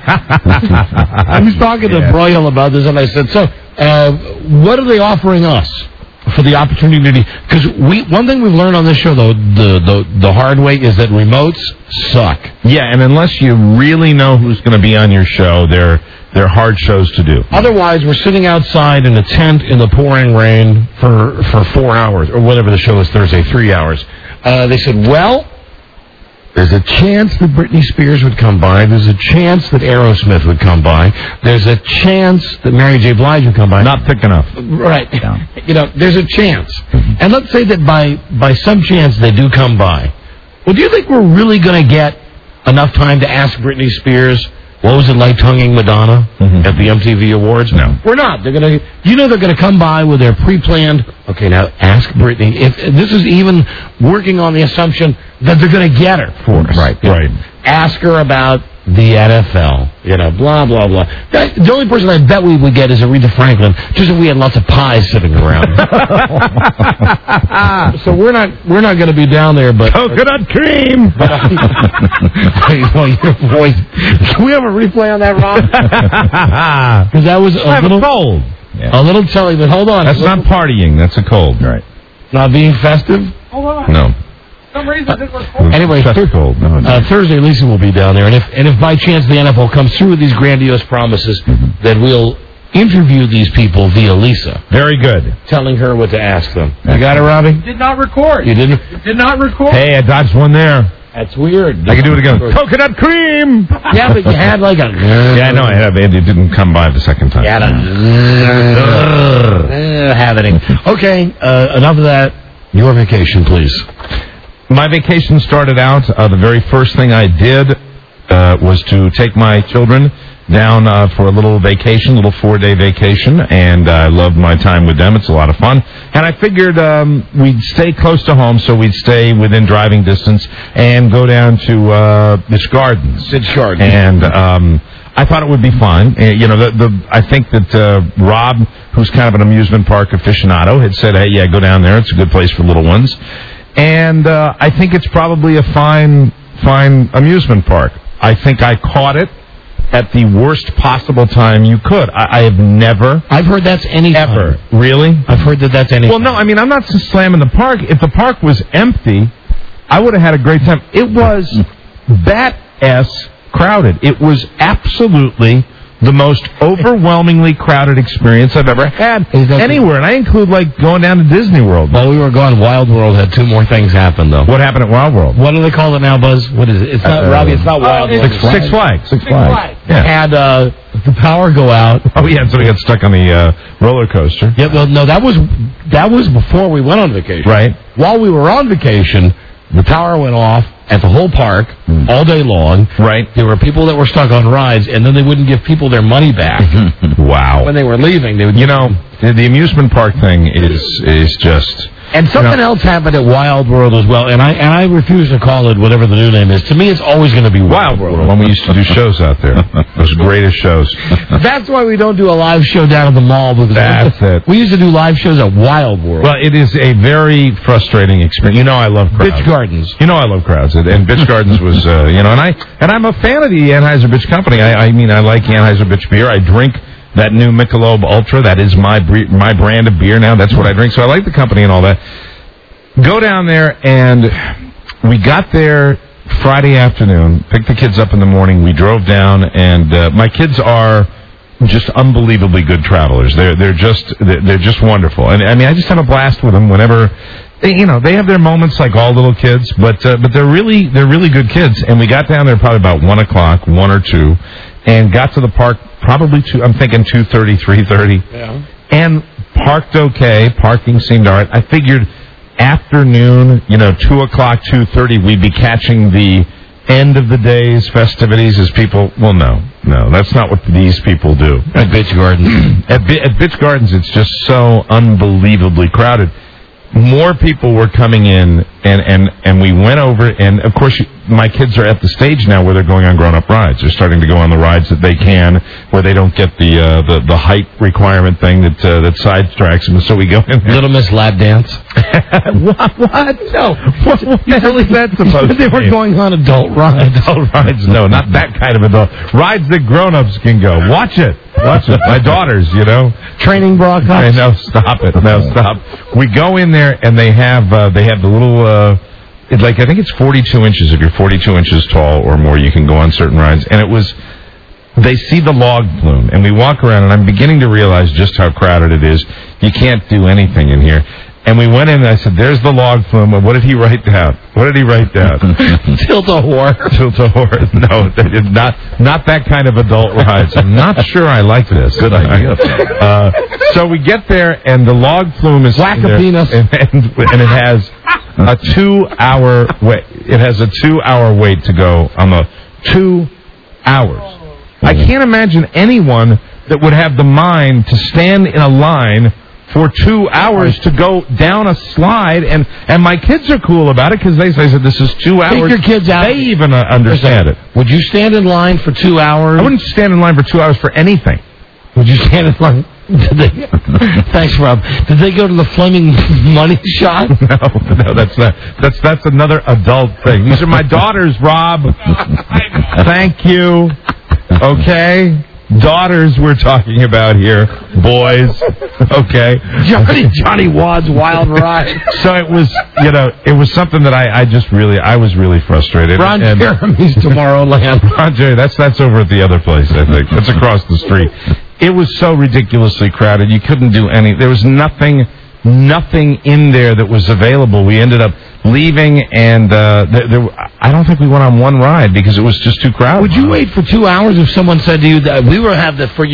I was talking to Yeah. Broyle about this, and I said, so, uh, what are they offering us for the opportunity? Because we, one thing we've learned on this show, though, the, the, the hard way, is that remotes suck. Yeah, and unless you really know who's going to be on your show, they're they're hard shows to do. Otherwise, we're sitting outside in a tent in the pouring rain for, for four hours, or whatever the show is Thursday, three hours. Uh, they said, well, there's a chance that Britney Spears would come by. There's a chance that Aerosmith would come by. There's a chance that Mary J. Blige would come by. Not thick enough. Right. You know, there's a chance. And let's say that by, by some chance they do come by. Well, do you think we're really going to get enough time to ask Britney Spears, what was it like tonguing Madonna mm-hmm. at the M T V Awards? No. We're not. They're going to, you know, they're going to come by with their pre-planned, okay, now ask Britney. If, if this is even working on the assumption that they're going to get her for us. Right, You know, right. Ask her about the N F L, you know, blah, blah, blah. That, the only person I bet we would get is Aretha Franklin, just if we had lots of pies sitting around. So we're not we're not going to be down there, but... Coconut cream! But, well, your voice... Can we have a replay on that, Ron? Because that was a I have little... a cold. Yeah. A little telling, but hold on. That's not partying. That's a cold. Right. Not being festive? Hold on. No. For some reason, it was cold. Anyway, That's thir- cold. No, no. uh, Thursday, Lisa will be down there, and if and if by chance the N F L comes through with these grandiose promises, Mm-hmm. then we'll interview these people via Lisa, Very good. telling her what to ask them. You got it, Robbie? Did not record. You didn't? It did not record. Hey, I dodged one there. That's weird. I can do it again. Coconut cream! Yeah, but you had like a... Yeah, I know. I had, it didn't come by the second time. You had a... happening. Okay, uh, enough of that. Your vacation, please. My vacation started out, uh, the very first thing I did uh, was to take my children down uh, for a little vacation, a little four-day vacation, and I loved my time with them. It's a lot of fun. And I figured um, we'd stay close to home, so we'd stay within driving distance and go down to uh, Bitch Gardens. Bitch Gardens. And um, I thought it would be fun. Uh, you know, the, the I think that uh, Rob, who's kind of an amusement park aficionado, had said, hey, yeah, go down there. It's a good place for little ones. And uh, I think it's probably a fine, fine amusement park. I think I caught it at the worst possible time you could. I, I have never... I've heard that's any Ever. time. Really? I've heard that that's any Well, time. no, I mean, I'm not slamming the park. If the park was empty, I would have had a great time. It was bat-ass crowded. It was absolutely the most overwhelmingly crowded experience I've ever had anywhere. And I include, like, going down to Disney World. While we were gone, Wild World had two more things happen, though. What happened at Wild World? What do they call it now, Buzz? What is it? It's not, Uh, Robbie, it's not Wild World. Six, Six Flags. Six Flags. Yeah. Had uh, the power go out. Oh, yeah, so we got stuck on the uh, roller coaster. Yeah, well, no, that was that was before we went on vacation. Right. While we were on vacation, the power went off at the whole park all day long. Right. There were people that were stuck on rides, and then they wouldn't give people their money back. Wow. When they were leaving, they would. You know, the, the amusement park thing is is just... And something you know, else happened at Wild World as well, and I and I refuse to call it whatever the new name is. To me, it's always going to be Wild, Wild World. When we used to do shows out there. Those greatest shows. That's why we don't do a live show down at the mall. Because That's it. We used to do live shows at Wild World. Well, it is a very frustrating experience. You know I love crowds. Bitch Gardens. You know I love crowds. And, and Bitch Gardens was, uh, you know, and, I, and I'm a fan of the Anheuser-Busch Company. I, I mean, I like Anheuser-Busch beer. I drink that new Michelob Ultra. That is my bre- my brand of beer now. That's what I drink. So I like the company and all that. Go down there, and we got there Friday afternoon, picked the kids up in the morning. We drove down, and uh, my kids are just unbelievably good travelers. They're they're just they're, they're just wonderful. And I mean, I just have a blast with them whenever. They, you know, they have their moments like all little kids, but uh, but they're really they're really good kids. And we got down there probably about one o'clock, one or two, and got to the park probably two. I'm thinking two thirty, three thirty. Yeah. And parked okay. Parking seemed all right. I figured afternoon, you know, two o'clock, two thirty, we'd be catching the end of the day's festivities as people. Well, no, no, that's not what these people do At Bitch Gardens. at, Bi- at Bitch Gardens. It's just so unbelievably crowded. More people were coming in, and, and, and we went over, and of course, you, my kids are at the stage now where they're going on grown-up rides. They're starting to go on the rides that they can, where they don't get the uh, the, the height requirement thing that uh, that sidetracks them. So we go in there. Little Miss Lap Dance. what? What? No. What, what the hell is that supposed to They were mean? going on adult rides. Adult rides? No, not that kind of adult. Rides that grown-ups can go. Watch it. Watch it. My daughters, you know. Training bra cups. Hey, no, stop it. No, stop. We go in there, and they have uh, they have the little, uh, it, like, I think it's forty-two inches. If you're forty-two inches tall or more, you can go on certain rides. And it was, they see the log flume, and we walk around, and I'm beginning to realize just how crowded it is. You can't do anything in here. And we went in, and I said, there's the log flume. What did he write down? What did he write down? Tilt-a-whore. Tilt-a-whore. No, that is not, not that kind of adult rides. I'm not sure I like this. Good idea. Uh, so we get there, and the log flume is Whack a there, penis. And, and, and it has a two-hour wait. It has a two-hour wait to go on the two hours. I can't imagine anyone that would have the mind to stand in a line for two hours to go down a slide, and, and my kids are cool about it because they say, this is two hours. Take your kids out. They even uh, understand it. Would you stand in line for two hours? I wouldn't stand in line for two hours for anything. Would you stand in line? Did they, thanks, Rob. Did they go to the Fleming money shot? No, no, that's not. That's that's another adult thing. These are my daughters, Rob. Thank you. Okay. Daughters we're talking about here. Boys. Okay. Johnny Johnny Wad's Wild Ride. So it was, you know, it was something that I, I just really, I was really frustrated. Ron and, Jeremy's Tomorrowland. Ron Jeremy, that's, that's over at the other place, I think. That's across the street. It was so ridiculously crowded. You couldn't do any, there was nothing, nothing in there that was available. We ended up leaving, and uh, there, there, I don't think we went on one ride because it was just too crowded. Would you wait for two hours if someone said to you that we will have that for you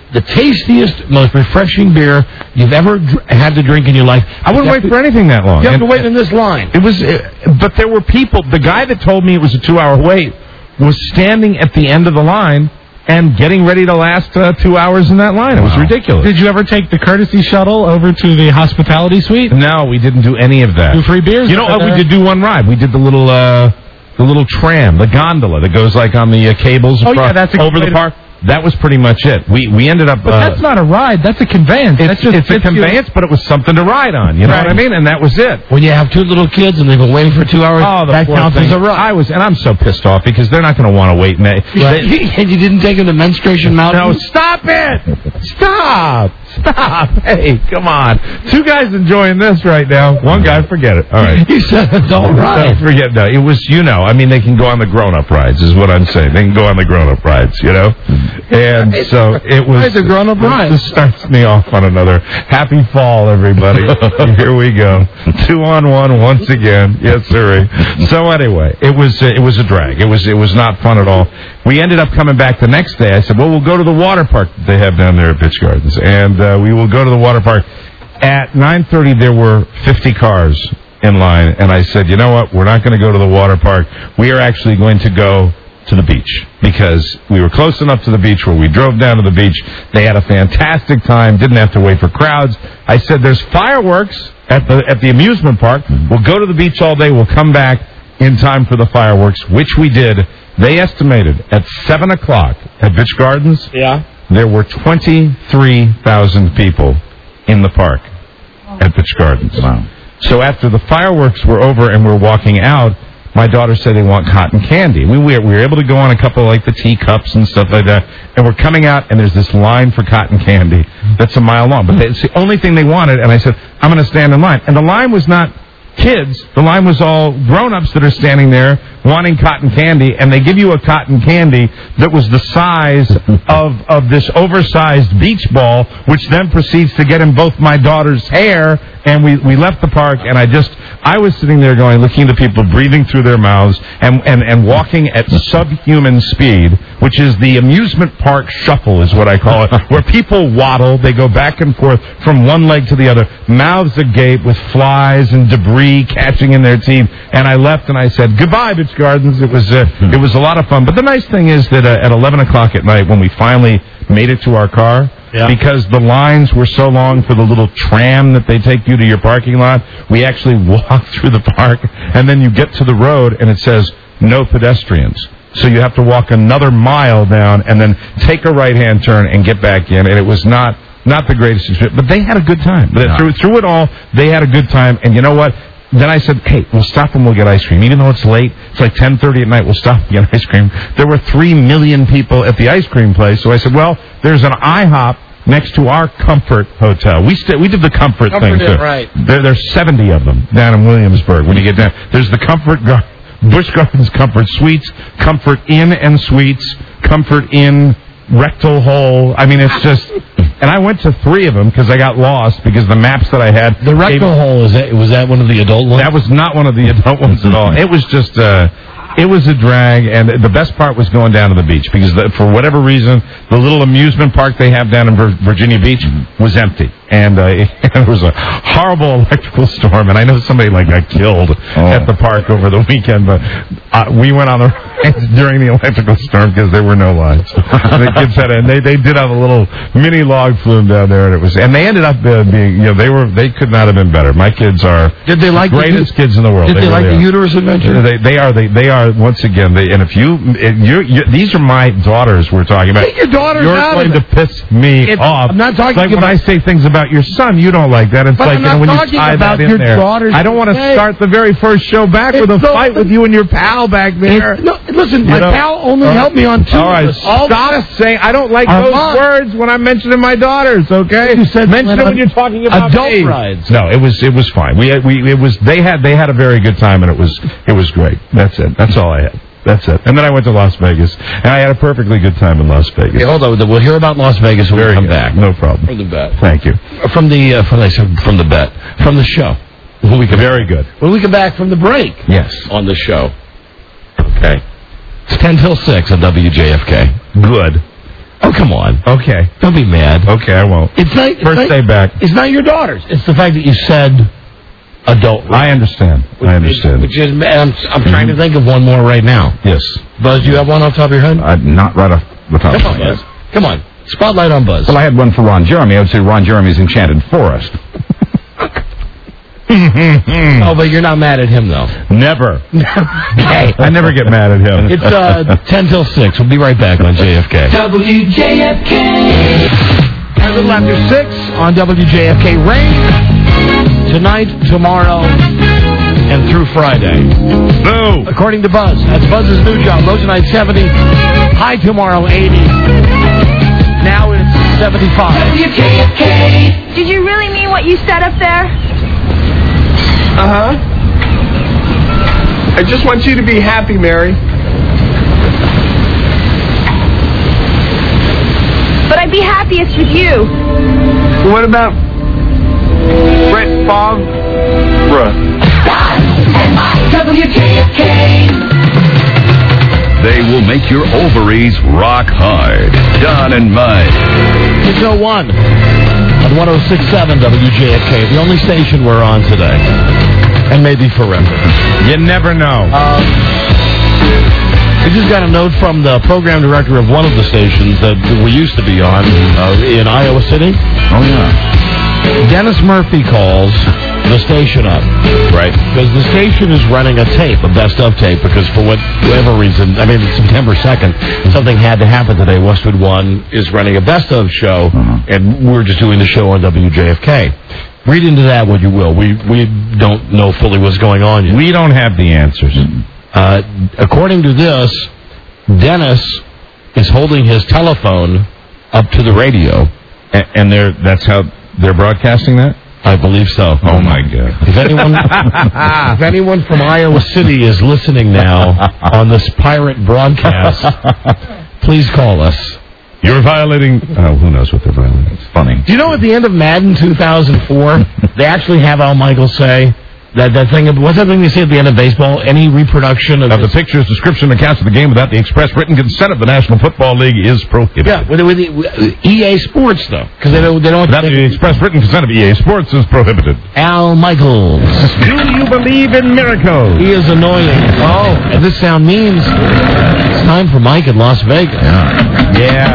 the tastiest, most refreshing beer you've ever dr- had to drink in your life. I wouldn't wait for anything that long. You have And- to wait in this line. It was, uh, but there were people. The guy that told me it was a two-hour wait was standing at the end of the line and getting ready to last uh, two hours in that line. It was ridiculous. Did you ever take the courtesy shuttle over to the hospitality suite? No, we didn't do any of that. Do free beers? You know, over uh, we there? did do one ride. We did the little, uh, the little tram, the gondola that goes like on the uh, cables Oh, across, yeah, that's a over good the way to- park. That was pretty much it. We we ended up. But uh, that's not a ride. That's a conveyance. It's, that's just it's a gets you- conveyance, but it was something to ride on. You know Right. what I mean? And that was it. When you have two little kids and they've been waiting for two hours, Oh, the that poor counts thing. as a ride. I was, and I'm so pissed off because they're not going to want to wait. And, they, they- and you didn't take them to Menstruation Mountain? no, stop it! Stop! Stop! Hey, come on! Two guys enjoying this right now. One guy, forget it. All right. You said adult ride. No, forget no. It was, you know. I mean, they can go on the grown-up rides, is what I'm saying. They can go on the grown-up rides, you know. And so it was. It's a grown-up ride. This starts me off on another happy fall, everybody. Here we go. Two on one once again. Yes, sir. So anyway, it was it was a drag. It was it was not fun at all. We ended up coming back the next day. I said, well, we'll go to the water park that they have down there at Pitch Gardens, and uh, we will go to the water park. At nine thirty, there were fifty cars in line, and I said, you know what? We're not going to go to the water park. We are actually going to go to the beach because we were close enough to the beach where we drove down to the beach. They had a fantastic time, didn't have to wait for crowds. I said, there's fireworks at the at the amusement park. We'll go to the beach all day. We'll come back in time for the fireworks, which we did. They estimated at seven o'clock at Bitch Gardens, Yeah. there were twenty-three thousand people in the park at Bitch Gardens. Wow. So after the fireworks were over and we're walking out, my daughter said they want cotton candy. We, we, were, we were able to go on a couple of, like, the teacups and stuff like that, and we're coming out, and there's this line for cotton candy that's a mile long. But they, it's the only thing they wanted, and I said, I'm going to stand in line. And the line was not kids. The line was all grown-ups that are standing there wanting cotton candy, and they give you a cotton candy that was the size of, of this oversized beach ball, which then proceeds to get in both my daughter's hair, and we, we left the park, and I just, I was sitting there going, looking at the people breathing through their mouths and, and, and walking at subhuman speed, which is the amusement park shuffle is what I call it, where people waddle, they go back and forth from one leg to the other, mouths agape with flies and debris catching in their teeth, and I left and I said, goodbye, Bitch Gardens. It was, uh, it was a lot of fun, but the nice thing is that uh, at eleven o'clock at night, when we finally made it to our car, yeah. because the lines were so long for the little tram that they take you to your parking lot, we actually walked through the park, and then you get to the road, and it says, no pedestrians. So you have to walk another mile down and then take a right-hand turn and get back in, and it was not not the greatest experience, but they had a good time. But through, through it all, they had a good time, and you know what? Then I said, hey, we'll stop and we'll get ice cream. Even though it's late, it's like ten thirty at night, we'll stop and get ice cream. There were three million people at the ice cream place, so I said, well, there's an IHOP next to our Comfort Hotel. We st- we did the Comfort, Comfort thing, Inn, too. right. There, there's seventy of them down in Williamsburg when you get down. There's the Comfort Gar- Busch Gardens Comfort Suites, Comfort Inn and Suites, Comfort Inn Rectal Hole. I mean, it's just... And I went to three of them because I got lost because the maps that I had... The rectal hole, is that, was that one of the adult ones? That was not one of the adult ones at all. It was just... Uh, it was a drag, and the best part was going down to the beach because the, for whatever reason, the little amusement park they have down in Vir- Virginia Beach was empty. And uh, it was a horrible electrical storm, and I know somebody like got killed oh. at the park over the weekend, but uh, we went on the rides during the electrical storm because there were no lines. The kids had, and they they did have a little mini log flume down there, and it was, and they ended up uh, being, you know, they were they could not have been better. My kids are did they like the greatest the, kids in the world. Did they, they like really the are. uterus adventure? They they are they they are once again. They and if you, you, you these are my daughters we're talking about. Take your daughters You're out going of to piss me It's, off. I'm not talking it's like about. when I say things about your son, you don't like that. It's but like I'm you know, not when you talking tie about that in your there. daughters. I don't want to today. start the very first show back It's with a so, fight with you and your pal back there. No, listen, You my know? pal only All right. helped me on two. All right, of us. All stop saying. I don't like Armand. those words when I'm mentioning my daughters. Okay, You said mention when it I'm- when you're talking about adult me. rides. No, it was it was fine. We had, we it was they had they had a very good time and it was it was great. That's it. That's all I had. That's it. And then I went to Las Vegas, and I had a perfectly good time in Las Vegas. Okay, hold on. We'll hear about Las Vegas when Very we come good. back. No problem. From the bet. Thank you. From the uh, from, I said from the bet. From the show. When we come Very good. When we come back from the break. Yes. On the show. Okay. It's ten till six on W J F K. Good. Oh, come on. Okay. Don't be mad. Okay, I won't. It's not, it's First not, day back. It's not your daughter's. It's the fact that you said adult. I understand. Which, I understand. Which is, I'm, I'm trying to think of one more right now. Yes. Buzz, do you have one off the top of your head? Uh, not right off the top Come of on, my head. Buzz. Come on. Spotlight on Buzz. Well, I had one for Ron Jeremy. I would say Ron Jeremy's Enchanted Forest. Oh, but you're not mad at him, though. Never. Okay. I never get mad at him. It's uh, ten till six. We'll be right back on J F K. W J F K. A little after six on W J F K. Rain tonight, tomorrow, and through Friday. Boo! According to Buzz. That's Buzz's new job. Low tonight, seventy. High tomorrow, eighty. Now it's seventy-five. W J F K. Did you really mean what you said up there? Uh-huh. I just want you to be happy, Mary. But I'd be happiest with you. What about Brett Favre? W J F K. They will make your ovaries rock hard. Don and Mike. six oh one on one oh six point seven W J F K, the only station we're on today. And maybe forever. You never know. Um, we just got a note from the program director of one of the stations that we used to be on uh, in Iowa City. Oh, yeah. Dennis Murphy calls the station up. Right. Because the station is running a tape, a best-of tape, because for whatever reason, I mean, it's September second, something had to happen today. Westwood One is running a best-of show, uh-huh. and we're just doing the show on W J F K. Read into that what you will. We we don't know fully what's going on yet. We don't have the answers. Uh, according to this, Dennis is holding his telephone up to the radio. And, and they're that's how they're broadcasting that? I believe so. Oh, my God. If anyone, if anyone from Iowa City is listening now on this pirate broadcast, please call us. You're violating... Oh, who knows what they're violating. It's funny. Do you know at the end of Madden two thousand four, they actually have Al Michaels say... That that thing, what's that thing they say at the end of baseball? Any reproduction of, of the pictures, description, and accounts of the game without the express written consent of the National Football League is prohibited. Yeah, with, with, the, with E A Sports though, because they don't they don't. Without the express written consent of E A Sports is prohibited. Al Michaels. Do you believe in miracles? He is annoying. Oh, and this sound means it's time for Mike in Las Vegas. Yeah.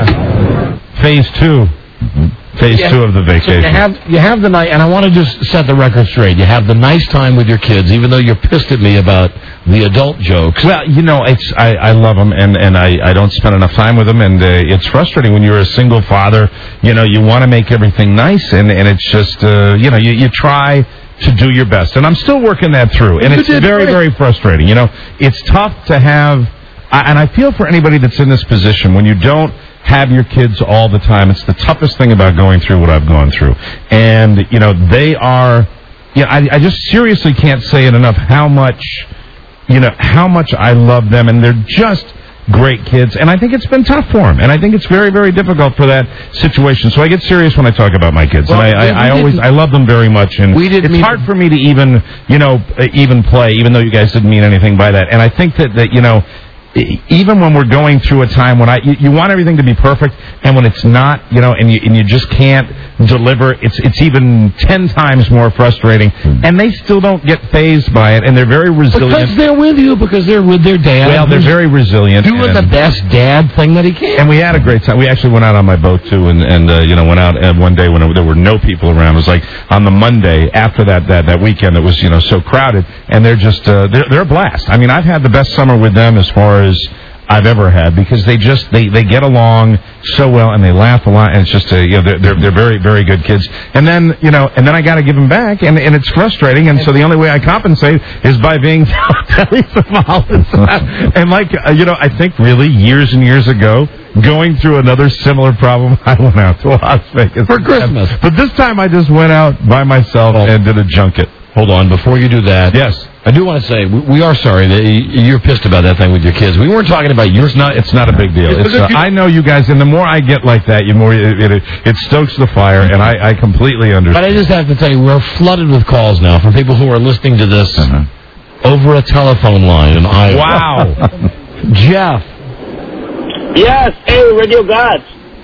Yeah. Phase two. Mm-hmm. Phase yeah. two of the vacation. So you have you have the night, and I want to just set the record straight. You have the nice time with your kids, even though you're pissed at me about the adult jokes. Well, you know, it's I, I love them, and, and I, I don't spend enough time with them, and uh, it's frustrating when you're a single father. You know, you want to make everything nice, and, and it's just, uh, you know, you, you try to do your best. And I'm still working that through, and you it's very, very frustrating. You know, it's tough to have, and I feel for anybody that's in this position when you don't have your kids all the time. It's the toughest thing about going through what I've gone through. And, you know, they are, you know, I, I just seriously can't say it enough how much, you know, how much I love them. And they're just great kids. And I think it's been tough for them. And I think it's very, very difficult for that situation. So I get serious when I talk about my kids. Well, and I, I, I always, I love them very much. And we didn't it's hard for me to even, you know, even play, even though you guys didn't mean anything by that. And I think that, that you know, even when we're going through a time when I, you, you want everything to be perfect, and when it's not, you know, and you and you just can't deliver, it's it's even ten times more frustrating. And they still don't get fazed by it, and they're very resilient. Because they're with you, because they're with their dad. Well, they're very resilient, doing the best dad thing that he can. And we had a great time. We actually went out on my boat too, and and uh, you know went out uh, one day when there were no people around. It was like on the Monday after that that that weekend that was you know so crowded, and they're just uh, they're they're a blast. I mean, I've had the best summer with them as far as I've ever had, because they just they, they get along so well, and they laugh a lot, and it's just a, you know they're, they're they're very very good kids. And then you know and then I got to give them back, and and it's frustrating. And so the only way I compensate is by being telling them all the time. And like uh, you know I think really years and years ago, going through another similar problem, I went out to Las Vegas for Christmas. But this time I just went out by myself and did a junket. Hold on, before you do that. Yes. I do want to say, we, we are sorry that you're pissed about that thing with your kids. We weren't talking about you. It's not, it's not a big deal. It's, uh, I know you guys, and the more I get like that, the more it, it, it stokes the fire, and I, I completely understand. But I just have to tell you, we're flooded with calls now from people who are listening to this uh-huh. over a telephone line in Iowa. Wow. Jeff. Yes. Hey, Radio Gods.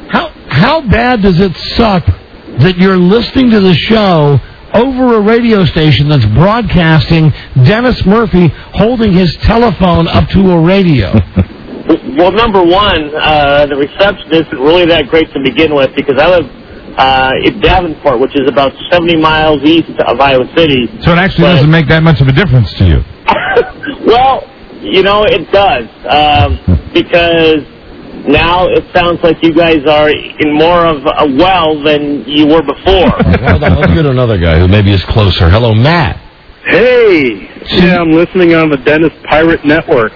How how bad does it suck that you're listening to the show over a radio station that's broadcasting Dennis Murphy holding his telephone up to a radio? Well, number one, uh, the reception isn't really that great to begin with because I live uh, in Davenport, which is about seventy miles east of Iowa City. So it actually But- doesn't make that much of a difference to you. Well, you know, it does, um, because now it sounds like you guys are in more of a well than you were before. Hold on, let's go to another guy who maybe is closer. Hello, Matt. Hey, yeah, I'm listening on the Dennis Pirate Network.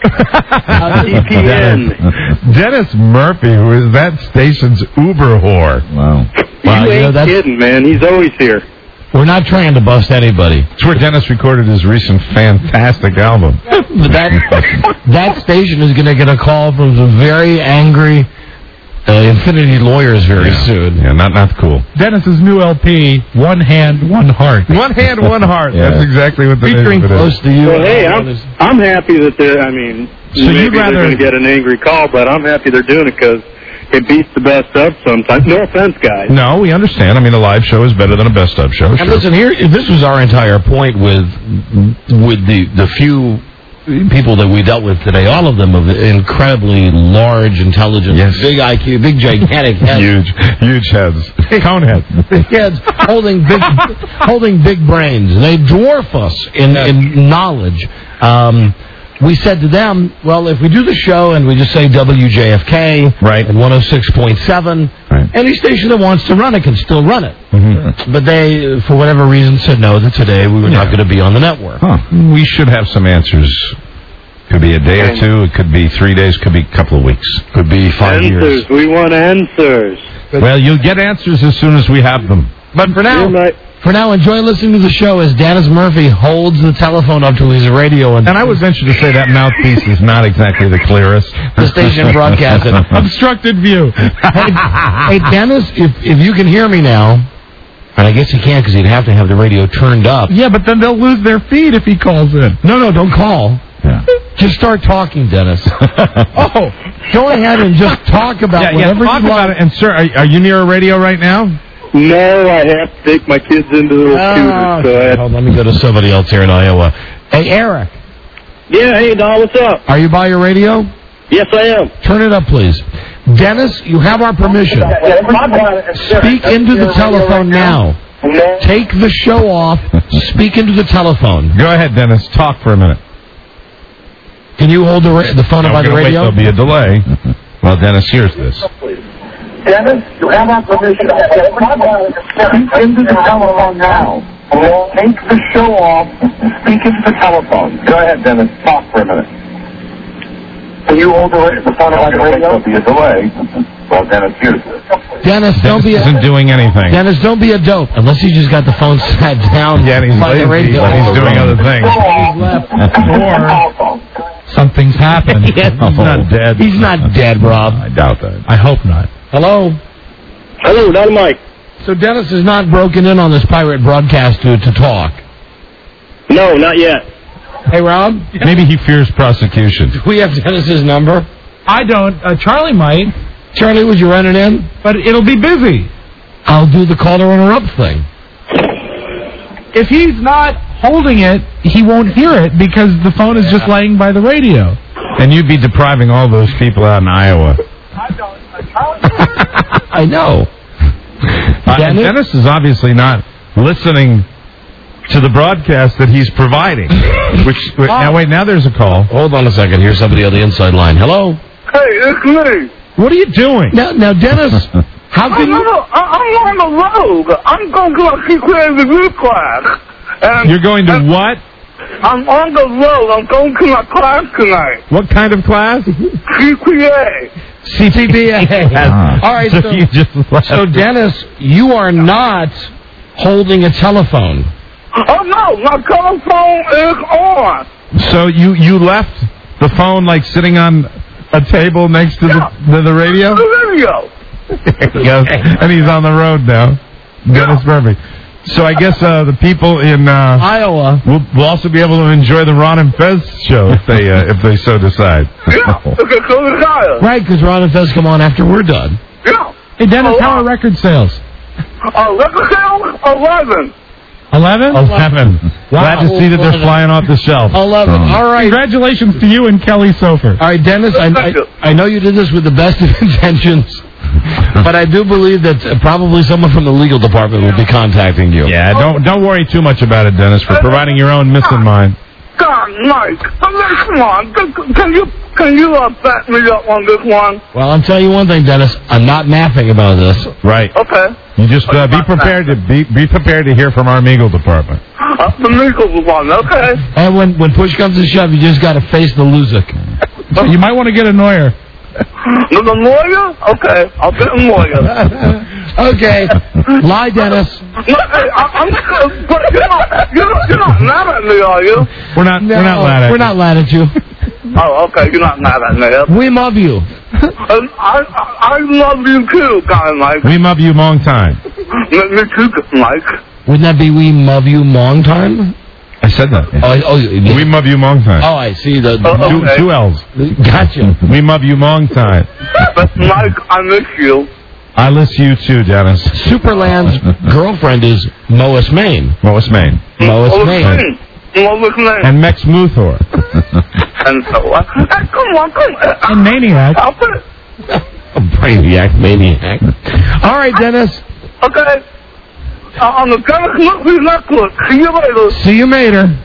T P N. Dennis Murphy, who is that station's Uber whore. Wow. Wow, you you ain't know, that's- kidding, man. He's always here. We're not trying to bust anybody. It's where Dennis recorded his recent fantastic album. But that that station is going to get a call from some very angry uh, Infinity lawyers very Yeah. soon. Yeah, not not cool. Dennis's new L P, One Hand, One Heart. One hand, one heart. Yeah. That's exactly what the Featuring name of it close is. to you. Well, hey, uh, I'm, I'm happy that they're, I mean, So maybe you'd rather- they're going to get an angry call, but I'm happy they're doing it because it beats the best of sometimes. No offense, guys. No, we understand. I mean, a live show is better than a best of show. And Sure. listen, here, this was our entire point with with the the few people that we dealt with today. All of them of incredibly large, intelligent, Yes. big I Q, big gigantic heads. Huge, huge heads. Cone heads. Big heads holding big, holding big brains. They dwarf us in, in knowledge. Um, we said to them, well, if we do the show and we just say W J F K Right. and one oh six point seven, Right. any station that wants to run it can still run it. Mhm. But they, for whatever reason, said no, that today we were not Yeah. going to be on the network. Huh. We should have some answers. Could be a day or two. It could be three days. Could be a couple of weeks. Could be five Answers. years. We want answers. Well, you'll get answers as soon as we have them. But for now, Good night. for now, enjoy listening to the show as Dennis Murphy holds the telephone up to his radio and, And I would venture to say that mouthpiece is not exactly the clearest. the station broadcasted. Obstructed view. hey, hey, Dennis, if if you can hear me now, and I guess you can't because he'd have to have the radio turned up. Yeah, but then they'll lose their feed if he calls in. No, no, don't call. Yeah. Just start talking, Dennis. Oh, Go ahead and just talk about Yeah, yeah, whatever talk you about want. it. And, sir, are, are you near a radio right now? No, I have to take my kids into the Oh, computers. So I have... hold on, let me go to somebody else here in Iowa. Hey, Eric, Yeah, hey, Don, what's up? are you by your radio? Yes, I am. Turn it up, please. Dennis, you have our permission. Speak into the telephone now. Take the show off. Speak into the telephone. Go ahead, Dennis. Talk for a minute. Can you hold the, ra- the phone No, up by we're the gonna wait. radio? There'll be a delay. Well, Dennis hears this. Dennis, you have our permission. Speak into the telephone now. Take the show off. Speak into the telephone. Go ahead, Dennis. Talk for a minute. Can you hold the, ra- the phone on the radio? There'll be a delay. Well, Dennis, here's this. Dennis, don't Dennis be a, isn't doing anything. Dennis, don't be a dope. Unless you just got the phone sat down Yeah, and he's by lazy, the radio. but he's doing other things. or something's happened. Yes. He's not dead. He's not dead, Rob. I doubt that. I hope not. Hello? Hello, Dynamite. So Dennis is not broken in on this pirate broadcast to, to talk. No, not yet. Hey, Rob? Maybe he fears prosecution. Do we have Dennis's number? I don't. Uh, Charlie might, Charlie, would you run it in? but it'll be busy. I'll do the caller interrupt thing. If he's not holding it, he won't hear it because the phone is just laying by the radio. And you'd be depriving all those people out in Iowa. I know. Uh, and Dennis? Dennis is obviously not listening to the broadcast that he's providing. Which wait, now wait, now there's a call. Hold on a second. Here's somebody on the inside line. Hello? Hey, it's me. What are you doing? Now, now Dennis, how can I'm, you... on, I'm on the road. I'm going to a secret review class. And You're going to what? I'm on the road. I'm going to my class tonight. What kind of class? C P A. C P A. Ah. All right, so, you just left. so Dennis, you are not holding a telephone. Oh, no, my telephone is on. So you you left the phone like sitting on a table next to the to the radio? The video. There he goes. And he's on the road now. Dennis Murphy. So I guess uh, the people in uh, Iowa will will also be able to enjoy the Ron and Fez show if they uh, if they so decide. Yeah, okay, so it's Iowa. Right, because Ron and Fez come on after we're done. Yeah. Hey, Dennis, how are record sales? Uh, record sales? eleven. Eleven? Eleven. Glad to see that they're flying off the shelf. Eleven. All right. Congratulations to you and Kelly Sofer. All right, Dennis, I, I, I know you did this with the best of intentions, but I do believe that uh, probably someone from the legal department will be contacting you. Yeah, don't don't worry too much about it, Dennis, for providing your own missing mine. God, Mike, I mean, come on. Can, can you can you uh, back me up on this one? Well, I'll tell you one thing, Dennis. I'm not napping about this. Right. Okay. You just uh, be prepared to be be prepared to hear from our legal department. Uh, the legal one, okay. And when when push comes to shove, you just got to face the loser. You might want to get a lawyer. The lawyer? Okay, I'll get a lawyer. Okay. Lie, Dennis. No, hey, I, I'm not, but you're not, you're not, you're not mad at me, are you? We're not. No, we're not mad at We're you. not mad at you. Oh, okay, you're not mad at me. We love you. And I, I, I love you too, guy Mike. We love you long time. Me, me too, Mike. Wouldn't that be we love you long time? I said that. Yeah. Oh, oh, yeah. We love you long time. Oh, I see. The, the Oh, two, okay. two L's. Gotcha. We love you long time. But Mike, I miss you. I miss you too, Dennis. Superland's girlfriend is Lois Maine. Lois Maine. Lois Oh, Maine. Maine. Lois Maine. And Mex Luthor. And so, uh, hey, come on, come on. And Maniac. I'll put it. A brainiac maniac. All right, Dennis. Okay. Uh, on the Dennis Murphy Network. See you later. See you later.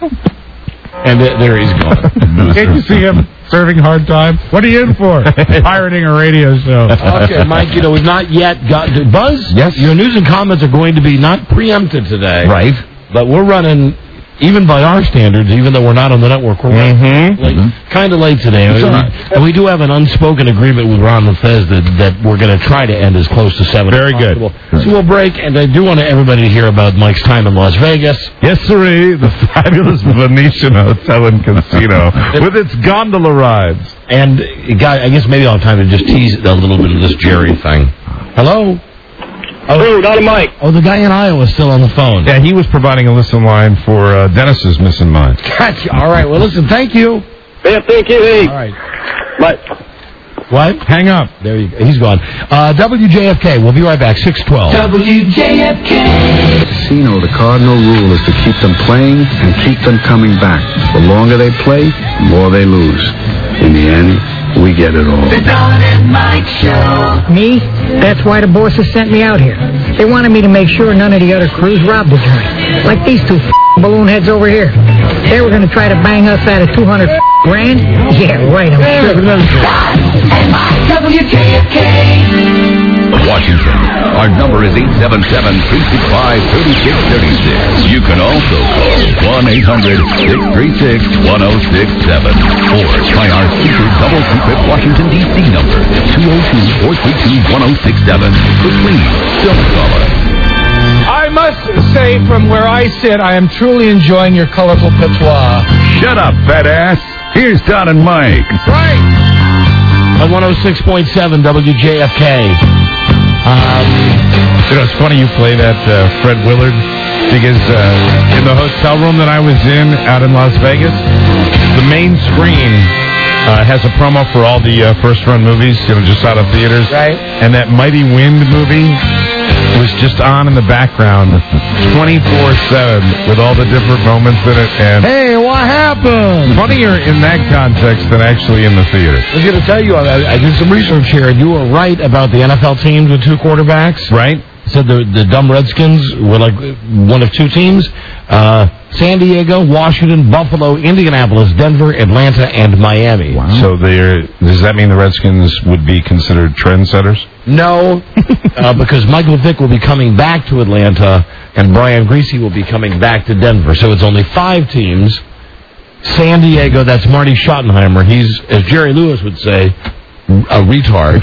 And th- there he's gone. Can't you see him serving hard time? What are you in for? Pirating a radio show. Okay, Mike, you know, we've not yet got to Buzz. Yes? Your news and comments are going to be not preempted today. Right. But we're running, even by our standards, even though we're not on the network, we're Mm-hmm. late, Mm-hmm. kind of late today. It's all right. And we do have an unspoken agreement with Ron Lefez that, that we're going to try to end as close to seven Very as good. possible. So we'll break, and I do want everybody to hear about Mike's time in Las Vegas. Yes, sirree. The fabulous Venetian Hotel and Casino with its gondola rides. And, uh, guy, I guess maybe I'll have time to just tease a little bit of this Jerry thing. Hello? Oh, hey, Donnie Mike. Oh, the guy in Iowa is still on the phone. Yeah, he was providing a listen line for uh, Dennis's missing mine. Gotcha. All right. Well, listen, thank you. Yeah, thank you. Hey. All right. Bye. What? Hang up. There you go. He's gone. Uh, W J F K. We'll be right back. six twelve. W J F K. Casino, the cardinal rule is to keep them playing and keep them coming back. The longer they play, the more they lose. In the end, we get it all. The Don and Mike Show. Me? That's why the bosses sent me out here. They wanted me to make sure none of the other crews robbed the joint. Like these two f***ing balloon heads over here. They were going to try to bang us out of two hundred grand? Yeah, right, I'm sure. Don and Mike. W J F K. Washington. Our number is eight seven seven, three six five, three six three six. You can also call one eight hundred, six three six, one oh six seven. Or try our secret double secret Washington, D C number, two oh two, four three two, one oh six seven. But please, don't call us. I must say, from where I sit, I am truly enjoying your colorful patois. Shut up, fat ass. Here's Don and Mike. Right. On one oh six point seven W J F K. Um, You know, it's funny you play that, uh, Fred Willard, because uh, in the hotel room that I was in out in Las Vegas, the main screen uh, has a promo for all the uh, first-run movies, you know, just out of theaters. Right. And that Mighty Wind movie was just on in the background twenty-four seven with all the different moments in it. And hey, what happened? Funnier in that context than actually in the theater. I was going to tell you, I, I did some research here, and you were right about the N F L teams with two quarterbacks. Right. Said the the dumb Redskins were like one of two teams. Uh, San Diego, Washington, Buffalo, Indianapolis, Denver, Atlanta, and Miami. Wow. So they're, does that mean the Redskins would be considered trendsetters? No, uh, because Michael Vick will be coming back to Atlanta, and Brian Greasy will be coming back to Denver. So it's only five teams. San Diego, that's Marty Schottenheimer. He's, as Jerry Lewis would say, a retard.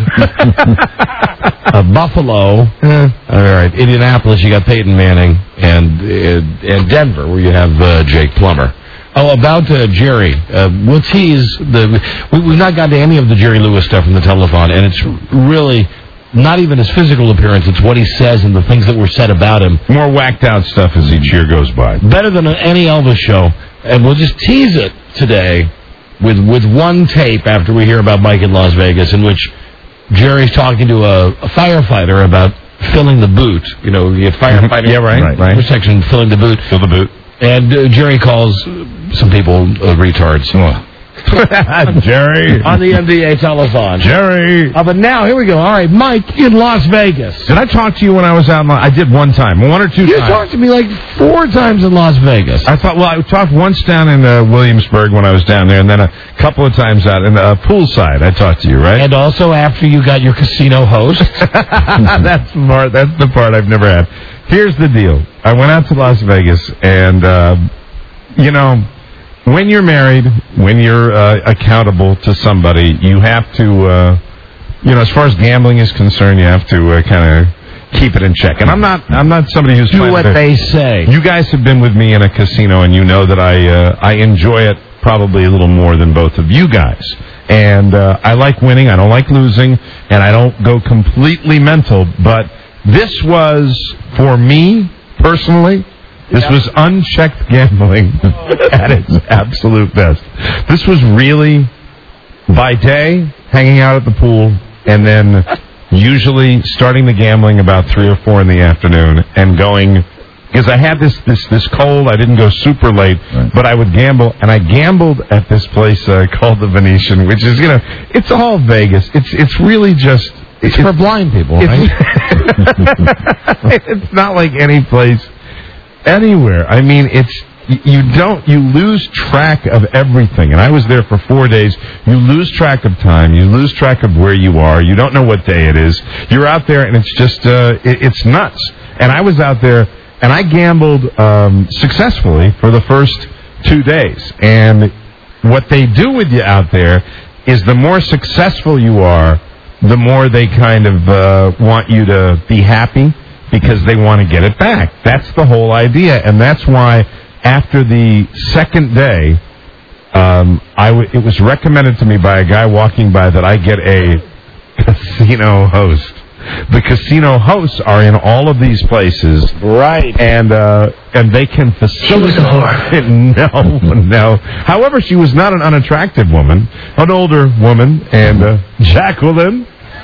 uh, Buffalo. Eh. All right. Indianapolis, you got Peyton Manning. And uh, and Denver, where you have uh, Jake Plummer. Oh, about uh, Jerry. Uh, we'll tease. the. We, we've not gotten to any of the Jerry Lewis stuff from the telethon, and it's really not even his physical appearance. It's what he says and the things that were said about him. More whacked out stuff as each year goes by. Better than any Elvis show. And we'll just tease it today with with one tape after we hear about Mike in Las Vegas, in which Jerry's talking to a, a firefighter about filling the boot. You know, you get firefighter yeah, right, right, right. protection, filling the boot. Fill the boot. And uh, Jerry calls some people uh, retards. Jerry. On the M D A telephone. Jerry. Uh, but now, here we go. All right, Mike in Las Vegas. Did I talk to you when I was out in Las I did one time. One or two you times. You talked to me like four times in Las Vegas. I thought, well, I talked once down in uh, Williamsburg when I was down there, and then a couple of times out in the uh, poolside. I talked to you, right? And also after you got your casino host. That's the part. That's the part I've never had. Here's the deal. I went out to Las Vegas, and, uh, you know, when you're married, when you're uh, accountable to somebody, you have to, uh, you know, as far as gambling is concerned, you have to uh, kind of keep it in check. And I'm not, I'm not somebody who's do what to, they say. You guys have been with me in a casino, and you know that I, uh, I enjoy it probably a little more than both of you guys. And uh, I like winning. I don't like losing, and I don't go completely mental. But this was, for me personally, this was unchecked gambling at its absolute best. This was really, by day, hanging out at the pool, and then usually starting the gambling about three or four in the afternoon and going, because I had this, this, this cold, I didn't go super late, right. But I would gamble, and I gambled at this place uh, called the Venetian, which is, you know, it's all Vegas. It's, it's really just... It's, it's for blind people, right? It's, it's not like any place... Anywhere. I mean, it's you don't you lose track of everything. And I was there for four days. You lose track of time. You lose track of where you are. You don't know what day it is. You're out there, and it's just uh, it, it's nuts. And I was out there, and I gambled um, successfully for the first two days. And what they do with you out there is the more successful you are, the more they kind of uh, want you to be happy, because they want to get it back. That's the whole idea, and that's why after the second day, um, I w- it was recommended to me by a guy walking by that I get a casino host. The casino hosts are in all of these places, right? And uh, and they can facilitate. She was a whore. No, no. However, she was not an unattractive woman, an older woman, and uh, Jacqueline.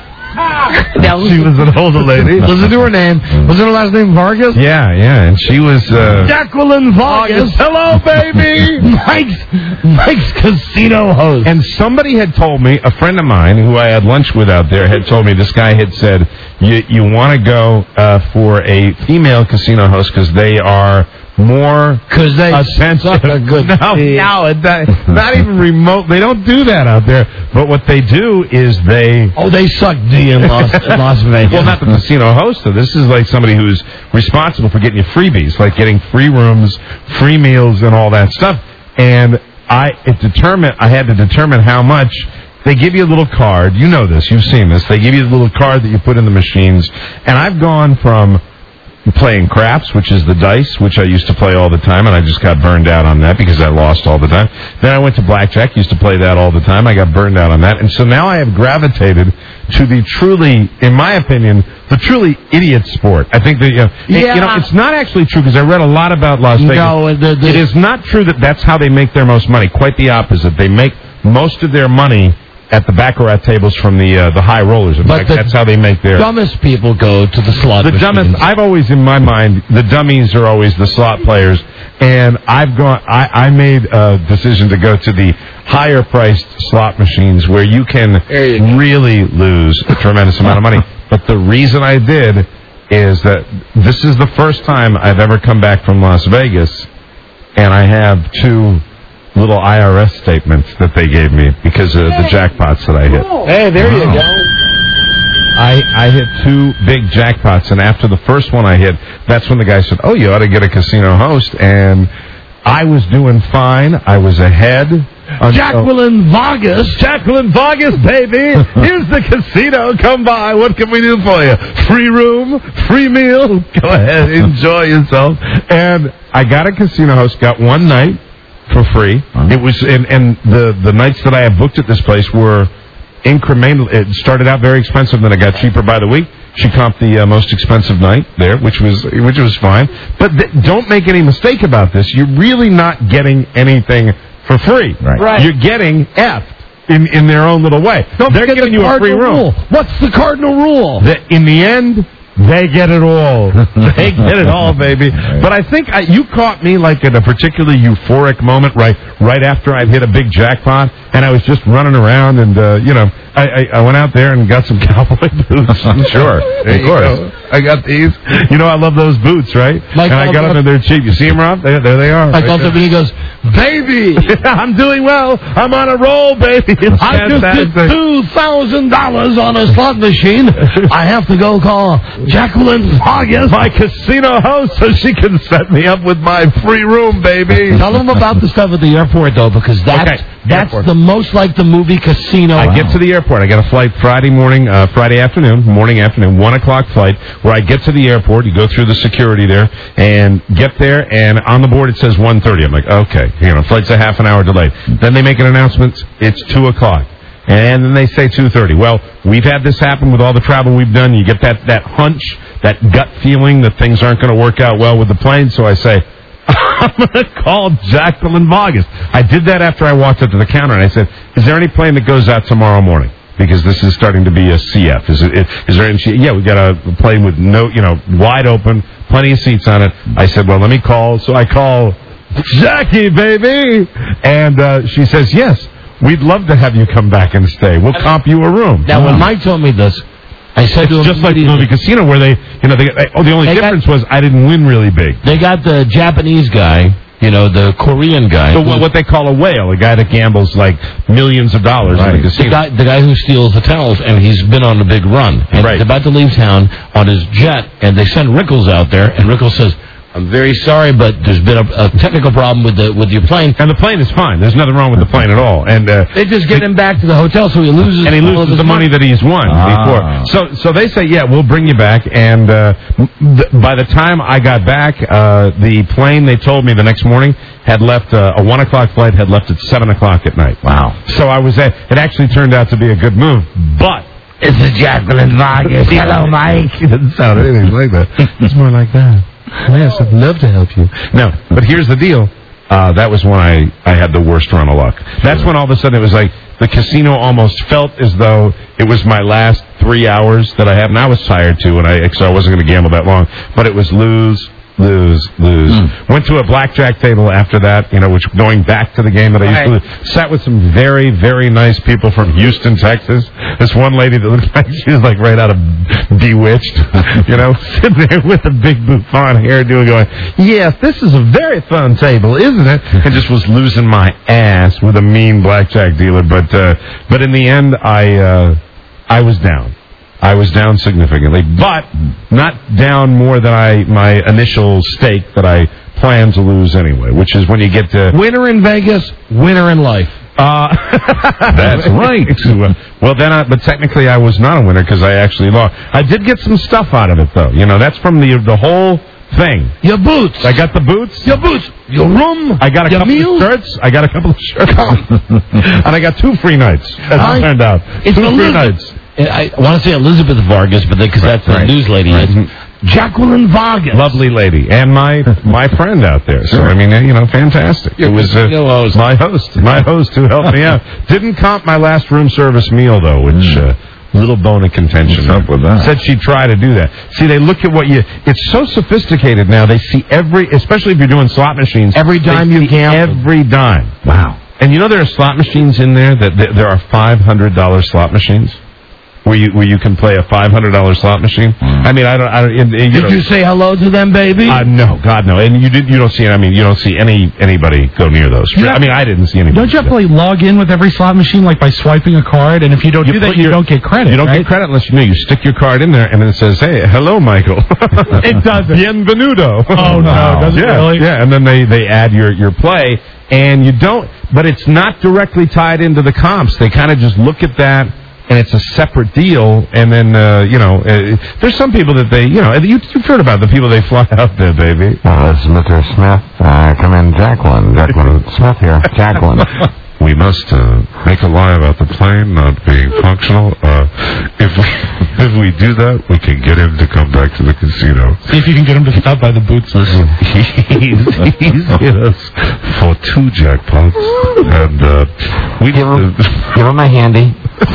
Now, she was an older lady. Listen to her name. Was her last name Vargas? Yeah, yeah, and she was... Uh, Jacqueline Vargas. Hello, baby! Mike's, Mike's casino host. And somebody had told me, a friend of mine who I had lunch with out there had told me, this guy had said, you, you want to go uh, for a female casino host because they are... more because they suck a good no, no, not, not even remote. They don't do that out there. But what they do is they oh, they suck D in Las, Las Vegas. Well, not the casino host. Though. This is like somebody who's responsible for getting you freebies, like getting free rooms, free meals, and all that stuff. And I, it determined. I had to determine how much. They give you a little card. You know this. You've seen this. They give you a little card that you put in the machines. And I've gone from playing craps, which is the dice, which I used to play all the time, and I just got burned out on that because I lost all the time. Then I went to blackjack, used to play that all the time. I got burned out on that. And so now I have gravitated to the truly, in my opinion, the truly idiot sport. I think that, you know, yeah. it, you know it's not actually true because I read a lot about Las Vegas. No, the, the, it is not true that that's how they make their most money. Quite the opposite. They make most of their money at the baccarat tables from the uh, the high rollers. In but fact, the that's how they make their... dumbest people go to the slot The machines. dumbest... I've always, in my mind, the dummies are always the slot players. And I've gone... I, I made a decision to go to the higher-priced slot machines where you can you really lose a tremendous amount of money. But the reason I did is that this is the first time I've ever come back from Las Vegas, and I have two... little I R S statements that they gave me because of the jackpots that I hit. Hey, there you go. I, I hit two big jackpots, and after the first one I hit, that's when the guy said, oh, you ought to get a casino host, and I was doing fine. I was ahead. Jacqueline Vargas. Jacqueline Vargas, baby. Here's the casino. Come by. What can we do for you? Free room, free meal. Go ahead, enjoy yourself. And I got a casino host, got one night for free. Uh-huh. It was, and, and the, the nights that I had booked at this place were incremental. It started out very expensive, then it got cheaper by the week. She comped the uh, most expensive night there, which was which was fine. But th- don't make any mistake about this. You're really not getting anything for free. Right. Right. You're getting effed. in, in their own little way. Don't They're forget giving the you a free cardinal room. rule. What's the cardinal rule? That in the end, they get it all. They get it all, baby. But I think I, you caught me like at a particularly euphoric moment, right right after I'd hit a big jackpot, and I was just running around, and uh, you know, I, I, I went out there and got some cowboy boots. Sure, of course. I got these. You know, I love those boots, right? Mike and I got them, and they're cheap. You see them, Rob? There, there they are. I right called there. up and he goes, baby, I'm doing well. I'm on a roll, baby. It's I just fantastic. did two thousand dollars on a slot machine. I have to go call Jacqueline Vargas, my casino host, so she can set me up with my free room, baby. Tell them about the stuff at the airport, though, because that's Okay, that's airport. the most like the movie Casino. I get to the airport. I got a flight Friday morning, uh, Friday afternoon, morning afternoon, one o'clock flight, where I get to the airport. You go through the security there and get there, and on the board it says one thirty. I'm like, okay, you know, flight's a half an hour delayed. Then they make an announcement. It's two o'clock. And then they say two thirty. Well, we've had this happen with all the travel we've done. You get that, that hunch, that gut feeling that things aren't going to work out well with the plane. So I say, I'm going to call Jacqueline Vargas. I did that after I walked up to the counter, and I said, is there any plane that goes out tomorrow morning? Because this is starting to be a C F. Is, it, is there any? Yeah, we got a plane with no, you know, wide open, plenty of seats on it. I said, well, let me call. So I call Jackie, baby. And uh, she says, yes, we'd love to have you come back and stay. We'll comp you a room. Now, when Mike told me this, I said It's to him, just like the movie Casino, where they, you know, they, oh, the only They got- difference was I didn't win really big. they got the Japanese guy, you know, the Korean guy. So who- what, what they call a whale, a guy that gambles like millions of dollars in a the casino. guy, the guy who steals hotels, and he's been on a big run. And Right. he's about to leave town on his jet, and they send Rickles out there, and Rickles says, I'm very sorry, but there's been a, a technical problem with the with your plane. And the plane is fine. There's nothing wrong with the plane at all. And uh, They just get him back to the hotel, so he loses and he all of loses his the money that he's won Ah. before. So, so they say, yeah, we'll bring you back. And uh, th- by the time I got back, uh, the plane they told me the next morning had left uh, a one o'clock flight had left at seven o'clock at night. Wow. So I was at, it actually turned out to be a good move, but. This is Jacqueline Vargas. Hello, Mike. It doesn't sound anything like that. It's more like that. Yes, I'd love to help you. No, but here's the deal. Uh, that was when I, I had the worst run of luck. That's when all of a sudden it was like the casino almost felt as though it was my last three hours that I had. And I was tired, too, and I, so I wasn't going to gamble that long. But it was lose, lose, lose. Mm. Went to a blackjack table after that, you know, which going back to the game that I used to lose. Sat with some very, very nice people from Houston, Texas. This one lady that looked like she was like right out of Bewitched, you know, sitting there with a big bouffant hairdo going, yes, this is a very fun table, isn't it? And just was losing my ass with a mean blackjack dealer. But, uh, but in the end, I, uh, I was down. I was down significantly, but not down more than I my initial stake that I planned to lose anyway, which is when you get to... Winner in Vegas, winner in life. Uh, That's right. Well, then, I, but technically I was not a winner because I actually lost. I did get some stuff out of it, though. You know, that's from the the whole thing. Your boots. I got the boots. Your boots. Your room. I got a your couple meals. of shirts. I got a couple of shirts. and I got two free nights, as I- it turned out. It's two free Elizabeth- nights. I want to say Elizabeth Vargas, but because that's the right. news lady. Right. It's Jacqueline Vargas. Lovely lady. And my my friend out there. So, I mean, you know, fantastic. It was uh, my host. My host who helped me out. Didn't comp my last room service meal, though, which... Uh, little bone of contention. What's up with that? Said she'd try to do that. See, they look at what you... It's so sophisticated now. They see every... Especially if you're doing slot machines. Every dime they you see gamble. Every dime. Wow. And you know there are slot machines in there that, that there are five hundred dollars slot machines? Where you where you can play a five hundred dollars slot machine. Mm. I mean, I don't. I don't and, and, you Did know, you say hello to them, baby? Uh, no, God, no. And you did. You don't see. I mean, you don't see any anybody go near those. Yeah. I mean, I didn't see anybody. Don't you have to like log in with every slot machine like by swiping a card? And if you don't You do that, put you your- don't get credit. You don't right? get credit unless you know. You stick your card in there, and then it says, "Hey, hello, Michael." It doesn't. Bienvenido. Oh no, does it yeah, really? yeah. And then they they add your your play, and you don't. But it's not directly tied into the comps. They kind of just look at that. And it's a separate deal, and then, uh, you know, uh, there's some people that they, you know, you, you've heard about the people they fly out there, baby. Well, this is Mister Smith. Uh, come in, Jacqueline. Jacqueline Smith here. Jacqueline. we must uh, make a lie about the plane not being functional. Uh, if we, if we do that, we can get him to come back to the casino. See if you can get him to stop by the boots. Listen, he's, he's hit us for two jackpots, and uh, we give him, give him a handy.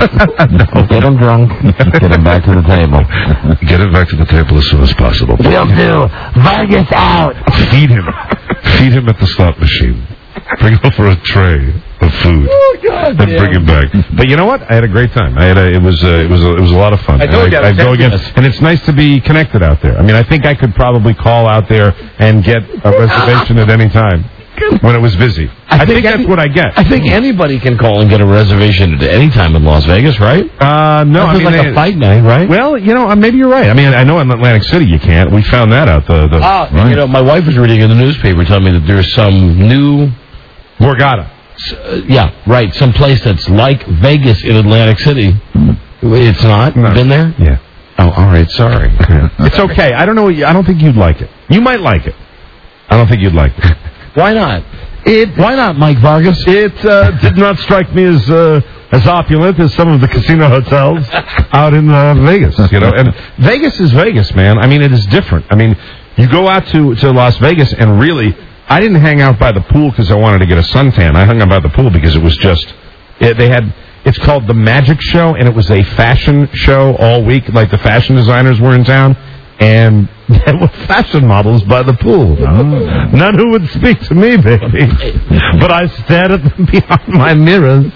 no. Get him drunk. Get him back to the table. Get him back to the table as soon as possible. Will do. Vargas out. Feed him. Feed him at the slot machine. Bring him over a tray of food oh, God, and damn. bring him back. But you know what? I had a great time. I had a, it was uh, it was a, it was a lot of fun. I told you I, I go again, yes. and it's nice to be connected out there. I mean, I think I could probably call out there and get a reservation at any time when it was busy. I, I think, think that's any, what I get. I think anybody can call and get a reservation at any time in Las Vegas, right? Uh, no, I mean, like they, a fight night, right? Well, you know, maybe you're right. I mean, I know in Atlantic City you can't. We found that out. The, the uh, right? You know, my wife was reading in the newspaper telling me that there's some new Borgata. Uh, yeah, right. Some place that's like Vegas in Atlantic City. It's not. No. Been there? Yeah. Oh, all right. Sorry. Yeah. It's okay. I don't know. I don't think you'd like it. You might like it. I don't think you'd like it. Why not? It. Why not, Mike Vargas? It uh, did not strike me as uh, as opulent as some of the casino hotels out in uh, Vegas. You know, and Vegas is Vegas, man. I mean, it is different. I mean, you go out to to Las Vegas, and really, I didn't hang out by the pool because I wanted to get a suntan. I hung out by the pool because it was just it, they had. It's called the Magic Show, and it was a fashion show all week. Like the fashion designers were in town, and there were fashion models by the pool. Oh. None who would speak to me, baby. But I stared at them behind my mirrors.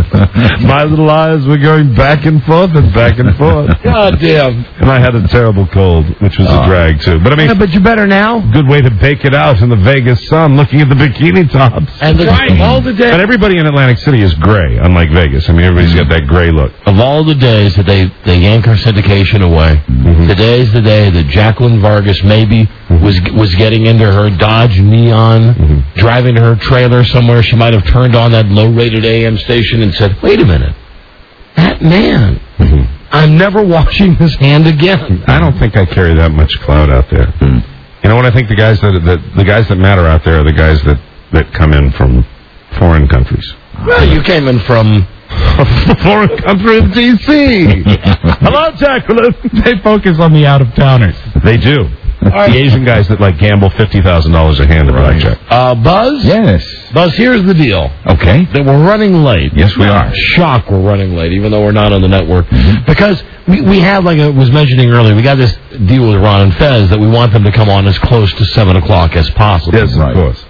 My little eyes were going back and forth and back and forth. God damn. And I had a terrible cold, which was oh. a drag, too. But I mean, yeah, but you're better now. Good way to bake it out in the Vegas sun, looking at the bikini tops. And the, right. all the days. But everybody in Atlantic City is gray, unlike Vegas. I mean, everybody's got that gray look. Of all the days that they, they yank our syndication away, mm-hmm. today's the day that Jacqueline Vargas maybe mm-hmm. was was getting into her Dodge Neon, mm-hmm. driving to her trailer somewhere. She might have turned on that low-rated A M station and said, wait a minute, that man, mm-hmm. I'm never washing his hand again. I don't think I carry that much clout out there. Mm. You know what? I think the guys that, that the guys that matter out there are the guys that, that come in from foreign countries. Well, you came in from a foreign country of D C Yeah. Hello, Jacqueline. They focus on the out-of-towners. They do. Right. The Asian guys that like gamble fifty thousand dollars a hand at right. blackjack. Uh, Buzz? Yes. Buzz, here's the deal. Okay. That we're running late. Yes, we are. Shock we're running late, even though we're not on the network. Mm-hmm. Because we, we have, like I was mentioning earlier, we got this deal with Ron and Fez that we want them to come on as close to seven o'clock as possible. Yes, right. Of course.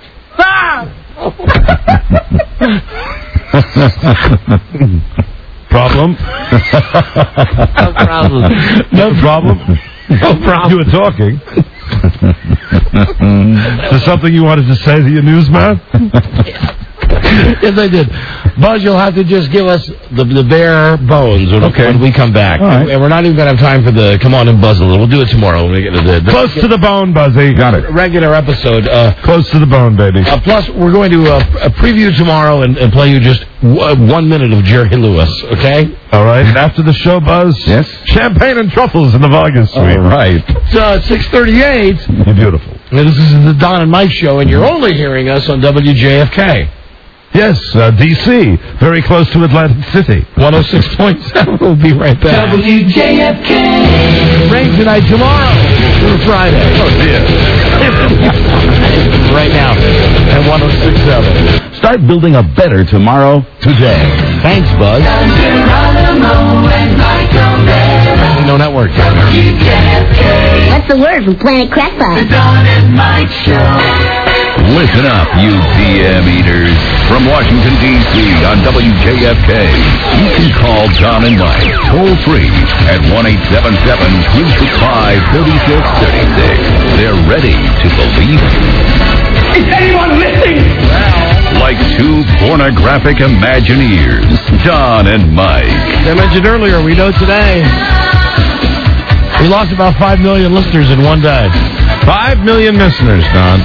Problem? No problem. No problem. No problem. You were talking. Is there something you wanted to say to your newsman? Yes, I did. Buzz, you'll have to just give us the, the bare bones when, okay. when we come back. Right. And we're not even going to have time for the come on and buzz a little. We'll do it tomorrow when we get to the... the Close to the bone, Buzzy. Got it. Regular episode. Uh, Close to the bone, baby. Uh, plus, we're going to uh, a preview tomorrow and, and play you just w- one minute of Jerry Lewis, okay? All right. And after the show, Buzz, yes, champagne and truffles in the Vargas suite. All right. It's uh, six thirty-eight. You're beautiful. And this is the Don and Mike show, and you're only hearing us on W J F K. Yes, uh, D C, very close to Atlantic City. one oh six point seven, we'll be right back. W J F K. Rain tonight, tomorrow, through Friday. Oh, dear. Right now, at one oh six point seven. Start building a better tomorrow today. Thanks, Buzz. No network. W J F K. What's the word from Planet Crackpot? The Don and Mike Show. Listen up, you P M eaters. From Washington, D C on W J F K, you can call Don and Mike toll free at one eight seven seven, three six five, three six three six. They're ready to believe you. Is anyone listening? Like two pornographic Imagineers, Don and Mike. As I mentioned earlier, we know today we lost about five million listeners in one day. Five million listeners, Don.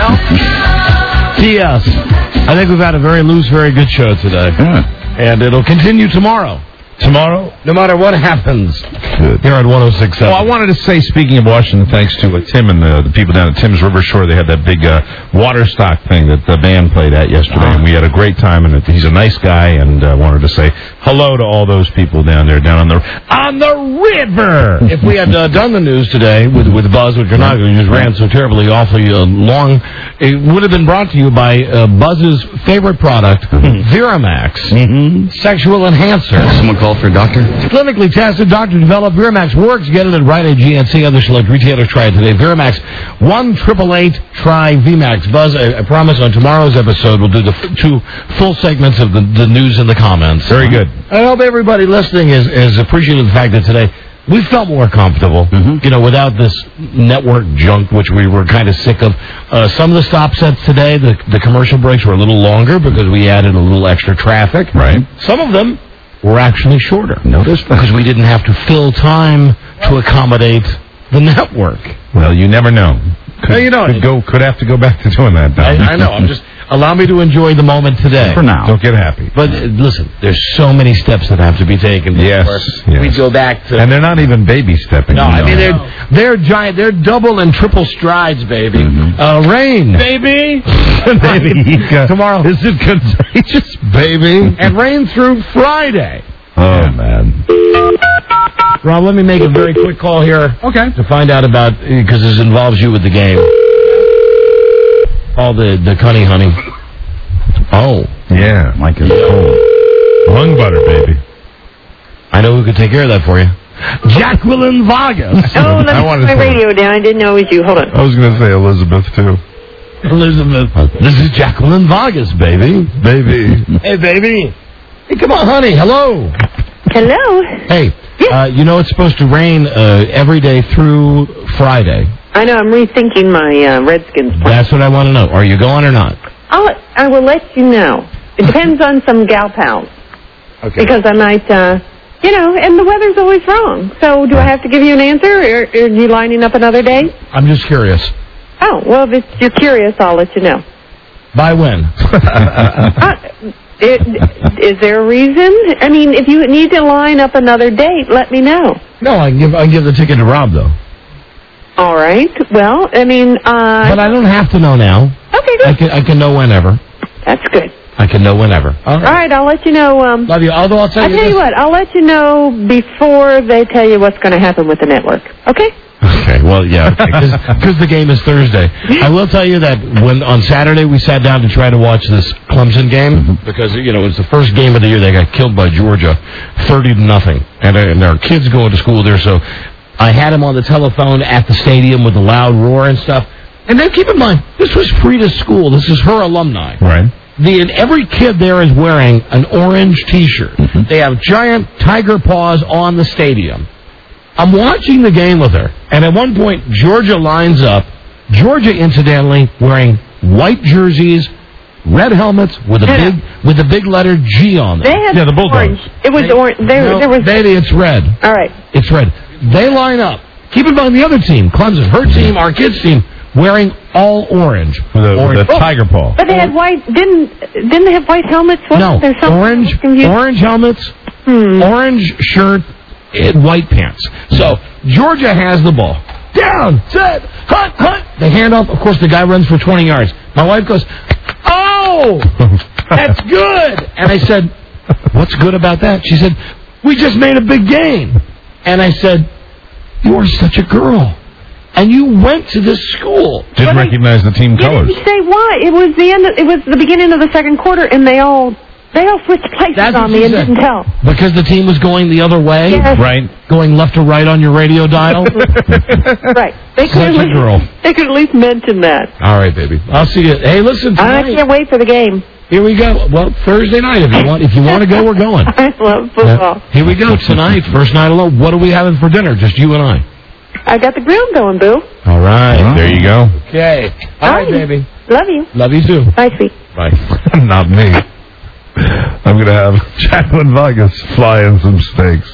P S I think we've had a very loose, very good show today. Yeah. And it'll continue tomorrow. Tomorrow? No matter what happens. Good. Here on one oh six point seven. Well, I wanted to say, speaking of Washington, thanks to uh, Tim and the, the people down at Tim's River Shore, they had that big uh, water stock thing that the band played at yesterday, Ah. and we had a great time, and it, he's a nice guy, and I uh, wanted to say hello to all those people down there, down on the on the river. If we had uh, done the news today with with Buzz, which you're not, you just ran so terribly, awfully uh, long, it would have been brought to you by uh, Buzz's favorite product, Viramax, Mm-hmm. sexual enhancer. Someone called for a doctor? Clinically tested, doctor-developed, Viramax works. Get it at Rite Aid, G N C, other select retailers. Try it today. Viramax, one triple eight. Try V MAX. Buzz, I, I promise on tomorrow's episode we'll do the f- two full segments of the, the news and the comments. Very good. I hope everybody listening is, is appreciating the fact that today we felt more comfortable, Mm-hmm. you know, without this network junk, which we were kind of sick of. Uh, some of the stop sets today, the, the commercial breaks were a little longer because we added a little extra traffic. Right. Some of them were actually shorter. Notice that. Because we didn't have to fill time to accommodate the network. Well, you never know. Could, No, you don't. Could, go, could have to go back to doing that, though. I, I know. I'm just allow me to enjoy the moment today. For now. Don't get happy. But uh, listen, there's so many steps that have to be taken. Yes, before yes. we go back to. And they're not even baby stepping. No, you I know. mean they're they're giant. They're double and triple strides, baby. Mm-hmm. Uh, rain, baby, baby. Tomorrow Is it contagious, baby? and rain through Friday. Oh, man. Rob, let me make a very quick call here. Okay. To find out about because this involves you with the game. All the the cunny honey. Oh, Yeah, Mike is cold. Lung butter, baby. I know who could take care of that for you. Jacqueline Vargas. Oh, let I me wanted put my to- radio down. I didn't know it was you. Hold on. I was going to say Elizabeth, too. Elizabeth. This is Jacqueline Vargas, baby. Baby. Hey, baby. Hey, come on, honey. Hello. Hello. Hey, uh, you know it's supposed to rain uh, every day through Friday. I know. I'm rethinking my uh, Redskins plan. That's what I want to know. Are you going or not? I'll, I will let you know. It depends on some gal pals. Okay. Because I might, uh, you know, and the weather's always wrong. So do I have to give you an answer, or, or are you lining up another day? I'm just curious. Oh, well, if it's, you're curious, I'll let you know. By when? uh, it, is there a reason? I mean, if you need to line up another date, let me know. No, I can give I can give the ticket to Rob though. All right. Well, I mean, uh, But I don't have to know now. Okay, good. I can I can know whenever. That's good. I can know whenever. All All right, I'll let you know. Um, Love you. Although I'll tell I'll you tell this. you what, I'll let you know before they tell you what's going to happen with the network. Okay? Okay, well, yeah, because the game is Thursday. I will tell you that when on Saturday we sat down to try to watch this Clemson game because you know it was the first game of the year. They got killed by Georgia, thirty to nothing, and, uh, and our kids going to school there. So I had him on the telephone at the stadium with the loud roar and stuff. And then keep in mind, this was Frida's school. This is her alumni. Right. The, and every kid there is wearing an orange T-shirt. Mm-hmm. They have giant tiger paws on the stadium. I'm watching the game with her, and at one point, Georgia lines up. Georgia, incidentally, wearing white jerseys, red helmets with a Yeah. big with the big letter G on them. They had yeah, the Bulldogs. orange. It was orange. There, No, there was. baby, it's red. All right. It's red. They line up. Keep in mind the other team, Clemson, her team, our kids' team, wearing all orange. With a, orange. with a tiger paw. But they had white. Didn't didn't they have white helmets? Wasn't No, there something orange, confused? orange helmets, Hmm. orange shirt, and white pants. So Georgia has the ball. Down, set, hunt, hunt. The handoff. Of course, the guy runs for twenty yards. My wife goes, "Oh, that's good." And I said, "What's good about that?" She said, "We just made a big gain." And I said, "You are such a girl, and you went to this school." Didn't But I- recognize the team You colors. didn't say why. It was the end. Of, it was the beginning of the second quarter, and they all they all switched places That's what on she me and said. didn't tell. Because the team was going the other way, Yes. Right. going left to right on your radio dial. Right. They could Such at a least, girl. They could at least mention that. All right, baby. I'll see you. Hey, listen. I Tonight, can't wait for the game. here we go. Well, Thursday night, if you want, if you want to go, we're going. I love football. Here we go tonight. First night alone. What are we having for dinner? Just you and I. I got the grill going, boo. All right. There you go. Okay. All right, baby. Love you. Love you too. Bye, sweet. Bye. Not me. I'm going to have Jacqueline Vargas fly in some steaks.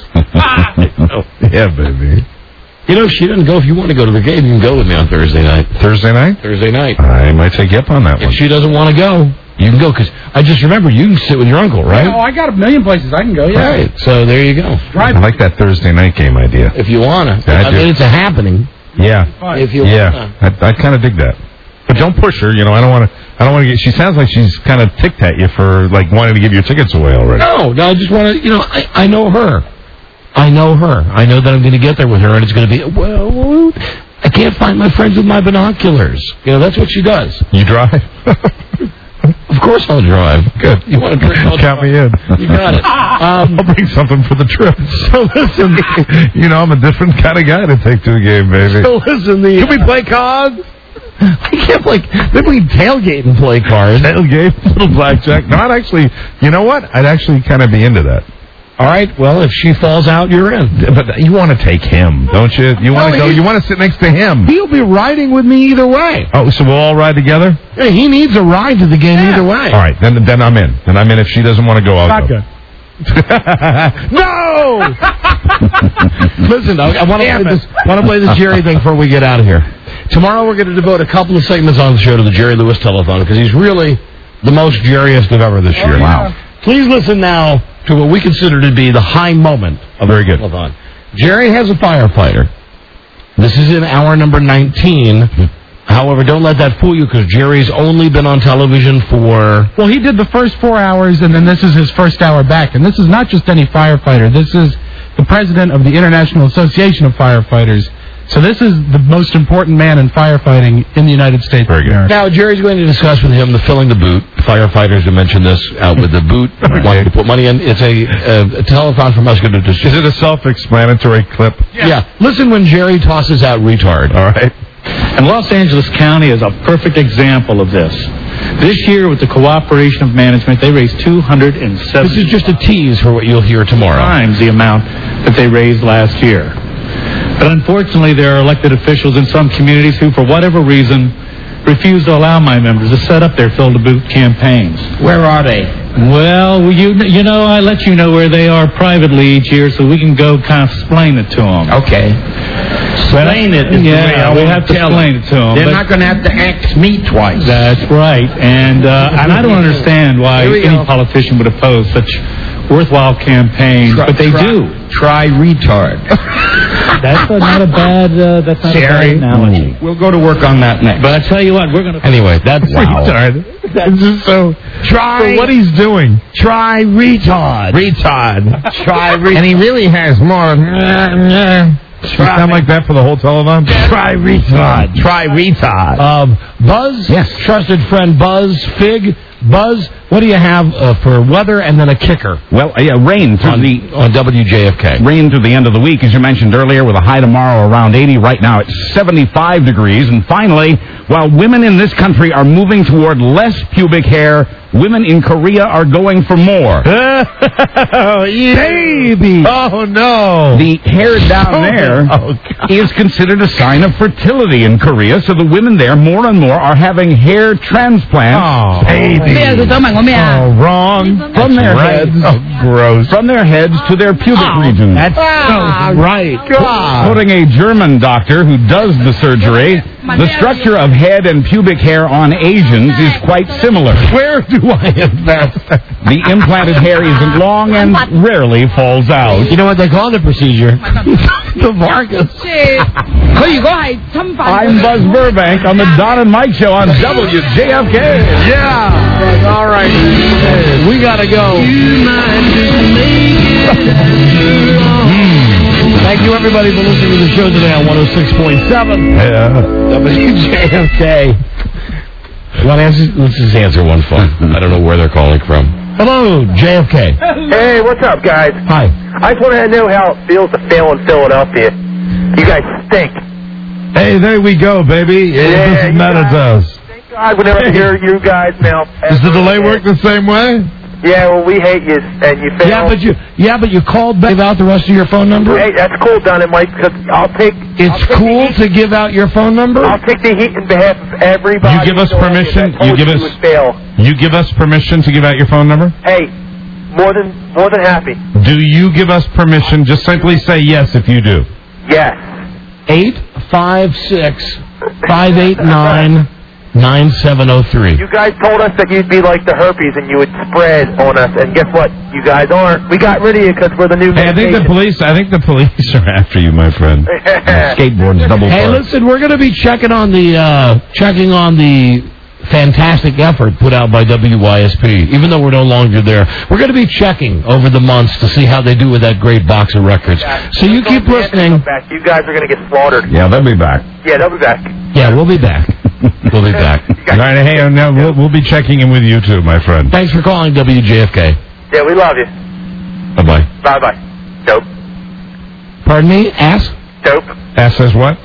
Yeah, baby. You know, she doesn't go. If you want to go to the game, you can go with me on Thursday night. Thursday night? Thursday night. I might take you up on that If one. she doesn't want to go, You can go, because I just remember you can sit with your uncle, right? Oh, I got a million places I can go, yeah. Right, so there you go. I like that Thursday night game idea. If you want to. Yeah, I I do. mean, it's a happening. Yeah. If you yeah. want I, I kind of dig that. But don't push her, you know, I don't want to, I don't want to get, she sounds like she's kind of ticked at you for, like, wanting to give your tickets away already. No, no, I just want to, you know, I, I know her. I know her. I know that I'm going to get there with her, and it's going to be, well, I can't find my friends with my binoculars. You know, that's what she does. You drive? Of course I'll drive. Good. You want to drink? I'll Count me in. You got it. Um, I'll bring something for the trip. So listen, you know, I'm a different kind of guy to take to a game, baby. So listen, the... Can we play cards? I can't play... Maybe we can tailgate and play cards. Tailgate, little blackjack. No, I'd actually... You know what? I'd actually kind of be into that. All right, well, if she falls out, you're in. But you want to take him, don't you? You want to Well, go. he- You want to sit next to him. He'll be riding with me either way. Oh, so we'll all ride together? Yeah, he needs a ride to the game either way. All right, then then I'm in. Then I'm in. If she doesn't want to go, I'll Not go. good. No! Listen, I, I want to play this. Want to play this Jerry thing before we get out of here. Tomorrow we're going to devote a couple of segments on the show to the Jerry Lewis Telethon because he's really the most Jerryest of ever this year. yeah. Wow! Please listen now to what we consider to be the high moment of Very the good. Telethon. Jerry has a firefighter. This is in hour number nineteen. However, don't let that fool you because Jerry's only been on television for... Well, he did the first four hours, and then this is his first hour back. And this is not just any firefighter. This is the president of the International Association of Firefighters. So this is the most important man in firefighting in the United States of America. Now, Jerry's going to discuss with him the filling the boot. Firefighters have mentioned this out with the boot, wanting to put money in. It's a, a, a telethon from us. Is it a self-explanatory clip? Yeah. yeah. Listen when Jerry tosses out retard. All right. And Los Angeles County is a perfect example of this. This year, with the cooperation of management, they raised two hundred seventy. This is just a tease for what you'll hear tomorrow. Times the amount that they raised last year. But unfortunately, there are elected officials in some communities who, for whatever reason, refuse to allow my members to set up their fill-the-boot campaigns. Where are they? Well, you you know, I let you know where they are privately each year so we can go kind of explain it to them. Okay. Explain it. Is Yeah, the way I we want have to tell explain them. it to 'em, They're but- not going to have to ask me twice. That's right. And uh, and I don't understand why Here we any go. politician would oppose such worthwhile campaigns, Try- but they try- do. Try retard. That's a, not a bad. Uh, that's not Jerry, a bad analogy. we'll go to work on that next. But I tell you what, we're going to. Anyway, that's Retard. This is so. Try. So what he's doing? Try retard. Retard. Try retard. And he really has more. You sound like that for the whole telethon? Try retard. Try retard. Um, Buzz, Yes. trusted friend Buzz, Fig, Buzz, what do you have uh, for weather and then a kicker Well, uh, yeah, rain through on, the on W J F K? rain through the end of the week, as you mentioned earlier, with a high tomorrow around eighty. Right now it's seventy-five degrees. And finally, while women in this country are moving toward less pubic hair, women in Korea are going for more. Baby! Oh, no. The hair down Oh, there oh, is considered a sign of fertility in Korea, so the women there more and more are having hair transplants. Oh, baby. Oh, wrong. From their right. heads, Oh, gross. from their heads to their pubic regions. That's Ah, so right. Quoting a German doctor who does the surgery, the structure of head and pubic hair on Asians is quite similar. Where do I invest? The implanted hair isn't long and rarely falls out. You know what they call the procedure? The Vargas. I'm Buzz Burbank on the Don and Mike Show on W J F K. Yeah. All right. We got to go. Thank you, everybody, for listening to the show today on one oh six point seven. Yeah. W J F K. Well, answer, let's just answer one phone. I don't know where they're calling from. Hello, J F K. Hey, what's up, guys? Hi. I just want to know how it feels to fail in Philadelphia. You guys stink. Hey, there we go, baby. It Yeah, doesn't you matter guys- to us. I would never hear you guys now. Does the delay work the same way? Yeah, well, we hate you, and you fail. Yeah, but you yeah, but you called back out the rest of your phone number. Hey, that's cool, Don and Mike, because I'll take... It's I'll take cool the to give out your phone number. I'll take the heat in behalf of everybody. You give us in Philadelphia permission? that told You give you us- would fail. You give us permission to give out your phone number? Hey, more than more than happy. Do you give us permission? Just simply say yes if you do. Yes. Eight five six five eight nine nine seven oh three. You guys told us that you'd be like the herpes and you would spread on us, and guess what? You guys aren't. We got rid of you because we're the new Hey, I think the medication. police. I think the police are after you, my friend. Skateboards double. Hey, parked. listen, we're going to be checking on the uh, checking on the fantastic effort put out by W Y S P. Even though we're no longer there, we're going to be checking over the months to see how they do with that great box of records. Yeah. So you keep listening. Back. You guys are going to get slaughtered. Yeah, they'll be back. Yeah, they'll be back. Yeah, we'll be back. We'll be back. All right, hey, uh, now we'll, we'll be checking in with you too, my friend. Thanks for calling W J F K. Yeah, we love you. Bye bye. Bye bye. Dope. Pardon me? Ask? Dope. S says what?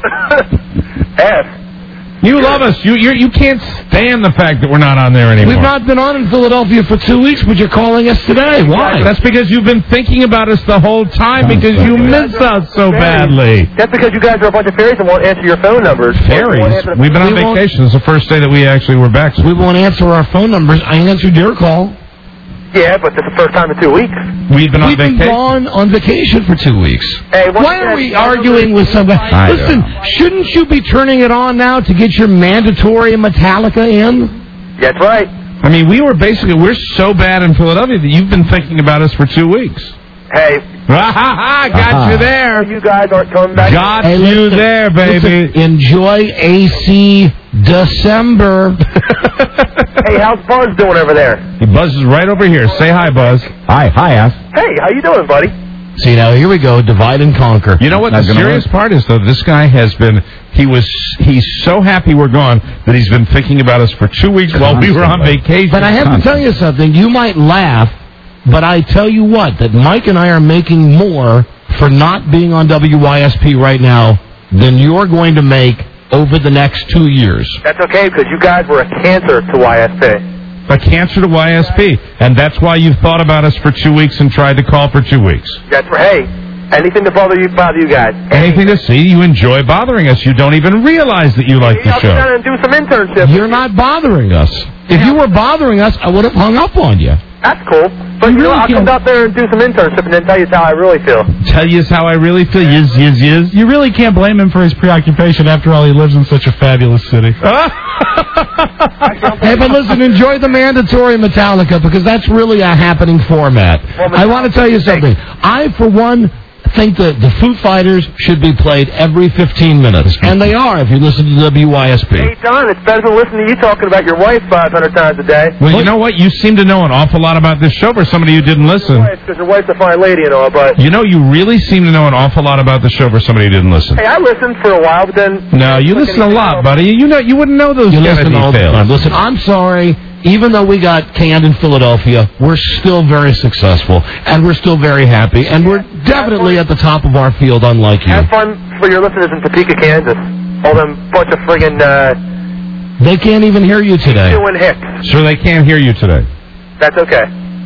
F. You love us. You you you can't stand the fact that we're not on there anymore. We've not been on in Philadelphia for two weeks, but you're calling us today. Why? That's because you've been thinking about us the whole time because you miss us so badly. That's because you guys are a bunch of fairies and won't answer your phone numbers. Fairies? We've been on We won't- vacation. It's the first day that we actually were back. We won't answer our phone numbers. I answered your call. Yeah, but this is the first time in two weeks. We've been on We've been vacation. gone on vacation for two weeks. Hey, once Why again, are we I arguing with somebody? I Listen, know. shouldn't you be turning it on now to get your mandatory Metallica in? That's right. I mean, we were basically, we're so bad in Philadelphia that you've been thinking about us for two weeks. Hey, Ha ha ha! Got you there. you guys aren't coming back. Got Hey, you listen, there, baby. listen, enjoy A C December. Hey, how's Buzz doing over there? Buzz is right over here. Say hi, Buzz. Hi, hi, ass. Hey, how you doing, buddy? See, now here we go. Divide and conquer. You know what the serious part is, though? This guy has been, he was, he's so happy we're gone that he's been thinking about us for two weeks while we were on vacation. But I have to tell you something. You might laugh, but I tell you what, that Mike and I are making more for not being on W Y S P right now than you're going to make over the next two years. That's okay, because you guys were a cancer to Y S P. A cancer to Y S P. And that's why you've thought about us for two weeks and tried to call for two weeks. That's right. Hey, anything to bother you, bother you guys. Anything to see, you enjoy bothering us. You don't even realize that you like Hey, the I'll go down show. and do some internships. You're not bothering us. If you were bothering us, I would have hung up on you. That's cool. But you, know, I'll come out there and do some internship and then tell you how I really feel. Tell you how I really feel. Yes, yes, yes. You really can't blame him for his preoccupation. After all, he lives in such a fabulous city. Hey, but listen, enjoy the mandatory Metallica because that's really a happening format. I want to tell you something. I, for one, think that the Foo Fighters should be played every fifteen minutes. And they are if you listen to W Y S P. Hey, Don, it's better than listening to you talking about your wife five hundred times a day. Well, you know what? You seem to know an awful lot about this show for somebody who didn't listen. Because your wife's a fine lady and all, but... You know, you really seem to know an awful lot about the show for somebody who didn't listen. Hey, I listened for a while, but then... No, you listen a lot, buddy. You know, you wouldn't know those You kind listen of all the details. time. Listen, I'm sorry. Even though we got canned in Philadelphia, we're still very successful, and we're still very happy, and we're definitely at the top of our field, unlike you. Have fun for your listeners in Topeka, Kansas. All them bunch of friggin' uh, They can't even hear you today. doing hicks. So they can't hear you today. That's okay.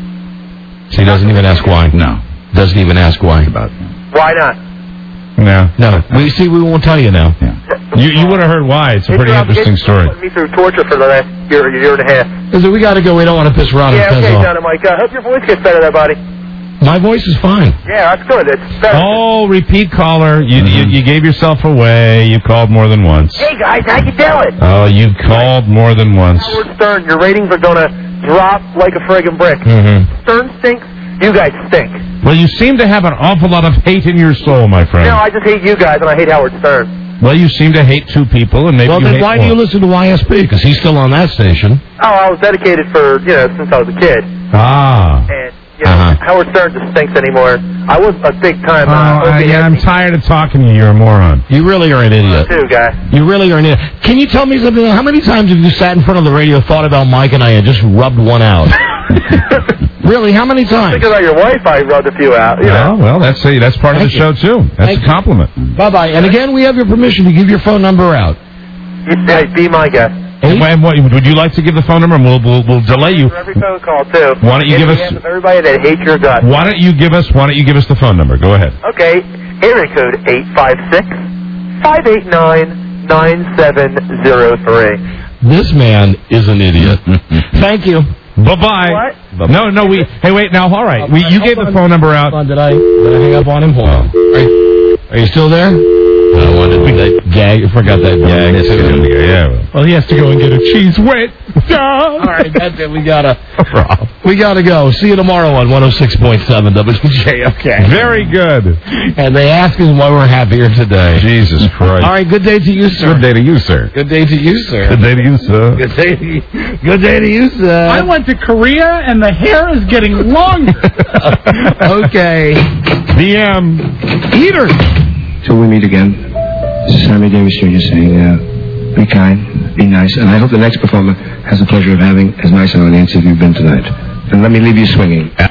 So he doesn't even ask why. No. Doesn't even ask why. Why not? No. No. We see. We won't tell you now. You you would have heard why. It's a pretty interesting story. Put me through torture for the last year, year and a half. Listen, we got to go. We don't want to piss Ron Yeah, and Pez okay, off. Don and Mike. I hope your voice gets better there, buddy. My voice is fine. Yeah, that's good. It's better. Oh, repeat caller. You, you you gave yourself away. You called more than once. Hey, guys, how you doing? Oh, you called more than once. Howard Stern, your ratings are going to drop like a friggin' brick. Mm-hmm. Stern stinks. You guys stink. Well, you seem to have an awful lot of hate in your soul, my friend. No, I just hate you guys, and I hate Howard Stern. Well, you seem to hate two people, and maybe Well, you then hate why one. do you listen to Y S P? Because he's still on that station. Oh, I was dedicated for, you know, since I was a kid. Ah. And, you know, Uh-huh. Howard Stern just stinks anymore. I was a big time. Oh, Uh, I, yeah, I'm tired of talking to you. You're a moron. You really are an idiot. too, guy. You really are an idiot. Can you tell me something? How many times have you sat in front of the radio, thought about Mike and I, and just rubbed one out? Really? How many times? Thinking about your wife, I rubbed a few out. You know. Oh, well, that's a, that's part Thank of the show, too. That's Thank a compliment. Bye-bye. And again, we have your permission to give your phone number out. Hey, be my guest. And what, what- would you like to give the phone number, and we'll, we'll, we'll delay you. For every phone call, too. Why don't you In give the us- hands of everybody that hates your guts. Why don't you give us Why don't you give us the phone number? Go ahead. Okay, area code eight five six, five eight nine, nine seven zero three. This man is an idiot. Thank you. Bye-bye. What? No, no, we... Hey, wait, now, all right. We, you gave the phone number out. Hold on, did I, did I hang up on him? Hold on. Are you, are you still there? I wanted that gag. Forgot that gag. Too. Yeah. Well, he has to go and get a cheese whiz. All right, that's it. We gotta, we gotta go. See you tomorrow on one oh six point seven W J F K. Very good. And they ask us why we're happier today. Jesus Christ. All right, good day to you, sir. Good day to you, sir. Good day to you, sir. Good day to you, sir. Good day to you, good day to you, sir. I went to Korea, and the hair is getting longer. Okay. The um, Eater. Till we meet again, this is Sammy Davis Junior saying, uh, be kind, be nice, and I hope the next performer has the pleasure of having as nice an audience as you've been tonight. And let me leave you swinging.